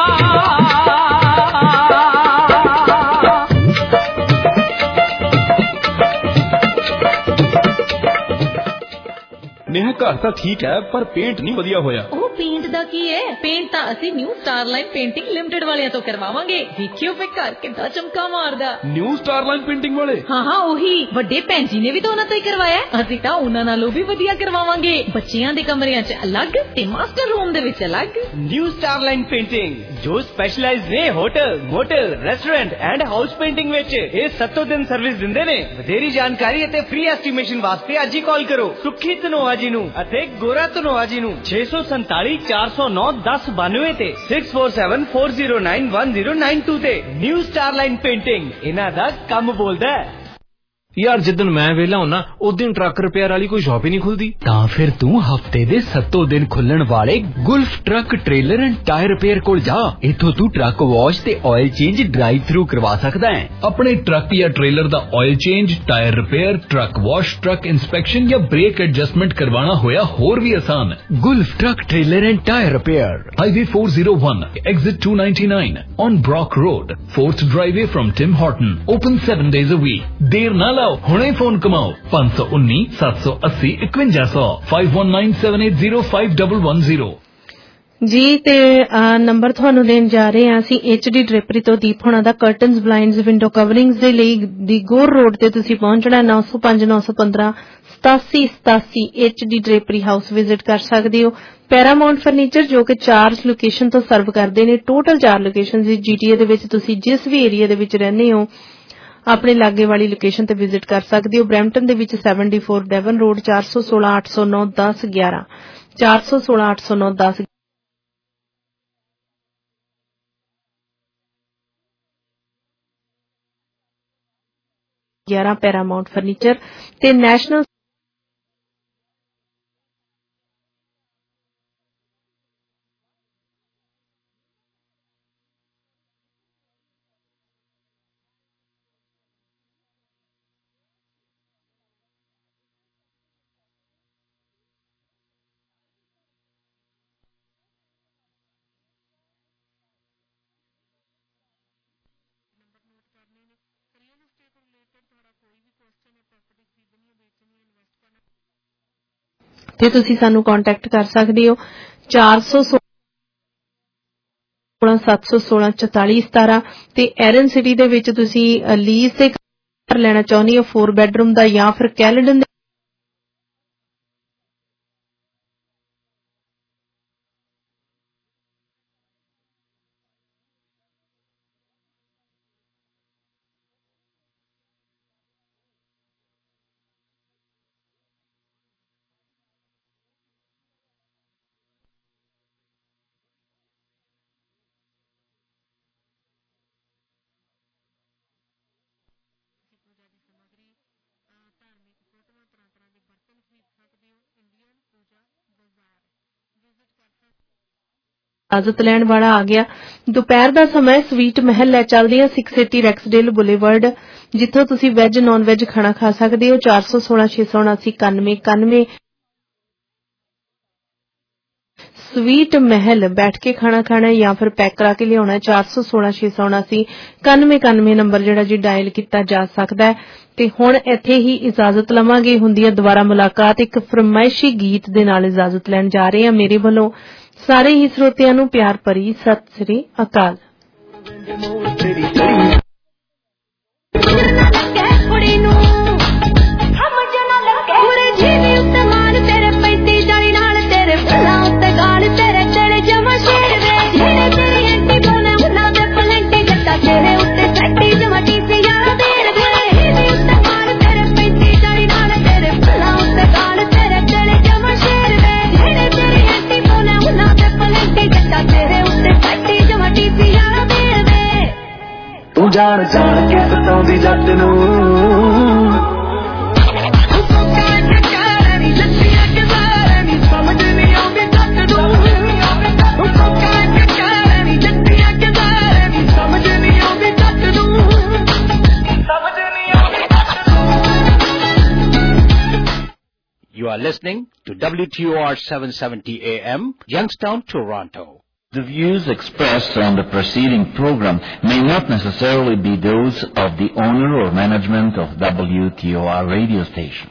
नेहा घर ਤਾਂ ਠੀਕ ਹੈ ਪਰ ਪੇਂਟ ਨਹੀਂ ਵਧੀਆ ਹੋਇਆ। ਉਹ ਪੇਂਟ ਦਾ ਕੀ ਹੈ? ਪੇਂਟ ਤਾਂ ਅਸੀਂ ਨਿਊ ਸਟਾਰਲਾਈਨ ਪੇਂਟਿੰਗ ਲਿਮਟਿਡ ਵਾਲਿਆਂ ਤੋਂ ਕਰਵਾਵਾਂਗੇ। ਦੇਖਿਓ ਫੇ ਘਰ ਕਿੱਦਾਂ ਚਮਕਾ ਮਾਰਦਾ। ਨਿਊ ਸਟਾਰਲਾਈਨ ਪੇਂਟਿੰਗ ਵਾਲੇ? ਹਾਂ ਉਹੀ ਵੱਡੇ ਭੈਣ ਜੀ ਨੇ ਵੀ ਤਾਂ ਉਹਨਾਂ ਤੋਂ ਹੀ ਕਰਵਾਇਆ। ਅਸੀਂ ਤਾਂ ਉਹਨਾਂ ਨਾਲੋਂ ਵੀ ਵਧੀਆ ਕਰਵਾਵਾਂਗੇ। ਬੱਚਿਆਂ ਦੇ ਕਮਰਿਆਂ 'ਚ ਅਲੱਗ ਤੇ ਮਾਸਟਰ ਰੂਮ ਦੇ ਵਿੱਚ ਅਲੱਗ। ਨਿਊ ਸਟਾਰਲਾਈਨ ਪੇਂਟਿੰਗ ਜੋ ਸਪੈਸ਼ਲਾਈਜ਼ ਨੇ hotel motel restaurant and house painting ਵਿੱਚ। ਇਹ 7 ਦਿਨ ਸਰਵਿਸ ਦਿੰਦੇ ਨੇ। ਵਧੇਰੀ ਜਾਣਕਾਰੀ ਅਤੇ ਫ੍ਰੀ ਐਸਟੀਮੇਸ਼ਨ ਵਾਸਤੇ ਅੱਜ ਹੀ ਕਾਲ ਕਰੋ ਸੁੱਖੀ ਧਨੋਆ ਜੀ ਨੂੰ ਅਤੇ ਗੋਰਾ ਧਨੋਆ ਜੀ ਨੂੰ 647 409 1092 ਤੇ 6474091092 ਤੇ। ਨਿਊ ਸਟਾਰਲਾਈਨ ਪੇਂਟਿੰਗ ਇਹਨਾਂ ਦਾ ਕੰਮ ਬੋਲਦਾ ਹੈ। यार जिदन मैं वेला होना उस दिन ट्रक रिपेयर वाली कोई शॉप ही नहीं खुलती। ਤਾਂ ਫਿਰ ਤੂੰ ਹਫਤੇ ਦੇ 7 ਦਿਨ ਖੁੱਲਣ ਵਾਲੇ Gulf truck trailer and tyre repair ਕੋਲ ਜਾ। ਇੱਥੋਂ ਤੂੰ ਟਰੱਕ ਵਾਸ਼ ਤੇ ਆਇਲ ਚੇਂਜ ਡਰਾਈਵ ਥਰੂ ਕਰਵਾ ਸਕਦਾ ਹੈ। ਆਪਣੇ ਟਰੱਕ ਜਾਂ ਟ੍ਰੇਲਰ ਦਾ oil change, tyre repair, truck wash, truck inspection ਜਾਂ ਬ੍ਰੇਕ ਐਡਜਸਟਮੈਂਟ ਕਰਵਾਉਣਾ ਹੋਇਆ ਹੋਰ ਵੀ ਆਸਾਨ। Gulf truck trailer and tyre repair highway 401 exit 299 on Brock Road 4th driveway from Tim Horton open 7 days a week। ਦੇਰ ਨਾ ਲਾਓ ਹੁਣੇ ਫੋਨ ਕਮਾਓ 519 780 5100 5197805110 ਜੀ। ਤੇ ਨੰਬਰ ਤੁਹਾਨੂੰ ਦੇਣ ਜਾ ਰਹੇ ਹਾਂ ਅਸੀਂ HD ਡ੍ਰੇਪਰੀ ਤੋਂ ਦੀਪ ਹੋਣਾ ਦਾ ਕਰਟਨਸ ਬਲਾਈਂਡਸ ਵਿੰਡੋ ਕਵਰਿੰਗਸ ਦੇ ਲਈ ਦੀ ਗੋਰ ਰੋਡ ਤੇ ਤੁਸੀਂ ਪਹੁੰਚਣਾ 905 915 8787 HD ਡ੍ਰੇਪਰੀ ਹਾਊਸ ਵਿਜ਼ਿਟ ਕਰ ਸਕਦੇ ਹੋ। ਪੈਰਾਮਾਉਂਟ ਫਰਨੀਚਰ ਜੋ ਕਿ 4 ਲੋਕੇਸ਼ਨ ਤੋਂ ਸਰਵ ਕਰਦੇ ਨੇ। ਟੋਟਲ 4 ਲੋਕੇਸ਼ਨ GTA ਦੇ ਵਿੱਚ ਤੁਸੀਂ ਜਿਸ ਵੀ ਏਰੀਆ ਦੇ ਵਿੱਚ ਰਹਿੰਦੇ ਹੋ ਆਪਣੇ ਲਾਗੇ ਵਾਲੀ ਲੋਕੇਸ਼ਨ ਤੇ ਵਿਜ਼ਿਟ ਕਰ ਸਕਦੇ ਹੋ। ਬਰੈਂਪਟਨ ਦੇ ਵਿੱਚ 74 ਡੈਵਨ ਰੋਡ 416 809 1011 416 809 1011 ਪੈਰਾਮਾਉਂਟ ਫਰਨੀਚਰ ਤੇ ਨੈਸ਼ਨਲ ਰੀਅਲ estate ਰਿਲੇਟਡ ਤੁਹਾਡਾ ਕੋਈ ਵੀ ਕੁਐਸਚਨ ਹੈ, ਪ੍ਰੋਪਰਟੀ ਖਰੀਦਣੀ ਹੈ, ਵੇਚਣੀ ਹੈ, ਇੱਥੇ ਤੁਸੀਂ ਸਾਨੂੰ ਕੰਟੈਕਟ ਕਰ ਸਕਦੇ ਹੋ 416-716-4417 ਤੇ ਐਰਨ ਸਿਟੀ ਦੇ ਵਿੱਚ ਤੁਸੀਂ ਲੀਜ਼ ਤੇ ਘਰ ਲੈਣਾ ਚਾਹੁੰਦੇ ਹੋ 4 ਬੈਡਰੂਮ ਦਾ ਜਾਂ ਫਿਰ ਕੈਲਡਨ ਦੇ ਇਜਾਜ਼ਤ ਲੈਣ ਵਾਲਾ ਆ ਗਿਆ। ਦੁਪਹਿਰ ਦਾ ਸਮਾਂ ਸਵੀਟ ਮਹਿਲ ਲੈ ਚੱਲਦੇ ਆ 680 ਰੈਕਸਡੇਲ ਬੁਲੇਵਰਡ, ਜਿੱਥੋਂ ਤੁਸੀਂ ਵੈਜ ਨਾਨ ਵੈਜ ਖਾਣਾ ਖਾ ਸਕਦੇ ਹੋ। 416-679-9191 ਸਵੀਟ ਮਹਿਲ ਬੈਠ ਕੇ ਖਾਣਾ ਖਾਣਾ ਜਾਂ ਫਿਰ ਪੈਕ ਕਰਾ ਕੇ ਲਿਆਉਣਾ 416-679-9191 ਨੰਬਰ ਜਿਹੜਾ ਜੀ ਡਾਇਲ ਕੀਤਾ ਜਾ ਸਕਦਾ ਹੈ। ਤੇ ਹੁਣ ਇੱਥੇ ਹੀ ਇਜਾਜ਼ਤ ਲਵਾਂਗੇ। ਹੁੰਦੀ ਹੈ ਦੁਬਾਰਾ ਮੁਲਾਕਾਤ ਇੱਕ ਫਰਮਾਇਸ਼ੀ ਗੀਤ ਦੇ ਨਾਲ ਇਜਾਜ਼ਤ ਲੈਣ ਜਾ ਰਹੇ ਹਾਂ। ਮੇਰੇ ਵੱਲੋਂ ਸਾਰੇ ਹੀ ਸਰੋਤਿਆਂ ਨੂੰ ਪਿਆਰ ਭਰੀ ਸਤਿ ਸ੍ਰੀ ਅਕਾਲ। ਤੂੰ ਜਾਣ ਜਾਣ ਕੇ ਸਤਾਉਂਦੀ ਜੱਟ ਨੂੰ You are listening to WTOR 770 AM, Youngstown, Toronto. The views expressed on the preceding program may not necessarily be those of the owner or management of WTOR radio station.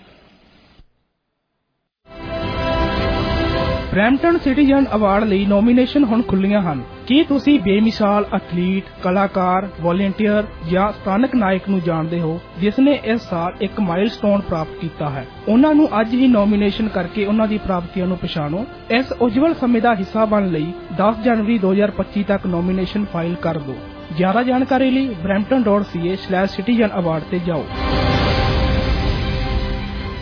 Brampton citizen award ਲਈ nomination ਹੁਣ ਖੁੱਲ੍ਹੀਆਂ ਹਨ। ਕੀ ਤੁਸੀਂ ਬੇਮਿਸਾਲ athlete, ਕਲਾਕਾਰ, ਵॉलੰਟੀਅਰ ਜਾਂ ਸਥਾਨਕ ਨਾਇਕ ਨੂੰ ਜਾਣਦੇ ਹੋ ਜਿਸ ਨੇ ਇਸ ਸਾਲ ਇੱਕ ਮਾਈਲਸਟੋਨ ਪ੍ਰਾਪਤ ਕੀਤਾ ਹੈ? ਉਹਨਾਂ ਨੂੰ ਅੱਜ ਹੀ ਨੋਮੀਨੇਸ਼ਨ ਕਰਕੇ ਉਹਨਾਂ ਦੀ ਪ੍ਰਾਪਤੀਆਂ ਨੂੰ ਪਛਾਣੋ। ਇਸ ਉਜਵਲ ਸਮੇਂ ਦਾ ਹਿੱਸਾ ਬਣਨ ਲਈ 10 ਜਨਵਰੀ 2025 ਤੱਕ ਨੋਮੀਨੇਸ਼ਨ ਫਾਈਲ ਕਰ ਦਿਓ। ਜ਼ਿਆਦਾ ਜਾਣਕਾਰੀ ਲਈ brampton.ca/citizen award ਤੇ ਜਾਓ।